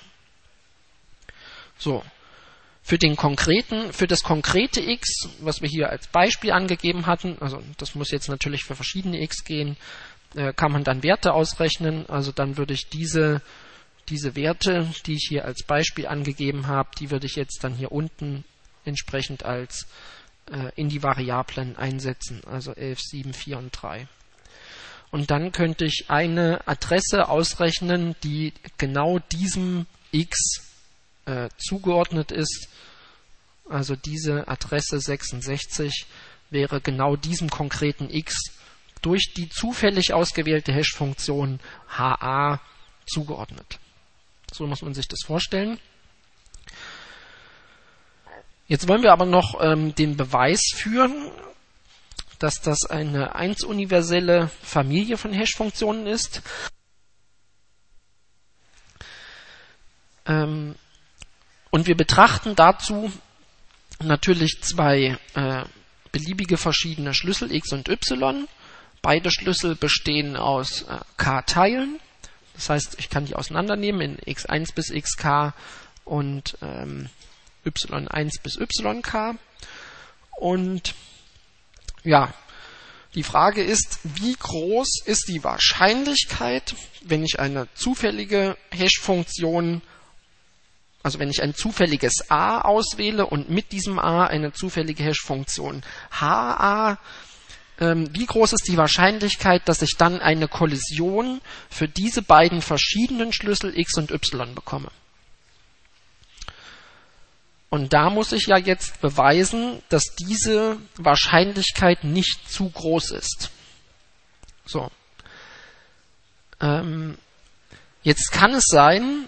So, für den konkreten, für das konkrete x, was wir hier als Beispiel angegeben hatten, also das muss jetzt natürlich für verschiedene x gehen, äh, kann man dann Werte ausrechnen. Also dann würde ich diese diese Werte, die ich hier als Beispiel angegeben habe, die würde ich jetzt dann hier unten entsprechend als äh, in die Variablen einsetzen, also elf, sieben, vier und drei. Und dann könnte ich eine Adresse ausrechnen, die genau diesem x äh, zugeordnet ist. Also diese Adresse sechsundsechzig wäre genau diesem konkreten x durch die zufällig ausgewählte Hash-Funktion H A zugeordnet. So muss man sich das vorstellen. Jetzt wollen wir aber noch ähm, den Beweis führen, dass das eine eins-universelle Familie von Hash-Funktionen ist. Ähm, und wir betrachten dazu natürlich zwei äh, beliebige verschiedene Schlüssel x und y. Beide Schlüssel bestehen aus äh, k-Teilen. Das heißt, ich kann die auseinandernehmen in x eins bis xk und ähm, y eins bis yk. Und ja, die Frage ist, wie groß ist die Wahrscheinlichkeit, wenn ich eine zufällige Hash-Funktion, also wenn ich ein zufälliges a auswähle und mit diesem a eine zufällige Hash-Funktion H A, wie groß ist die Wahrscheinlichkeit, dass ich dann eine Kollision für diese beiden verschiedenen Schlüssel x und y bekomme? Und da muss ich ja jetzt beweisen, dass diese Wahrscheinlichkeit nicht zu groß ist. So. Ähm, jetzt kann es sein,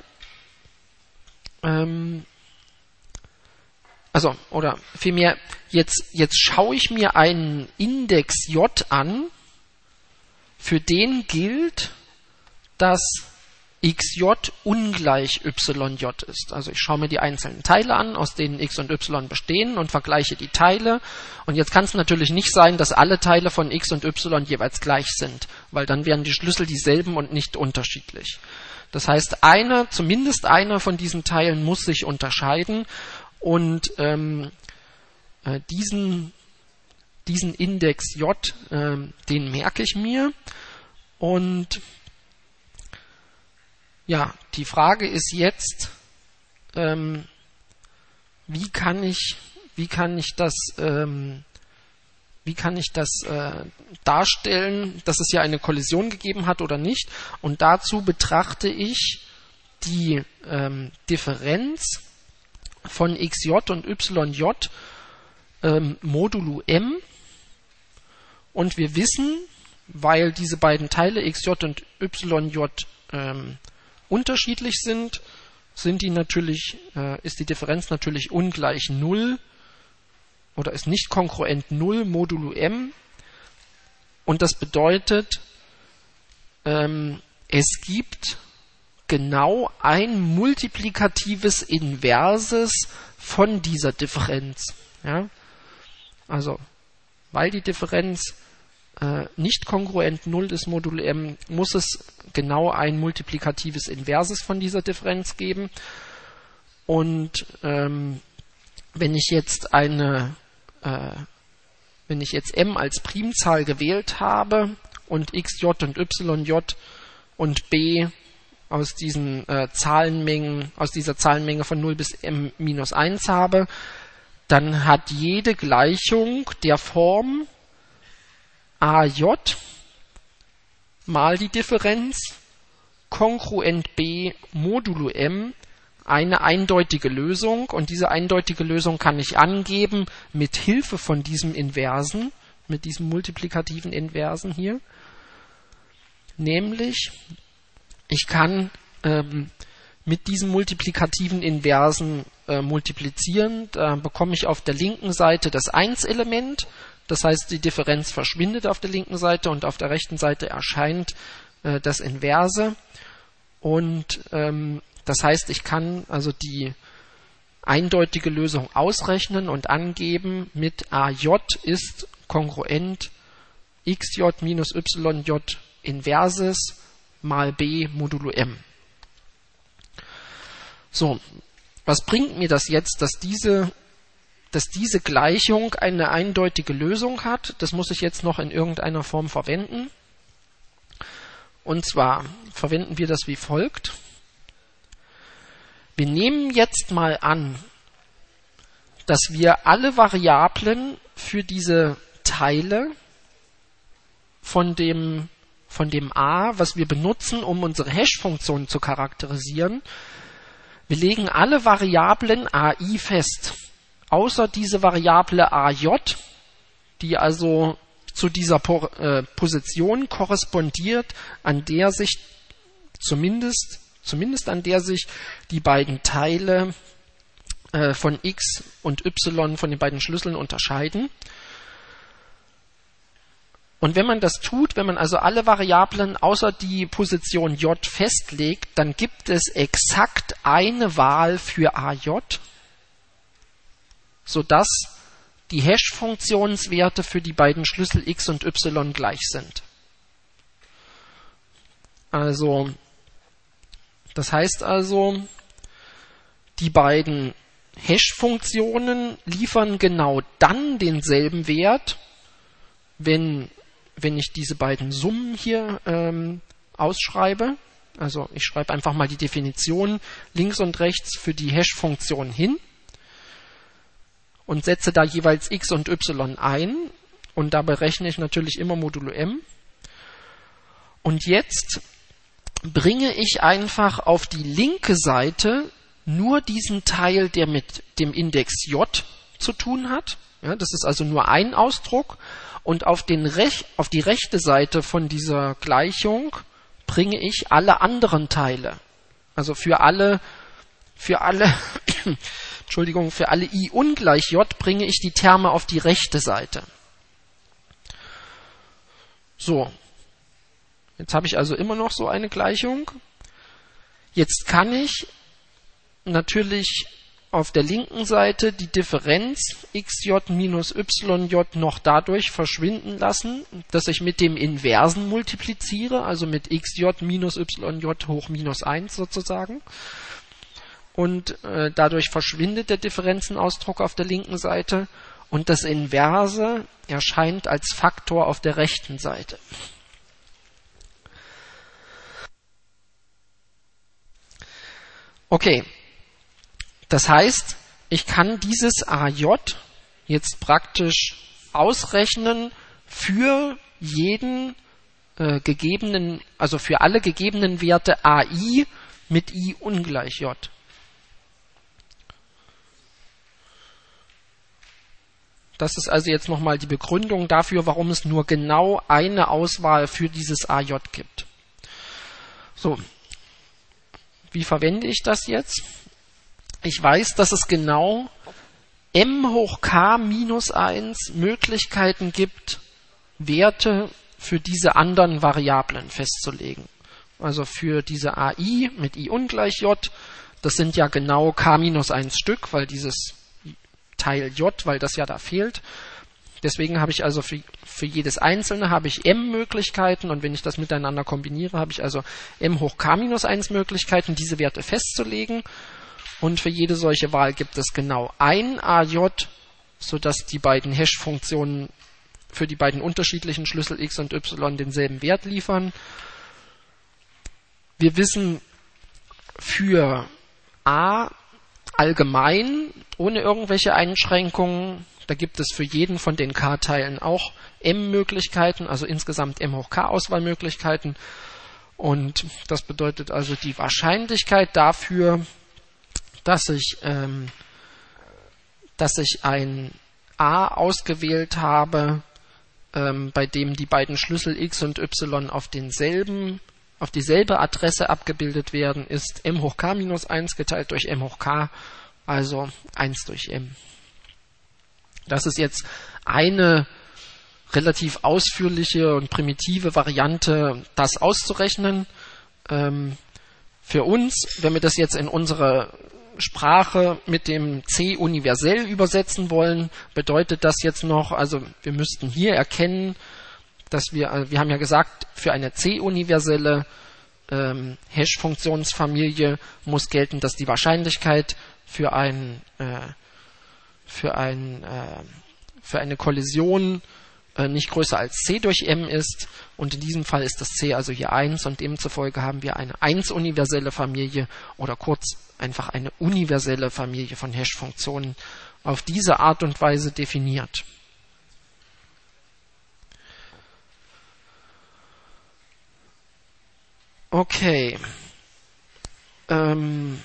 ähm, Also, oder vielmehr, jetzt, jetzt schaue ich mir einen Index J an, für den gilt, dass xj ungleich yj ist. Also ich schaue mir die einzelnen Teile an, aus denen x und y bestehen und vergleiche die Teile. Und jetzt kann es natürlich nicht sein, dass alle Teile von x und y jeweils gleich sind, weil dann wären die Schlüssel dieselben und nicht unterschiedlich. Das heißt, einer, zumindest einer von diesen Teilen muss sich unterscheiden. Und ähm, äh, diesen, diesen Index J, äh, den merke ich mir. Und ja, die Frage ist jetzt, ähm, wie kann ich, wie kann ich das, ähm, wie kann ich das äh, darstellen, dass es ja eine Kollision gegeben hat oder nicht? Und dazu betrachte ich die ähm, Differenz von xj und yj ähm, modulo m, und wir wissen, weil diese beiden Teile xj und yj ähm, unterschiedlich sind, sind die natürlich, äh, ist die Differenz natürlich ungleich null oder ist nicht kongruent null modulo m, und das bedeutet, ähm, es gibt genau ein multiplikatives Inverses von dieser Differenz. Ja? Also, weil die Differenz äh, nicht kongruent null ist modulo m, muss es genau ein multiplikatives Inverses von dieser Differenz geben. Und ähm, wenn ich jetzt eine, äh, wenn ich jetzt m als Primzahl gewählt habe und xj und yj und b aus diesen äh, Zahlenmengen, aus dieser Zahlenmenge von null bis m minus eins habe, dann hat jede Gleichung der Form aj mal die Differenz kongruent b modulo m eine eindeutige Lösung, und diese eindeutige Lösung kann ich angeben mit Hilfe von diesem Inversen, mit diesem multiplikativen Inversen hier, nämlich ich kann ähm, mit diesem multiplikativen Inversen äh, multiplizieren. Da bekomme ich auf der linken Seite das eins-Element. Das heißt, die Differenz verschwindet auf der linken Seite und auf der rechten Seite erscheint äh, das Inverse. Und ähm, das heißt, ich kann also die eindeutige Lösung ausrechnen und angeben mit A J ist kongruent xj minus yj inverses mal b modulo m. So, was bringt mir das jetzt, dass diese, dass diese Gleichung eine eindeutige Lösung hat? Das muss ich jetzt noch in irgendeiner Form verwenden. Und zwar verwenden wir das wie folgt. Wir nehmen jetzt mal an, dass wir alle Variablen für diese Teile von dem, von dem A, was wir benutzen, um unsere Hash-Funktion zu charakterisieren, wir legen alle Variablen A I fest, außer diese Variable A J, die also zu dieser po- äh, Position korrespondiert, an der sich zumindest Zumindest an der sich die beiden Teile äh, von x und y von den beiden Schlüsseln unterscheiden. Und wenn man das tut, wenn man also alle Variablen außer die Position j festlegt, dann gibt es exakt eine Wahl für A J, sodass die Hash-Funktionswerte für die beiden Schlüssel x und y gleich sind. Also Das heißt also, die beiden Hash-Funktionen liefern genau dann denselben Wert, wenn, wenn ich diese beiden Summen hier ähm, ausschreibe. Also ich schreibe einfach mal die Definition links und rechts für die Hash-Funktion hin und setze da jeweils x und y ein. Und dabei rechne ich natürlich immer modulo m. Und jetzt bringe ich einfach auf die linke Seite nur diesen Teil, der mit dem Index j zu tun hat. Ja, das ist also nur ein Ausdruck. Und auf, den Rech- auf die rechte Seite von dieser Gleichung bringe ich alle anderen Teile. Also für alle, für alle, Entschuldigung, für alle i ungleich j bringe ich die Terme auf die rechte Seite. So. Jetzt habe ich also immer noch so eine Gleichung. Jetzt kann ich natürlich auf der linken Seite die Differenz xj minus yj noch dadurch verschwinden lassen, dass ich mit dem Inversen multipliziere, also mit xj minus yj hoch minus eins sozusagen. Und äh, dadurch verschwindet der Differenzenausdruck auf der linken Seite und das Inverse erscheint als Faktor auf der rechten Seite. Okay, das heißt, ich kann dieses A J jetzt praktisch ausrechnen für jeden äh, gegebenen, also für alle gegebenen Werte A I mit I ungleich J. Das ist also jetzt nochmal die Begründung dafür, warum es nur genau eine Auswahl für dieses A J gibt. So. Wie verwende ich das jetzt? Ich weiß, dass es genau m hoch k minus eins Möglichkeiten gibt, Werte für diese anderen Variablen festzulegen. Also für diese A I mit I ungleich J, das sind ja genau k minus eins Stück, weil dieses Teil J, weil das ja da fehlt. Deswegen habe ich also für, für jedes einzelne habe ich m Möglichkeiten und wenn ich das miteinander kombiniere, habe ich also m hoch k minus eins Möglichkeiten, diese Werte festzulegen. Und für jede solche Wahl gibt es genau ein A J, sodass die beiden Hash-Funktionen für die beiden unterschiedlichen Schlüssel x und y denselben Wert liefern. Wir wissen für A allgemein, ohne irgendwelche Einschränkungen, da gibt es für jeden von den K-Teilen auch m Möglichkeiten, also insgesamt m hoch k Auswahlmöglichkeiten. Und das bedeutet also die Wahrscheinlichkeit dafür, dass ich, ähm, dass ich ein A ausgewählt habe, ähm, bei dem die beiden Schlüssel x und y auf denselben, auf dieselbe Adresse abgebildet werden, ist m hoch k minus eins geteilt durch m hoch k, also eins durch m. Das ist jetzt eine relativ ausführliche und primitive Variante, das auszurechnen. Ähm, für uns, wenn wir das jetzt in unsere Sprache mit dem C universell übersetzen wollen, bedeutet das jetzt noch, also wir müssten hier erkennen, dass wir, also wir haben ja gesagt, für eine C-universelle ähm, Hash-Funktionsfamilie muss gelten, dass die Wahrscheinlichkeit für ein äh, für ein äh, für eine Kollision äh, nicht größer als C durch M ist, und in diesem Fall ist das C also hier eins, und demzufolge haben wir eine eins-universelle Familie oder kurz einfach eine universelle Familie von Hash-Funktionen auf diese Art und Weise definiert. Okay. Ähm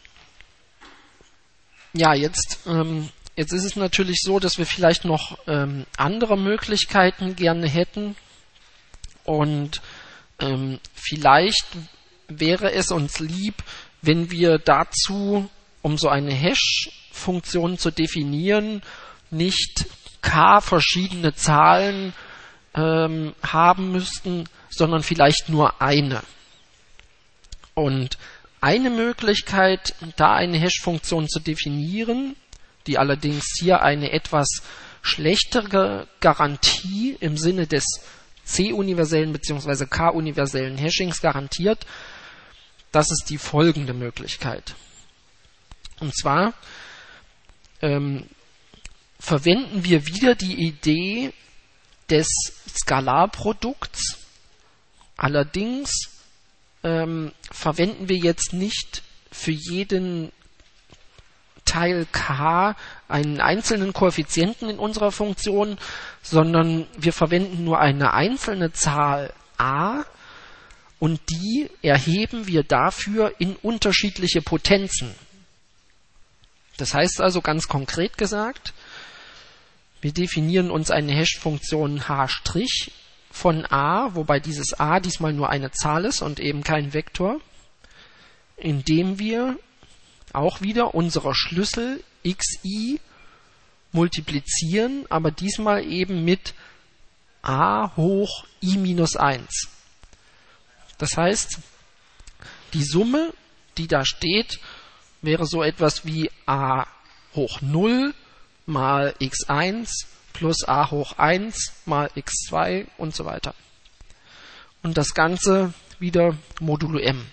ja, jetzt, ähm, jetzt ist es natürlich so, dass wir vielleicht noch ähm, andere Möglichkeiten gerne hätten, und ähm, vielleicht wäre es uns lieb, wenn wir dazu, um so eine Hash-Funktion zu definieren, nicht k verschiedene Zahlen ähm, haben müssten, sondern vielleicht nur eine. Und eine Möglichkeit, da eine Hash-Funktion zu definieren, die allerdings hier eine etwas schlechtere Garantie im Sinne des C-universellen bzw. K-universellen Hashings garantiert, das ist die folgende Möglichkeit. Und zwar ähm, verwenden wir wieder die Idee des Skalarprodukts, allerdings ähm, verwenden wir jetzt nicht für jeden Teil k einen einzelnen Koeffizienten in unserer Funktion, sondern wir verwenden nur eine einzelne Zahl a, und die erheben wir dafür in unterschiedliche Potenzen. Das heißt also ganz konkret gesagt, wir definieren uns eine Hash-Funktion h' von a, wobei dieses a diesmal nur eine Zahl ist und eben kein Vektor, indem wir auch wieder unsere Schlüssel xi multiplizieren, aber diesmal eben mit a hoch i minus eins. Das heißt, die Summe, die da steht, wäre so etwas wie a hoch null mal x eins plus a hoch eins mal x zwei und so weiter. Und das Ganze wieder modulo m.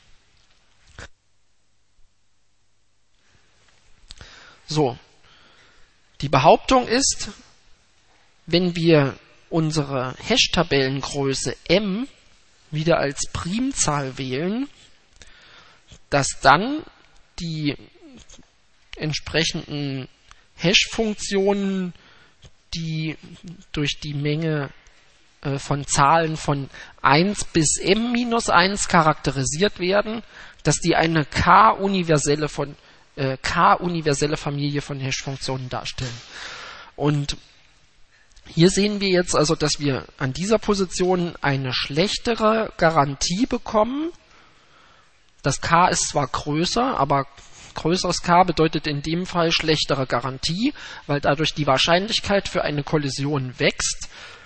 So, die Behauptung ist, wenn wir unsere Hash-Tabellengröße m wieder als Primzahl wählen, dass dann die entsprechenden Hash-Funktionen, die durch die Menge äh, von Zahlen von eins bis m minus eins charakterisiert werden, dass die eine k-universelle von äh, k-universelle Familie von Hash-Funktionen darstellen. Und hier sehen wir jetzt also, dass wir an dieser Position eine schlechtere Garantie bekommen. Das k ist zwar größer, aber größeres k bedeutet in dem Fall schlechtere Garantie, weil dadurch die Wahrscheinlichkeit für eine Kollision wächst.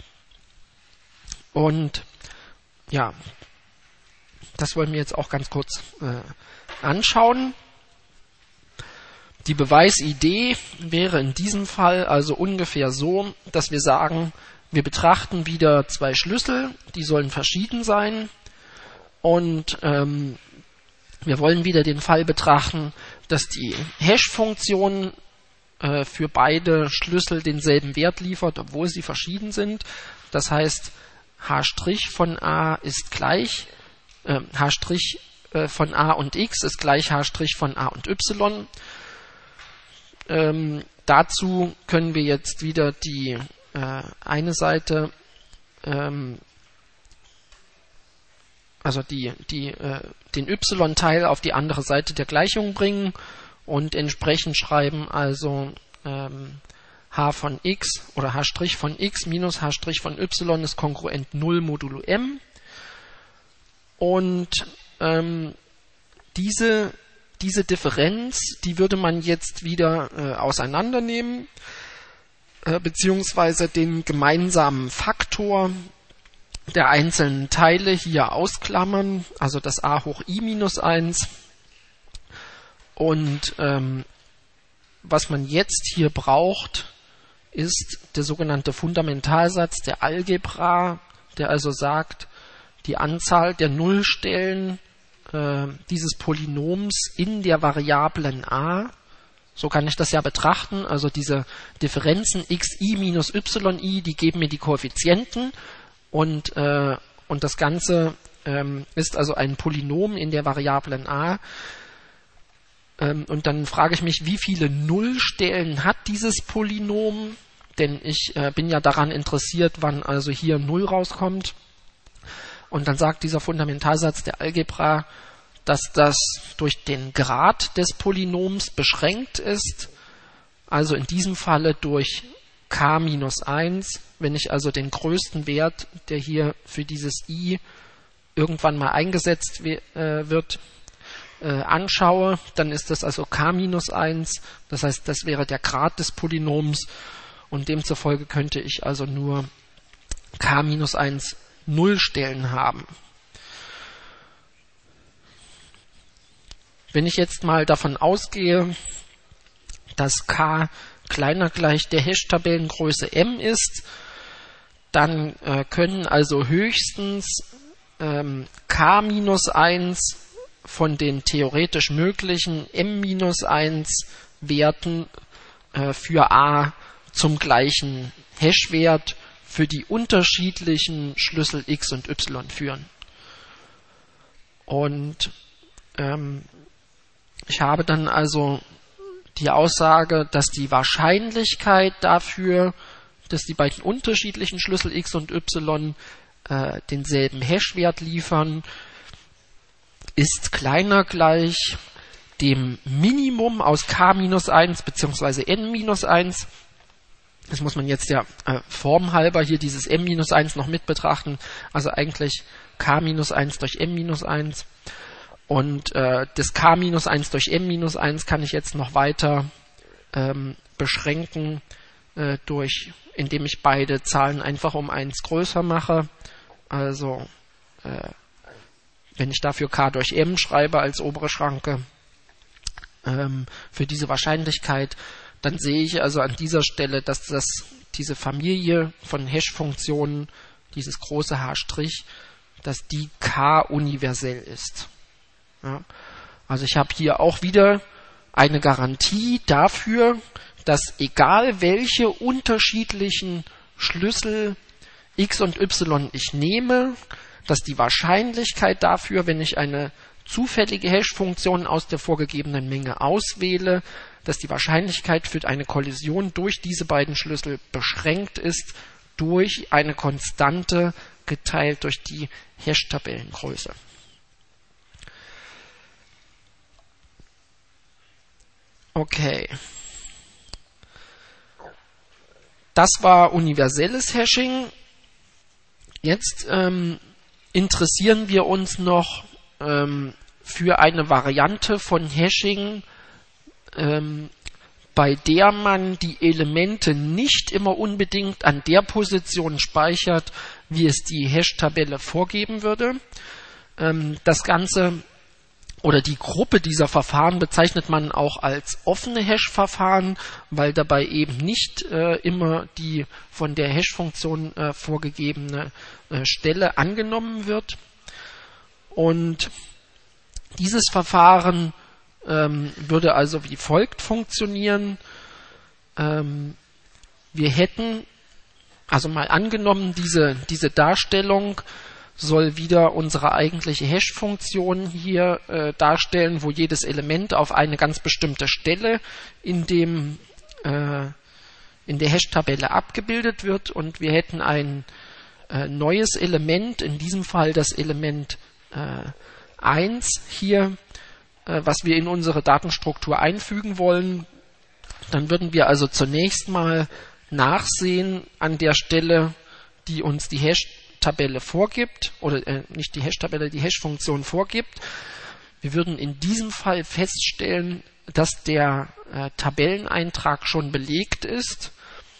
Und ja, das wollen wir jetzt auch ganz kurz äh, anschauen. Die Beweisidee wäre in diesem Fall also ungefähr so, dass wir sagen, wir betrachten wieder zwei Schlüssel, die sollen verschieden sein, und ähm, wir wollen wieder den Fall betrachten, dass die Hash-Funktion äh, für beide Schlüssel denselben Wert liefert, obwohl sie verschieden sind. Das heißt, h' von a ist gleich, äh, h' äh, von a und x ist gleich h' von a und y. Ähm, dazu können wir jetzt wieder die äh, eine Seite, ähm, also die, die, äh, den y-Teil auf die andere Seite der Gleichung bringen und entsprechend schreiben, also ähm, h von x oder h' von x minus h' von y ist kongruent null modulo m. Und ähm, diese Diese Differenz, die würde man jetzt wieder äh, auseinandernehmen, äh, beziehungsweise den gemeinsamen Faktor der einzelnen Teile hier ausklammern, also das a hoch i minus eins. Und ähm, was man jetzt hier braucht, ist der sogenannte Fundamentalsatz der Algebra, der also sagt, die Anzahl der Nullstellen äh, dieses Polynoms in der Variablen a, so kann ich das ja betrachten, also diese Differenzen xi minus yi, die geben mir die Koeffizienten und, äh, und das Ganze ähm, ist also ein Polynom in der Variablen a. Ähm, und dann frage ich mich, wie viele Nullstellen hat dieses Polynom? Denn ich äh, bin ja daran interessiert, wann also hier null rauskommt. Und dann sagt dieser Fundamentalsatz der Algebra, dass das durch den Grad des Polynoms beschränkt ist. Also in diesem Falle durch k minus eins. Wenn ich also den größten Wert, der hier für dieses i irgendwann mal eingesetzt we- äh, wird, äh, anschaue, dann ist das also k minus eins. Das heißt, das wäre der Grad des Polynoms. Und demzufolge könnte ich also nur k minus eins Nullstellen haben. Wenn ich jetzt mal davon ausgehe, dass k kleiner gleich der Hash-Tabellengröße m ist, dann äh, können also höchstens ähm, k minus eins von den theoretisch möglichen m minus eins Werten äh, für a zum gleichen Hash-Wert für die unterschiedlichen Schlüssel x und y führen. Und ähm, ich habe dann also die Aussage, dass die Wahrscheinlichkeit dafür, dass die beiden unterschiedlichen Schlüssel x und y äh, denselben Hash-Wert liefern, ist kleiner gleich dem Minimum aus k minus eins bzw. n minus eins. Das muss man jetzt der äh, Form halber hier dieses m minus eins noch mit betrachten. Also eigentlich k minus eins durch m minus eins. Und äh, das k minus eins durch m minus eins kann ich jetzt noch weiter ähm, beschränken, äh, durch, indem ich beide Zahlen einfach um eins größer mache. Also äh, wenn ich dafür k durch m schreibe als obere Schranke ähm, für diese Wahrscheinlichkeit, dann sehe ich also an dieser Stelle, dass das diese Familie von Hash-Funktionen, dieses große H', dass die k universell ist. Ja. Also ich habe hier auch wieder eine Garantie dafür, dass egal welche unterschiedlichen Schlüssel x und y ich nehme, dass die Wahrscheinlichkeit dafür, wenn ich eine zufällige Hash-Funktion aus der vorgegebenen Menge auswähle, dass die Wahrscheinlichkeit für eine Kollision durch diese beiden Schlüssel beschränkt ist durch eine Konstante geteilt durch die Hash-Tabellengröße. Okay. Das war universelles Hashing. Jetzt ähm, interessieren wir uns noch ähm, für eine Variante von Hashing, ähm, bei der man die Elemente nicht immer unbedingt an der Position speichert, wie es die Hash-Tabelle vorgeben würde. Ähm, das Ganze oder die Gruppe dieser Verfahren bezeichnet man auch als offene Hash-Verfahren, weil dabei eben nicht äh, immer die von der Hash-Funktion äh, vorgegebene äh, Stelle angenommen wird. Und dieses Verfahren ähm, würde also wie folgt funktionieren. Ähm, wir hätten, also mal angenommen, diese, diese Darstellung soll wieder unsere eigentliche Hash-Funktion hier äh, darstellen, wo jedes Element auf eine ganz bestimmte Stelle in dem äh, in der Hash-Tabelle abgebildet wird, und wir hätten ein äh, neues Element, in diesem Fall das Element äh, eins hier, äh, was wir in unsere Datenstruktur einfügen wollen. Dann würden wir also zunächst mal nachsehen an der Stelle, die uns die Hash Tabelle vorgibt, oder äh, nicht die Hash-Tabelle, die Hash-Funktion vorgibt. Wir würden in diesem Fall feststellen, dass der äh, Tabelleneintrag schon belegt ist,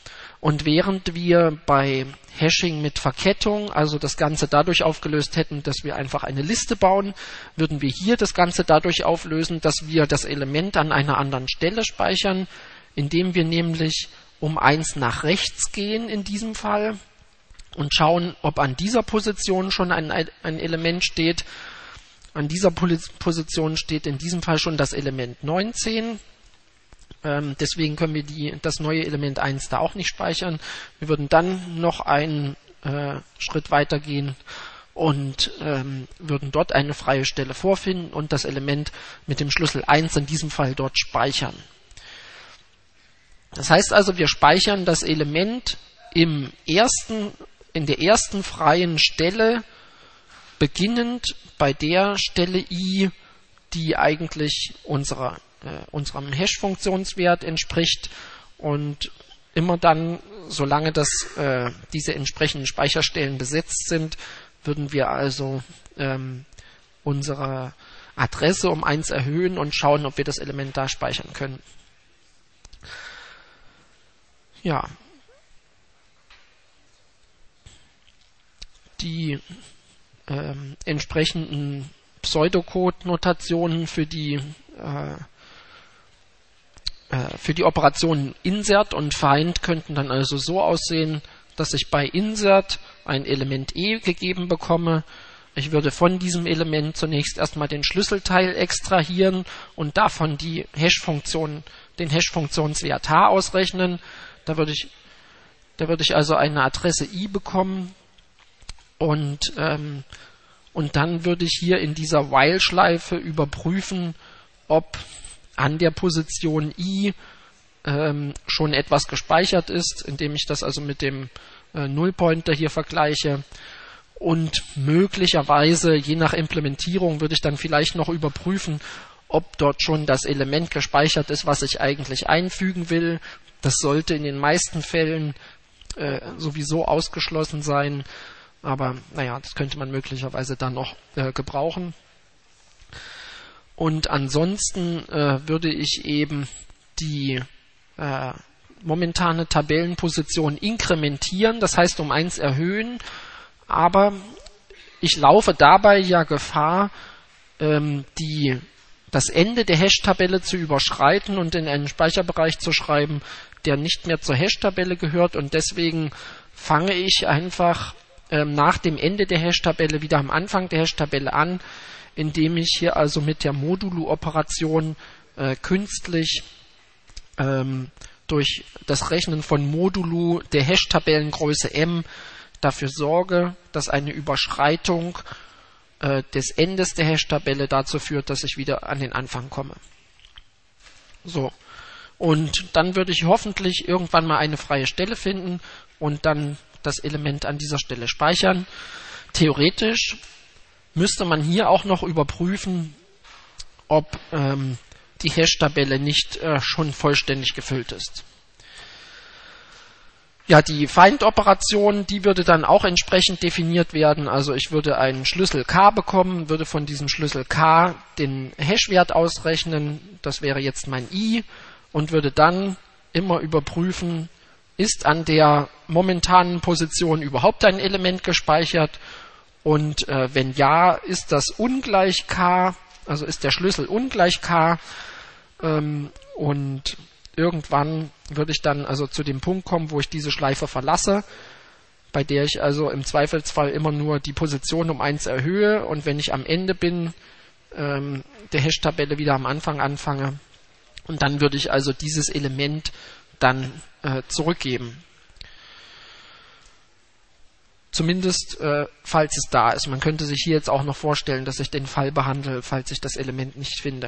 Und während wir bei Hashing mit Verkettung, also das Ganze dadurch aufgelöst hätten, dass wir einfach eine Liste bauen, würden wir hier das Ganze dadurch auflösen, dass wir das Element an einer anderen Stelle speichern, indem wir nämlich um eins nach rechts gehen in diesem Fall und schauen, ob an dieser Position schon ein, ein Element steht. An dieser Position steht in diesem Fall schon das Element neunzehn. Ähm, deswegen können wir die, das neue Element eins da auch nicht speichern. Wir würden dann noch einen äh, Schritt weiter gehen und ähm, würden dort eine freie Stelle vorfinden und das Element mit dem Schlüssel eins in diesem Fall dort speichern. Das heißt also, wir speichern das Element im ersten, in der ersten freien Stelle, beginnend bei der Stelle i, die eigentlich unserer, äh, unserem Hash-Funktionswert entspricht, und immer dann, solange das, äh, diese entsprechenden Speicherstellen besetzt sind, würden wir also ähm, unsere Adresse um eins erhöhen und schauen, ob wir das Element da speichern können. Ja. Die ähm, entsprechenden Pseudocode-Notationen für die äh, äh, für die Operationen Insert und Find könnten dann also so aussehen, dass ich bei Insert ein Element E gegeben bekomme. Ich würde von diesem Element zunächst erstmal den Schlüsselteil extrahieren und davon die Hash-Funktion, den Hash-Funktionswert H ausrechnen. Da würde ich, da würde ich also eine Adresse I bekommen. Und, ähm, und dann würde ich hier in dieser While-Schleife überprüfen, ob an der Position I ähm, schon etwas gespeichert ist, indem ich das also mit dem äh, Nullpointer hier vergleiche. Und möglicherweise, je nach Implementierung, würde ich dann vielleicht noch überprüfen, ob dort schon das Element gespeichert ist, was ich eigentlich einfügen will. Das sollte in den meisten Fällen äh, sowieso ausgeschlossen sein. Aber naja, das könnte man möglicherweise dann noch äh, gebrauchen. Und ansonsten äh, würde ich eben die äh, momentane Tabellenposition inkrementieren, das heißt um eins erhöhen. Aber ich laufe dabei ja Gefahr, ähm, die, das Ende der Hash-Tabelle zu überschreiten und in einen Speicherbereich zu schreiben, der nicht mehr zur Hash-Tabelle gehört. Und deswegen fange ich einfach nach dem Ende der Hash-Tabelle wieder am Anfang der Hash-Tabelle an, indem ich hier also mit der Modulo-Operation äh, künstlich ähm, durch das Rechnen von Modulo der Hash-Tabellengröße M dafür sorge, dass eine Überschreitung äh, des Endes der Hash-Tabelle dazu führt, dass ich wieder an den Anfang komme. So. Und dann würde ich hoffentlich irgendwann mal eine freie Stelle finden und dann das Element an dieser Stelle speichern. Theoretisch müsste man hier auch noch überprüfen, ob ähm, die Hash-Tabelle nicht äh, schon vollständig gefüllt ist. Ja, die Find-Operation, die würde dann auch entsprechend definiert werden. Also ich würde einen Schlüssel K bekommen, würde von diesem Schlüssel K den Hash-Wert ausrechnen, das wäre jetzt mein I, und würde dann immer überprüfen, ist an der momentanen Position überhaupt ein Element gespeichert, und äh, wenn ja, ist das ungleich K, also ist der Schlüssel ungleich K, ähm, und irgendwann würde ich dann also zu dem Punkt kommen, wo ich diese Schleife verlasse, bei der ich also im Zweifelsfall immer nur die Position um eins erhöhe, und wenn ich am Ende bin, ähm, der Hash-Tabelle wieder am Anfang anfange, und dann würde ich also dieses Element dann äh, zurückgeben. Zumindest, äh, falls es da ist. Man könnte sich hier jetzt auch noch vorstellen, dass ich den Fall behandle, falls ich das Element nicht finde.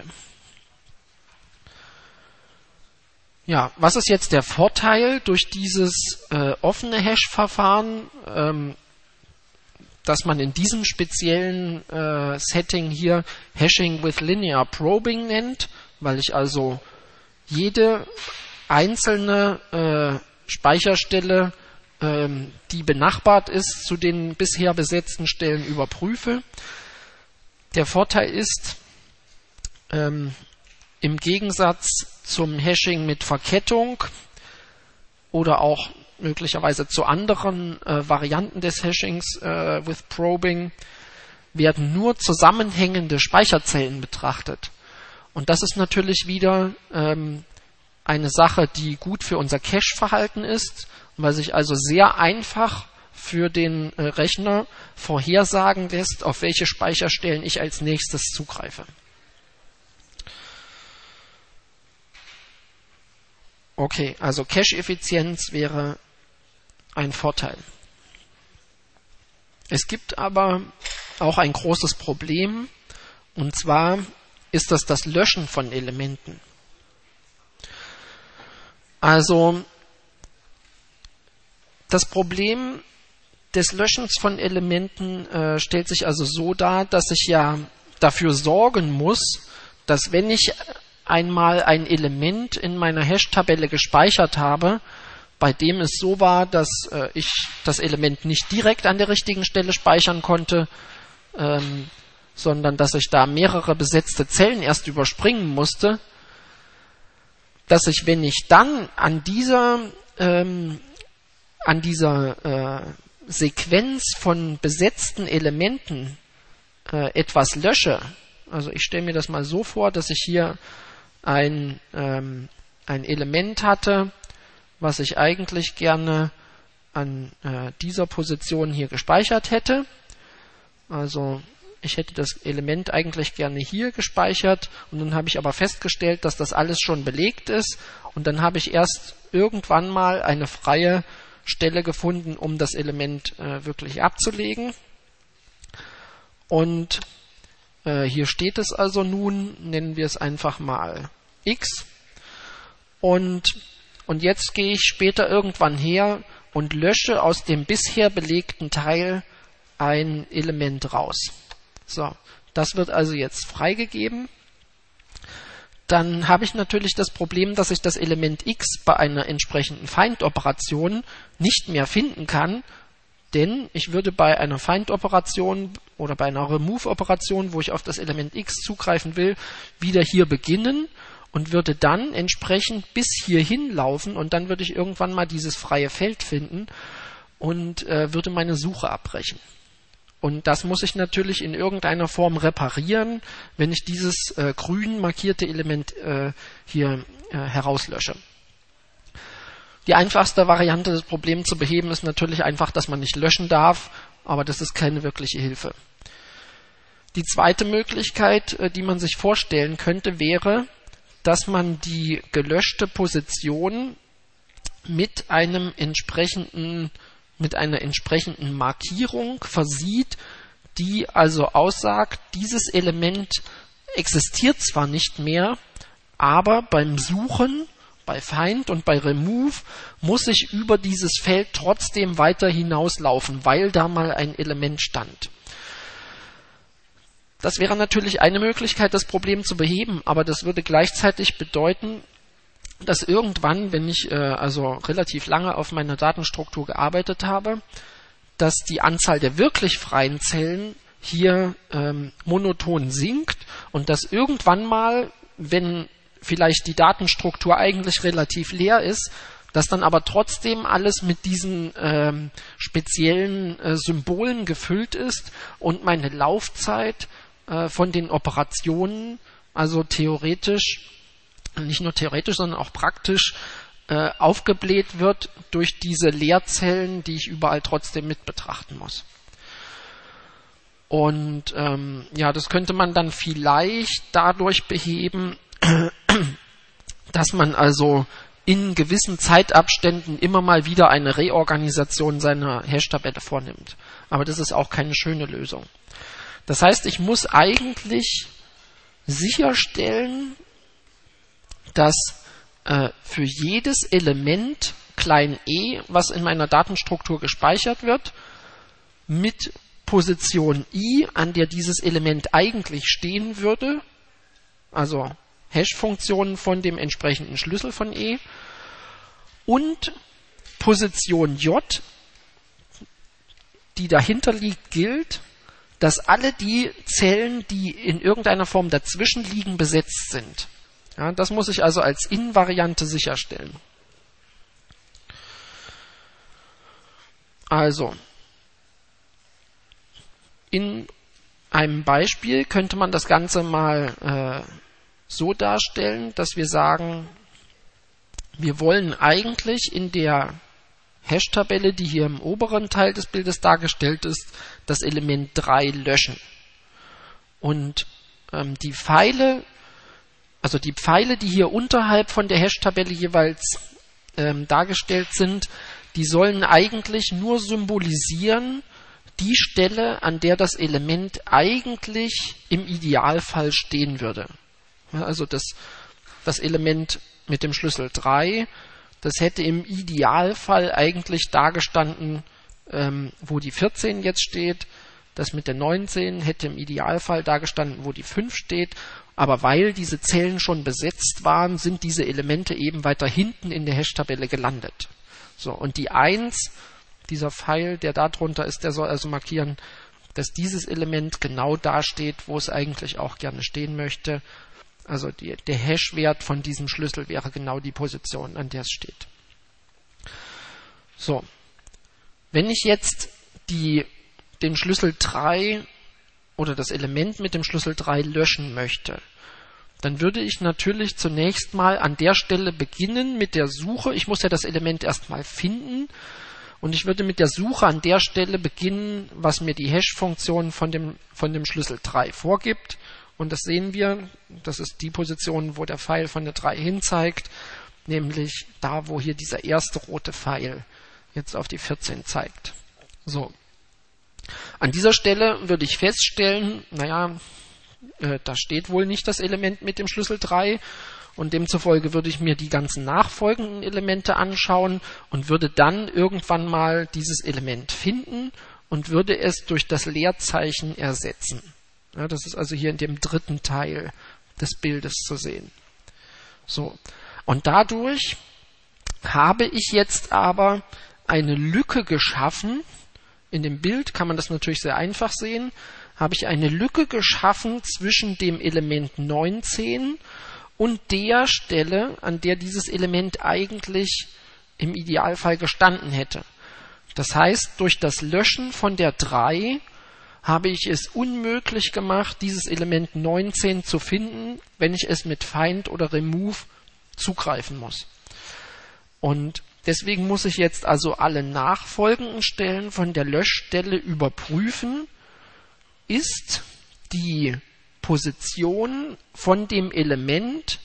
Ja, was ist jetzt der Vorteil durch dieses äh, offene Hash-Verfahren, ähm, dass man in diesem speziellen äh, Setting hier Hashing with Linear Probing nennt, weil ich also jede einzelne äh, Speicherstelle, ähm, die benachbart ist zu den bisher besetzten Stellen, überprüfe. Der Vorteil ist, ähm, im Gegensatz zum Hashing mit Verkettung oder auch möglicherweise zu anderen äh, Varianten des Hashings äh, with Probing, werden nur zusammenhängende Speicherzellen betrachtet. Und das ist natürlich wieder ähm, eine Sache, die gut für unser Cache-Verhalten ist, weil sich also sehr einfach für den äh, Rechner vorhersagen lässt, auf welche Speicherstellen ich als nächstes zugreife. Okay, also Cache-Effizienz wäre ein Vorteil. Es gibt aber auch ein großes Problem, und zwar ist das das Löschen von Elementen. Also das Problem des Löschens von Elementen äh, stellt sich also so dar, dass ich ja dafür sorgen muss, dass wenn ich einmal ein Element in meiner Hash-Tabelle gespeichert habe, bei dem es so war, dass äh, ich das Element nicht direkt an der richtigen Stelle speichern konnte, ähm, sondern dass ich da mehrere besetzte Zellen erst überspringen musste, dass ich, wenn ich dann an dieser, ähm, an dieser äh, Sequenz von besetzten Elementen äh, etwas lösche, also ich stelle mir das mal so vor, dass ich hier ein, ähm, ein Element hatte, was ich eigentlich gerne an äh, dieser Position hier gespeichert hätte. Also ich hätte das Element eigentlich gerne hier gespeichert und dann habe ich aber festgestellt, dass das alles schon belegt ist und dann habe ich erst irgendwann mal eine freie Stelle gefunden, um das Element äh, wirklich abzulegen. Und äh, hier steht es also nun, nennen wir es einfach mal X. Und, und jetzt gehe ich später irgendwann her und lösche aus dem bisher belegten Teil ein Element raus. So, das wird also jetzt freigegeben. Dann habe ich natürlich das Problem, dass ich das Element X bei einer entsprechenden Find-Operation nicht mehr finden kann, denn ich würde bei einer Find-Operation oder bei einer Remove-Operation, wo ich auf das Element X zugreifen will, wieder hier beginnen und würde dann entsprechend bis hierhin laufen und dann würde ich irgendwann mal dieses freie Feld finden und äh, würde meine Suche abbrechen. Und das muss ich natürlich in irgendeiner Form reparieren, wenn ich dieses äh, grün markierte Element äh, hier äh, herauslösche. Die einfachste Variante, das Problem zu beheben, ist natürlich einfach, dass man nicht löschen darf, aber das ist keine wirkliche Hilfe. Die zweite Möglichkeit, äh, die man sich vorstellen könnte, wäre, dass man die gelöschte Position mit einem entsprechenden mit einer entsprechenden Markierung versieht, die also aussagt, dieses Element existiert zwar nicht mehr, aber beim Suchen, bei Find und bei Remove muss ich über dieses Feld trotzdem weiter hinauslaufen, weil da mal ein Element stand. Das wäre natürlich eine Möglichkeit, das Problem zu beheben, aber das würde gleichzeitig bedeuten, dass irgendwann, wenn ich äh, also relativ lange auf meiner Datenstruktur gearbeitet habe, dass die Anzahl der wirklich freien Zellen hier ähm, monoton sinkt und dass irgendwann mal, wenn vielleicht die Datenstruktur eigentlich relativ leer ist, dass dann aber trotzdem alles mit diesen ähm, speziellen äh, Symbolen gefüllt ist und meine Laufzeit äh, von den Operationen, also theoretisch, nicht nur theoretisch, sondern auch praktisch äh, aufgebläht wird durch diese Leerzellen, die ich überall trotzdem mit betrachten muss. Und ähm, ja, das könnte man dann vielleicht dadurch beheben, dass man also in gewissen Zeitabständen immer mal wieder eine Reorganisation seiner Hash-Tabelle vornimmt. Aber das ist auch keine schöne Lösung. Das heißt, ich muss eigentlich sicherstellen, dass äh, für jedes Element klein e, was in meiner Datenstruktur gespeichert wird, mit Position i, an der dieses Element eigentlich stehen würde, also Hash-Funktionen von dem entsprechenden Schlüssel von e, und Position j, die dahinter liegt, gilt, dass alle die Zellen, die in irgendeiner Form dazwischen liegen, besetzt sind. Ja, das muss ich also als In-Variante sicherstellen. Also, in einem Beispiel könnte man das Ganze mal äh, so darstellen, dass wir sagen, wir wollen eigentlich in der Hash-Tabelle, die hier im oberen Teil des Bildes dargestellt ist, das Element drei löschen. Und ähm, die Pfeile, also die Pfeile, die hier unterhalb von der Hash-Tabelle jeweils ähm, dargestellt sind, die sollen eigentlich nur symbolisieren die Stelle, an der das Element eigentlich im Idealfall stehen würde. Ja, also das, das Element mit dem Schlüssel drei, das hätte im Idealfall eigentlich dagestanden, ähm, wo die vierzehn jetzt steht. Das mit der neunzehn hätte im Idealfall dagestanden, wo die fünf steht. Aber weil diese Zellen schon besetzt waren, sind diese Elemente eben weiter hinten in der Hash-Tabelle gelandet. So, und die eins, dieser Pfeil, der da drunter ist, der soll also markieren, dass dieses Element genau da steht, wo es eigentlich auch gerne stehen möchte. Also die, der Hash-Wert von diesem Schlüssel wäre genau die Position, an der es steht. So, wenn ich jetzt die, den Schlüssel drei oder das Element mit dem Schlüssel drei löschen möchte, dann würde ich natürlich zunächst mal an der Stelle beginnen mit der Suche. Ich muss ja das Element erstmal finden und ich würde mit der Suche an der Stelle beginnen, was mir die Hash-Funktion von dem, von dem Schlüssel drei vorgibt. Und das sehen wir, das ist die Position, wo der Pfeil von der drei hin zeigt, nämlich da, wo hier dieser erste rote Pfeil jetzt auf die vierzehn zeigt. So. An dieser Stelle würde ich feststellen, naja, äh, da steht wohl nicht das Element mit dem Schlüssel drei und demzufolge würde ich mir die ganzen nachfolgenden Elemente anschauen und würde dann irgendwann mal dieses Element finden und würde es durch das Leerzeichen ersetzen. Ja, das ist also hier in dem dritten Teil des Bildes zu sehen. So. Und dadurch habe ich jetzt aber eine Lücke geschaffen. In dem Bild kann man das natürlich sehr einfach sehen. Habe ich eine Lücke geschaffen zwischen dem Element neunzehn und der Stelle, an der dieses Element eigentlich im Idealfall gestanden hätte. Das heißt, durch das Löschen von der drei habe ich es unmöglich gemacht, dieses Element neunzehn zu finden, wenn ich es mit Find oder Remove zugreifen muss. Und deswegen muss ich jetzt also alle nachfolgenden Stellen von der Löschstelle überprüfen. Ist die Position von dem Element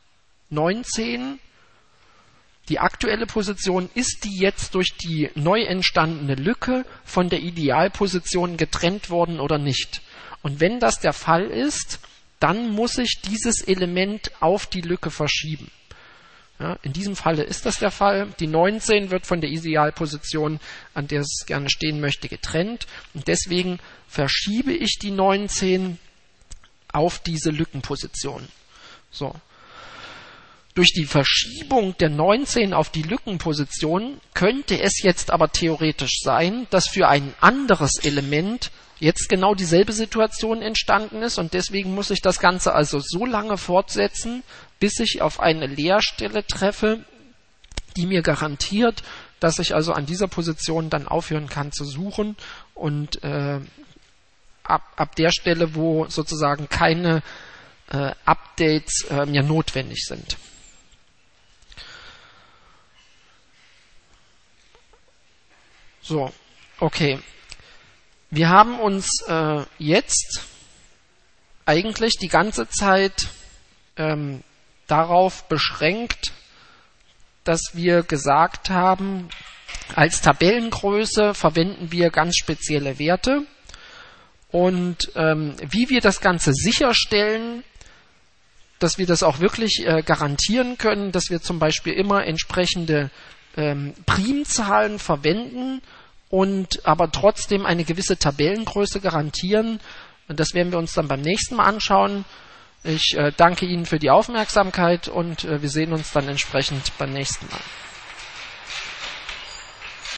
neunzehn, die aktuelle Position, ist die jetzt durch die neu entstandene Lücke von der Idealposition getrennt worden oder nicht? Und wenn das der Fall ist, dann muss ich dieses Element auf die Lücke verschieben. Ja, in diesem Falle ist das der Fall. Die neunzehn wird von der Idealposition, an der es gerne stehen möchte, getrennt. Und deswegen verschiebe ich die neunzehn auf diese Lückenposition. So. Durch die Verschiebung der neunzehn auf die Lückenposition könnte es jetzt aber theoretisch sein, dass für ein anderes Element jetzt genau dieselbe Situation entstanden ist und deswegen muss ich das Ganze also so lange fortsetzen, bis ich auf eine Leerstelle treffe, die mir garantiert, dass ich also an dieser Position dann aufhören kann zu suchen und äh, ab, ab der Stelle, wo sozusagen keine äh, Updates äh, mir notwendig sind. So, okay. Wir haben uns äh, jetzt eigentlich die ganze Zeit ähm, darauf beschränkt, dass wir gesagt haben, als Tabellengröße verwenden wir ganz spezielle Werte. Und ähm, wie wir das Ganze sicherstellen, dass wir das auch wirklich äh, garantieren können, dass wir zum Beispiel immer entsprechende ähm, Primzahlen verwenden und aber trotzdem eine gewisse Tabellengröße garantieren. Und das werden wir uns dann beim nächsten Mal anschauen. Ich äh, danke Ihnen für die Aufmerksamkeit und äh, wir sehen uns dann entsprechend beim nächsten Mal.